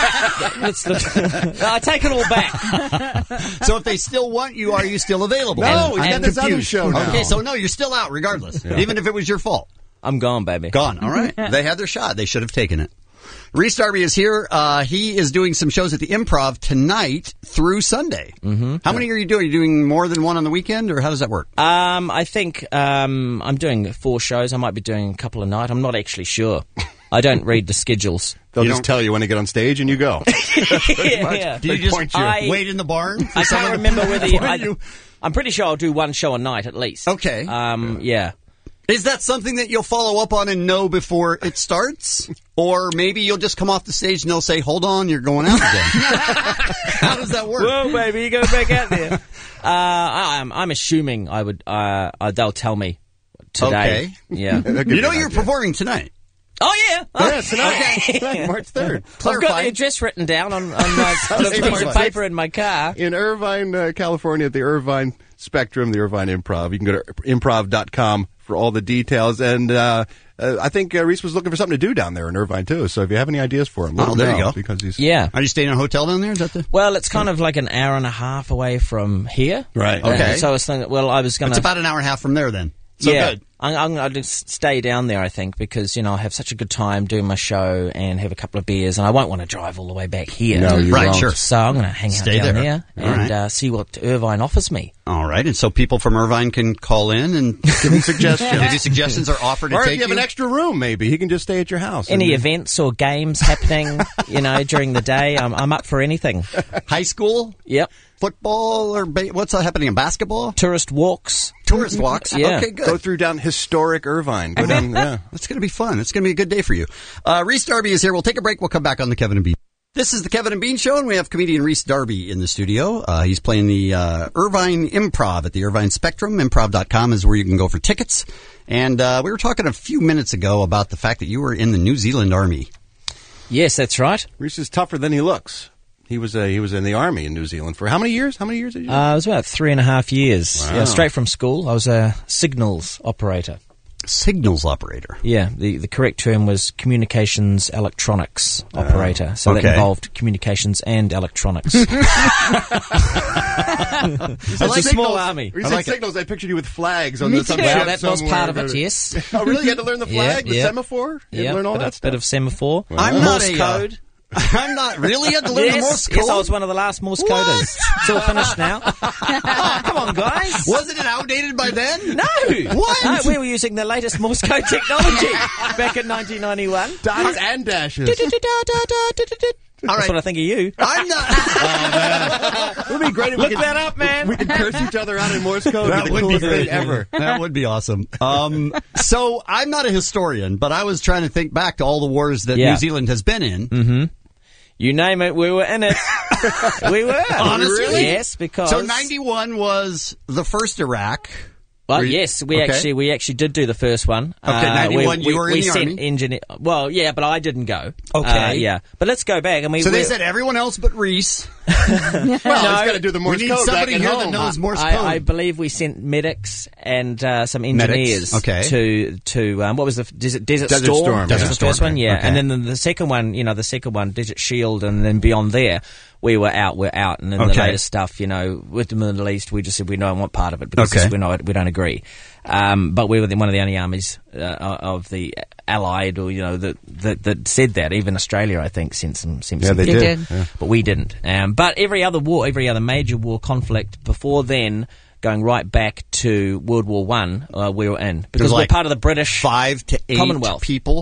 I take it all back. So if they still want you, are you still available? No, he's I'm got this other confused. show now. Okay, so no, you're still out regardless, even if it was your fault. I'm gone, baby. Gone. All right. They had their shot. They should have taken it. Reese Darby is here. He is doing some shows at the Improv tonight through Sunday. Mm-hmm. How many are you doing? Are you doing more than one on the weekend, or how does that work? I think I'm doing 4 shows. I might be doing a couple a night. I'm not actually sure. I don't read the schedules. They'll just tell you when to get on stage and you go. Yeah. Do you They just point you. wait in the barn? I can't remember whether you... I'm pretty sure I'll do 1 show a night at least. Okay. Yeah. Is that something that you'll follow up on and know before it starts? Or maybe you'll just come off the stage and they'll say, hold on, you're going out again. How does that work? Whoa, baby, you go back out there. I'm assuming I would. They'll tell me today. Okay. Yeah. You know you're performing tonight. Oh yeah. Yeah, tonight. Okay. Tonight, March 3rd. I've got Clarify. the address written down on a piece of paper in my car. In Irvine, California, at the Irvine Spectrum, the Irvine Improv. You can go to improv.com for all the details. And I think Reese was looking for something to do down there in Irvine, too. So if you have any ideas for him, let him there you know, go. Because he's... Yeah. Are you staying in a hotel down there? Is that the... Well, it's kind of like an hour and a half away from here. Right. Okay. So I was thinking, I was going It's about an hour and a half from there then. So yeah, good. I'm going to stay down there, I think, because, I'll have such a good time doing my show and have a couple of beers, and I won't want to drive all the way back here. No, you Right, won't. sure. So I'm going to hang Stay out down there. there All and right. see what Irvine offers me. All right. And so people from Irvine can call in and Give him suggestions. give you suggestions or offer to Or if take you have an extra room, maybe. He can just stay at your house. Any And- events or games happening, during the day, I'm up for anything. high school, Yep. football, or what's happening in basketball? Tourist walks. Tourist walks. Yeah. Okay, good. Go through down historic Irvine. Go down, yeah. That's going to be fun. It's going to be a good day for you. Reese Darby is here. We'll take a break. We'll come back on the Kevin and Bean. This is the Kevin and Bean Show, and we have comedian Reese Darby in the studio. He's playing the Irvine Improv at the Irvine Spectrum. Improv.com is where you can go for tickets. And we were talking a few minutes ago about the fact that you were in the New Zealand Army. Yes, that's right. Reese is tougher than he looks. He was in the Army in New Zealand for how many years? How many years did you do? It was about 3.5 years. Wow. Yeah, straight from school. I was a signals operator. Signals operator. Yeah, the correct term was communications electronics operator. So that okay. involved communications and electronics. I It's a small army. We I said like it. signals. I pictured you with flags on Me the some too. Well, ship that was somewhere. part of it, yes. Oh, really? You had to learn the flag, the Yeah. semaphore? You had to learn all that stuff? Bit of semaphore. I'm not Morse a, code. I'm not really had to learn the Morse code. Yes, I was one of the last Morse coders. It's all finished now. Oh, come on, guys. Wasn't it outdated by then? No. What? No, we were using the latest Morse code technology back in 1991. Dots and dashes. That's right. what I think of you. I'm not. It would be great if we Look could, that up, man. we could curse each other out in Morse code. That It'd would the be coolest great thing ever. That would be awesome. So I'm not a historian, but I was trying to think back to all the wars that Yeah. New Zealand has been in. Mm-hmm. You name it, we were in it. We were. Honestly? Really? Yes, because... So 91 was the first Iraq. Well, yes, we Okay. actually did do the first one. Okay, 91, you were in we the sent army? engineer. Well, yeah, but I didn't go. Okay. Yeah, but let's go back. I mean, So they said everyone else but Reese. Well, he's got to do the Morse We need code somebody back at here home. that knows Morse code. I believe we sent medics and some engineers okay. to what was the Desert Storm. Storm? That Desert was the first Storm, one, yeah. okay. And then the second one, Desert Shield, and then beyond there, we're out. And then the Okay. latest stuff, with the Middle East, we just said we don't want part of it because Okay. we don't agree. But we were one of the only armies of the Allied, or that said that. Even Australia, I think, sent some. Yeah, they did. did. But we didn't. But every other major war conflict before then, going right back to World War I, we were in because we're like part of the British 5 to 8 Commonwealth. people.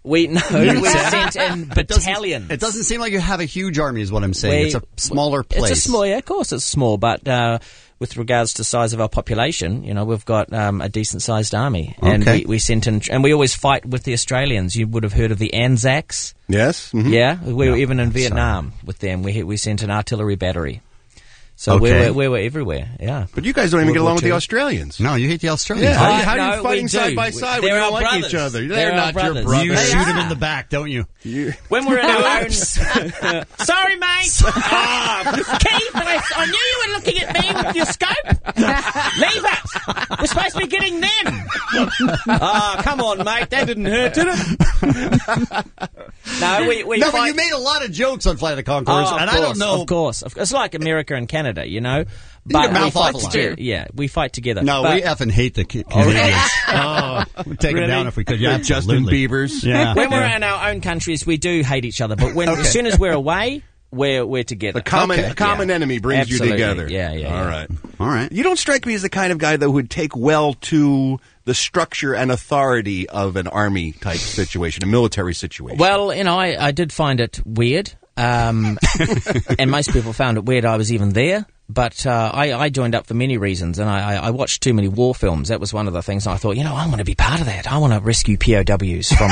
We sent in battalions. It doesn't seem like you have a huge army, is what I'm saying. It's a smaller place. It's a small, yeah, of course it's small, but with regards to size of our population, we've got a decent-sized army. And we sent in, and we always fight with the Australians. You would have heard of the Anzacs. Yes. Mm-hmm. Yeah, we were even in Vietnam with them. We sent an artillery battery. So we were everywhere, yeah. But you guys don't even get along with the Australians. No, you hate the Australians. Yeah. How are you fighting side by side when you don't like each other? They're not your brothers. You shoot them in the back, don't you? When we're in our own... Sorry, mate. Keith, I knew you were looking at me with your scope. Leave it. We're supposed to be getting them. Come on, mate. That didn't hurt, did it? No, we but you made a lot of jokes on Flight of the Conchords, and I don't know. Of course. It's like America and Canada, But we fight together. Yeah, we fight together. No, we effing hate the Canadians. We'd take them down if we could. Yeah, Justin Biebers. Yeah. When we're in our own countries, we do hate each other. But as soon as we're away, we're together. The common enemy brings you together. Yeah. All right. You don't strike me as the kind of guy that would take well to the structure and authority of an army type situation, a military situation. Well, I did find it weird. And most people found it weird I was even there. But I joined up for many reasons, and I watched too many war films. That was one of the things I thought, I want to be part of that. I want to rescue POWs from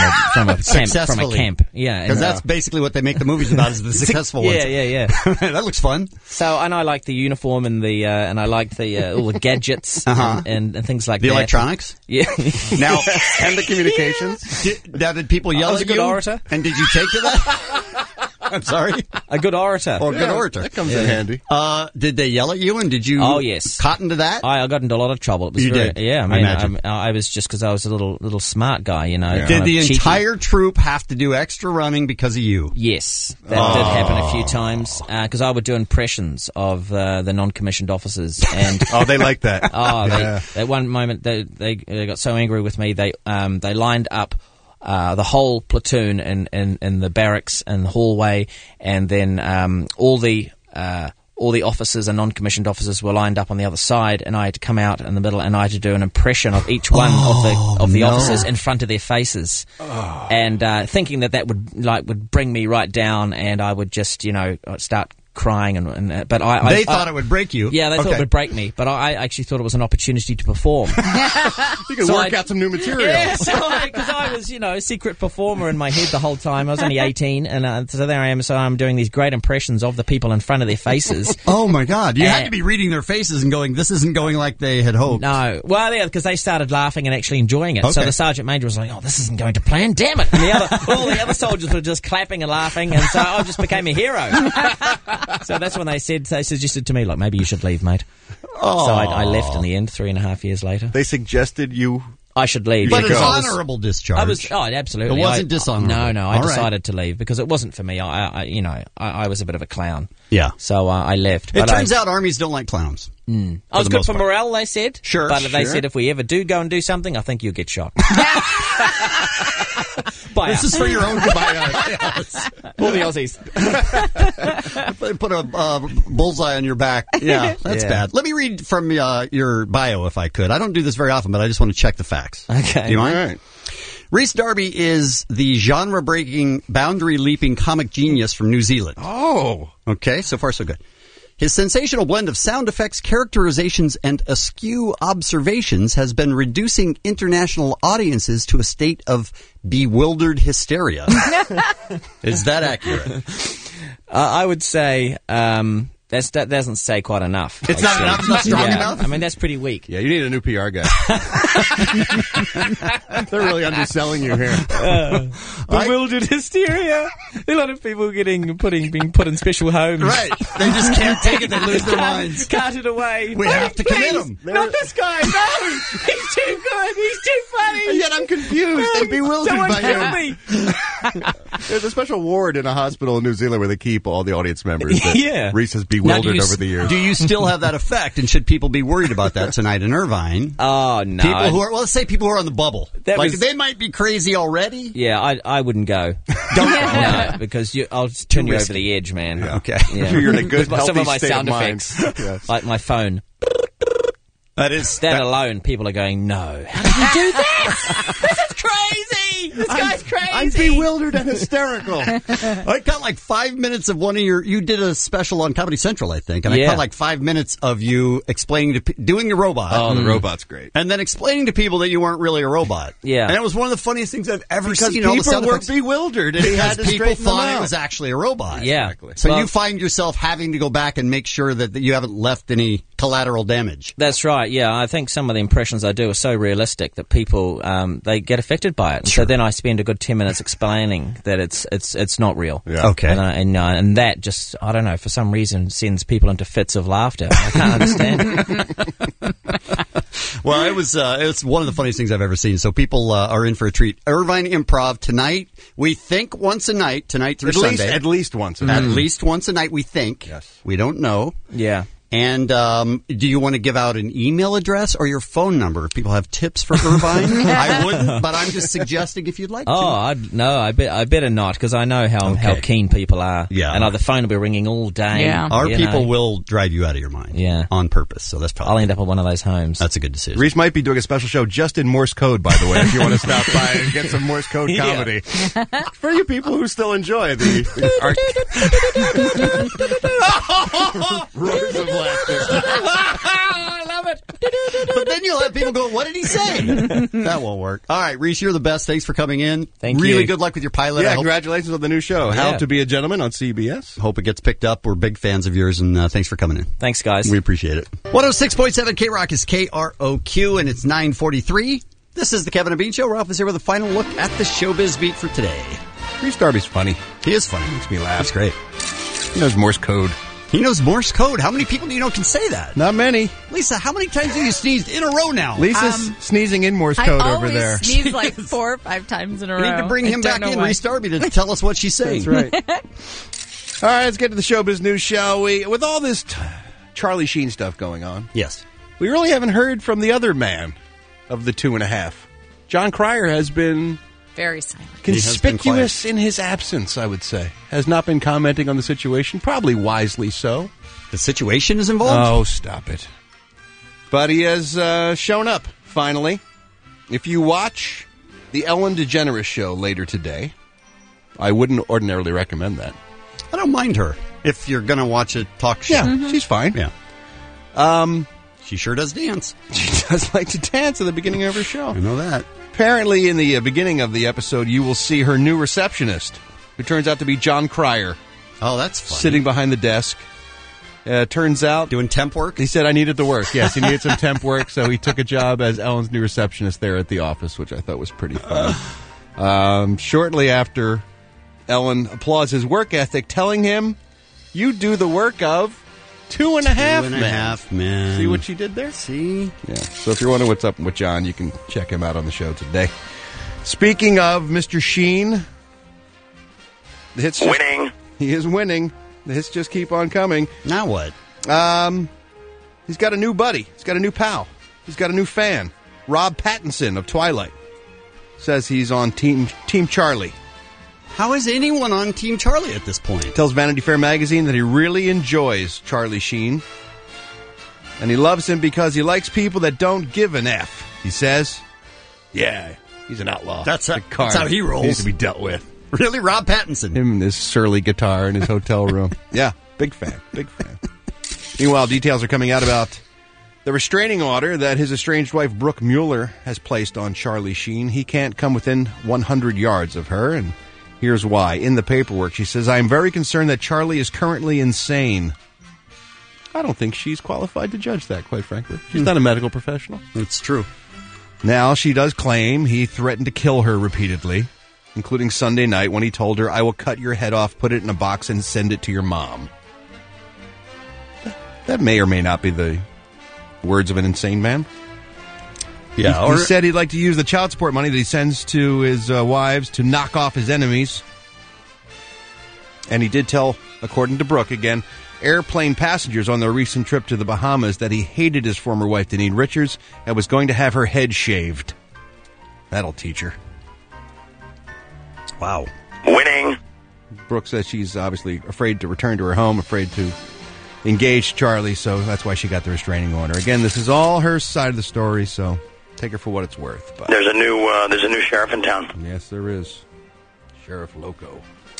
a camp. Yeah, because that's basically what they make the movies about, is the successful ones. Yeah. That looks fun. So, and I liked the uniform and and I liked the all the gadgets and things like that. The electronics. Yeah. Now and the communications. Did people yell at you? I was a good orator. And did you take to that? I'm sorry? A good orator. Or a good orator. That comes in handy. Did they yell at you, and did you cotton to that? I got into a lot of trouble. It was did? Yeah, I imagine. I was just because I was a little smart guy, Yeah. Did the entire troop have to do extra running because of you? Yes, that did happen a few times, because I would do impressions of the non-commissioned officers. And they like that. At one moment they got so angry with me, they lined up the whole platoon in the barracks and the hallway, and then all the officers and non-commissioned officers were lined up on the other side, and I had to come out in the middle, and I had to do an impression of each one of the officers in front of their faces, and thinking that would bring me right down, and I would just start crying but I thought it would break you. Yeah, they thought it would break me, but I actually thought it was an opportunity to perform. You could work out some new material. Yeah, because I was a secret performer in my head the whole time. I was only 18, and so there I am. So I'm doing these great impressions of the people in front of their faces. Oh my God! You had to be reading their faces and going, "This isn't going like they had hoped." No, well, yeah, because they started laughing and actually enjoying it. Okay. So the sergeant major was like, "Oh, this isn't going to plan. Damn it!" And all the other soldiers were just clapping and laughing, and so I just became a hero. So that's when they suggested to me, like, maybe you should leave, mate. Oh. So I left in the end, 3.5 years later. They suggested you... I should leave. But it's honorable discharge. Absolutely. It wasn't dishonorable. No, I decided to leave because it wasn't for me. I was a bit of a clown. Yeah. So I left. It turns out armies don't like clowns. I was good for morale, they said. Sure. But they said if we ever do go and do something, I think you'll get shot. This is for your own Yes. All the Aussies. Put a bullseye on your back. Yeah, that's bad. Let me read from your bio, if I could. I don't do this very often, but I just want to check the facts. Okay. Do you mind? All right. Rhys Darby is the genre-breaking, boundary-leaping comic genius from New Zealand. Oh. Okay, so far so good. His sensational blend of sound effects, characterizations, and askew observations has been reducing international audiences to a state of bewildered hysteria. Is that accurate? I would say that doesn't say quite enough. It's not enough? It's not strong enough? I mean, that's pretty weak. Yeah, you need a new PR guy. They're really underselling you here. Bewildered hysteria. A lot of people being put in special homes. Right. They just can't take it. They lose their minds. Carted away. We have to commit them. Not this guy. No. He's too good. He's too funny. And yet I'm confused and bewildered by him. Me. There's a special ward in a hospital in New Zealand where they keep all the audience members that Yeah. Rhys has bewildered over the years. Do you still have that effect? And should people be worried about that tonight in Irvine? Oh, no. People who are, let's say people who are on the bubble. That they might be crazy already. Yeah, I wouldn't go. Don't go. No, because I'll turn you over the edge, man. Yeah. Okay. Yeah. You're in a good, With some of my healthy state sound of mind. effects, Yes. like my phone. That Alone, people are going, no. How did you do that? This is crazy. crazy. This guy's crazy. I'm bewildered and hysterical. I got like 5 minutes of one of you did a special on Comedy Central, I think, and I caught like 5 minutes of you explaining doing the robot. Oh, the robot's great. And then explaining to people that you weren't really a robot. Yeah. And it was one of the funniest things I've ever Because seen. All the people sound were effects. bewildered, and he had to Because people straighten them thought out. it was actually a robot. Yeah. So Well- you find yourself having to go back and make sure that you haven't left any collateral damage. That's right. Yeah, I think some of the impressions I do are so realistic that people they get affected by it. So then I spend a good 10 minutes explaining that it's not real. Yeah. Okay. And that just, I don't know, for some reason sends people into fits of laughter. I can't understand it. Well, it's one of the funniest things I've ever seen. So people are in for a treat. Irvine Improv tonight. We think once a night, tonight through Sunday. At least once a night. At least once a night, we think. Yes. We don't know. Yeah. And do you want to give out an email address or your phone number if people have tips for Irvine? I wouldn't, but I'm just suggesting if you'd like to. I better not, because I know how keen people are. Yeah. And the phone will be ringing all day. Yeah. Our you people know. will drive you out of your mind. Yeah. On purpose. So that's probably. I'll end up at one of those homes. That's a good decision. Reese might be doing a special show just in Morse code, by the way, if you want to stop by and get some Morse code comedy. For you people who still enjoy the roars of laughter. I love it. But then you'll have people go, what did he say? That won't work. All right, Reese, you're the best. Thanks for coming in. Thank you. Really good luck with your pilot. Yeah, I hope, congratulations on the new show, How Yeah. to Be a Gentleman on CBS. hope it gets picked up. We're big fans of yours, and thanks for coming in. Thanks, guys. We appreciate it. 106.7 K-Rock is KROQ, and it's 9:43. This is the Kevin and Bean Show. Ralph is here with a final look at the showbiz beat for today. Reese Darby's funny. He is funny. Makes me laugh. That's great. He knows Morse code. He knows Morse code. How many people do you know can say that? Not many. Lisa, how many times have you sneezed in a row now? Lisa's sneezing in Morse I code always over there. sneeze like 4 or 5 times in a row. We need to bring I him don't back know in, why. Reese Darby, to tell us what she's saying. That's right. All right, let's get to the showbiz news, shall we? With all this Charlie Sheen stuff going on, Yes. we really haven't heard from the other man of the 2.5. John Cryer has been Very silent. conspicuous in his absence, I would say. Has not been commenting on the situation, probably wisely so. The situation is involved? Oh, stop it. But he has shown up, finally. If you watch the Ellen DeGeneres show later today, I wouldn't ordinarily recommend that. I don't mind her if you're going to watch a talk show. Yeah, she's fine. Yeah. She sure does dance. She does like to dance at the beginning of her show. I know that. Apparently, in the beginning of the episode, you will see her new receptionist, who turns out to be John Cryer. Oh, that's funny. Sitting behind the desk. Turns out... Doing temp work? He said I needed the work. Yes, he needed some temp work, so he took a job as Ellen's new receptionist there at the office, which I thought was pretty funny. Shortly after, Ellen applauds his work ethic, telling him, you do the work of 2.5 men. See what she did there? See? Yeah. So if you're wondering what's up with John, you can check him out on the show today. Speaking of Mr. Sheen, the hits Winning. He is winning. The hits just keep on coming. Now what? He's got a new buddy. He's got a new pal. He's got a new fan. Rob Pattinson of Twilight says he's on Team Charlie. How is anyone on Team Charlie at this point? Tells Vanity Fair magazine that he really enjoys Charlie Sheen. And he loves him because he likes people that don't give an F. He says, yeah, he's an outlaw. That's a card. how he rolls. Needs to be dealt with. Really? Rob Pattinson? Him and his surly guitar in his hotel room. Yeah, big fan. Big fan. Meanwhile, details are coming out about the restraining order that his estranged wife, Brooke Mueller, has placed on Charlie Sheen. He can't come within 100 yards of her, and here's why. In the paperwork, she says, I am very concerned that Charlie is currently insane. I don't think she's qualified to judge that, quite frankly. She's not a medical professional. It's true. Now, she does claim he threatened to kill her repeatedly, including Sunday night when he told her, I will cut your head off, put it in a box, and send it to your mom. That may or may not be the words of an insane man. Yeah, He said he'd like to use the child support money that he sends to his wives to knock off his enemies. And he did tell, according to Brooke again, airplane passengers on their recent trip to the Bahamas that he hated his former wife, Deneen Richards, and was going to have her head shaved. That'll teach her. Wow. Winning. Brooke says she's obviously afraid to return to her home, afraid to engage Charlie, so that's why she got the restraining order. Again, this is all her side of the story, so take her for what it's worth. But There's a new sheriff in town. yes, there is. Sheriff Loco.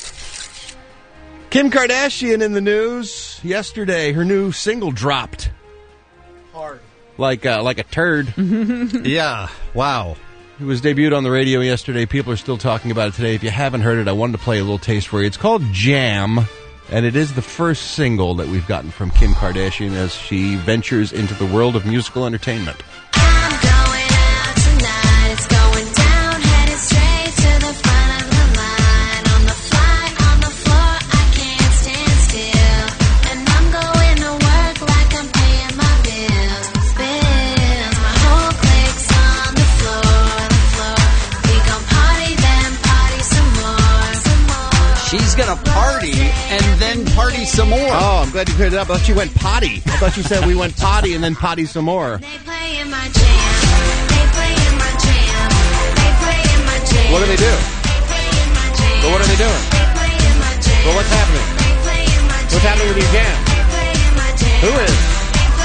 Kim Kardashian in the news yesterday. Her new single dropped. Hard. Like a turd. Yeah. Wow. It was debuted on the radio yesterday. People are still talking about it today. If you haven't heard it, I wanted to play a little taste for you. It's called Jam, and it is the first single that we've gotten from Kim Kardashian as she ventures into the world of musical entertainment. I'm going out tonight. It's going down, headed straight to the front of the line. On the fly, on the floor, I can't stand still. And I'm going to work like I'm paying my bills. My whole clique's on the floor. We gon' party, then party some more. She's going to party and then party some more. Oh, I'm glad you cleared it up. I thought you went potty. I thought you said we went potty and then potty some more. They playing my jam. They playing my jam. They playing my jam. What do they do? Well, what are they doing? Well, what's happening? What's happening with your jam? Who is?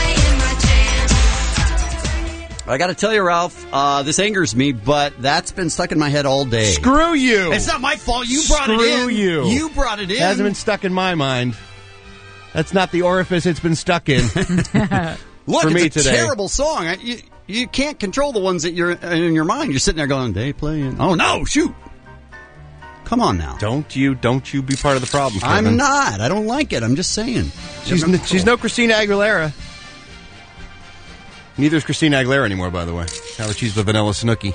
I got to tell you, Ralph, this angers me, but that's been stuck in my head all day. Screw you. It's not my fault. You brought it in. Screw you. You brought it in. It hasn't been stuck in my mind. That's not the orifice it's been stuck in. Look, for me it's a today. terrible song. You can't control the ones that you're in your mind. You're sitting there going, they playing. Oh, no, shoot. Come on now. Don't you be part of the problem, Kevin. I'm not. I don't like it. I'm just saying. She's no Christina Aguilera. Neither is Christina Aguilera anymore, by the way. Now that she's the Vanilla Snooki.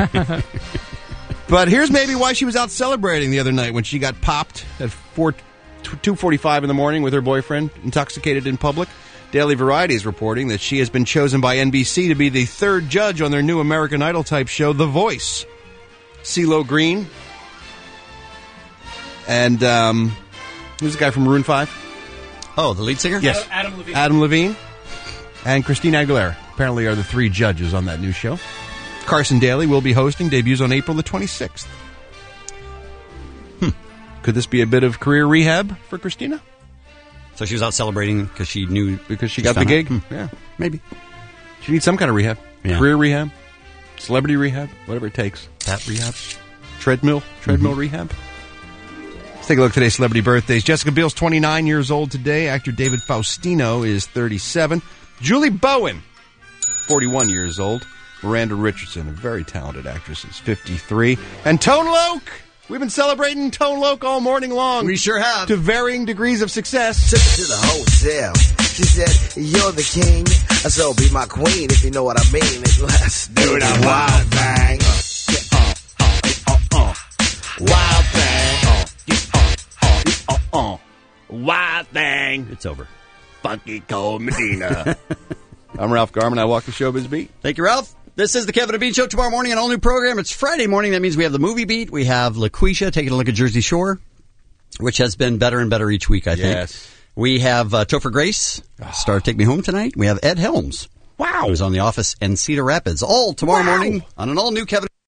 But here's maybe why she was out celebrating the other night when she got popped at 2:45 in the morning with her boyfriend, intoxicated in public. Daily Variety is reporting that she has been chosen by NBC to be the third judge on their new American Idol type show, The Voice. CeeLo Green. And who's the guy from Maroon 5? Oh, the lead singer? Yes. Adam Levine. Adam Levine. And Christina Aguilera apparently are the three judges on that new show. Carson Daly will be hosting, debuts on April the 26th. Could this be a bit of career rehab for Christina? So she was out celebrating because she knew... Because she got the gig? Yeah. Maybe. She needs some kind of rehab. Yeah. Career rehab. Celebrity rehab. Whatever it takes. That rehab. Treadmill rehab. Let's take a look at today's celebrity birthdays. Jessica Biel's 29 years old today. Actor David Faustino is 37. Julie Bowen, 41 years old. Miranda Richardson, a very talented actress, is 53. And Tone Loc! We've been celebrating Tone Loc all morning long. We sure have. To varying degrees of success. Took her to the hotel. She said, you're the king, so be my queen if you know what I mean. Let's do the wild thing. Wild thing. Wild thing. It's over. Funky Cold Medina. I'm Ralph Garman. I walk the showbiz beat. Thank you, Ralph. This is the Kevin and Bean Show. Tomorrow morning, an all-new program. It's Friday morning. That means we have the movie beat. We have LaQuisha taking a look at Jersey Shore, which has been better and better each week, I think. Yes. We have Topher Grace, star Take Me Home tonight. We have Ed Helms. Wow. Who's on The Office and Cedar Rapids. All tomorrow morning on an all-new Kevin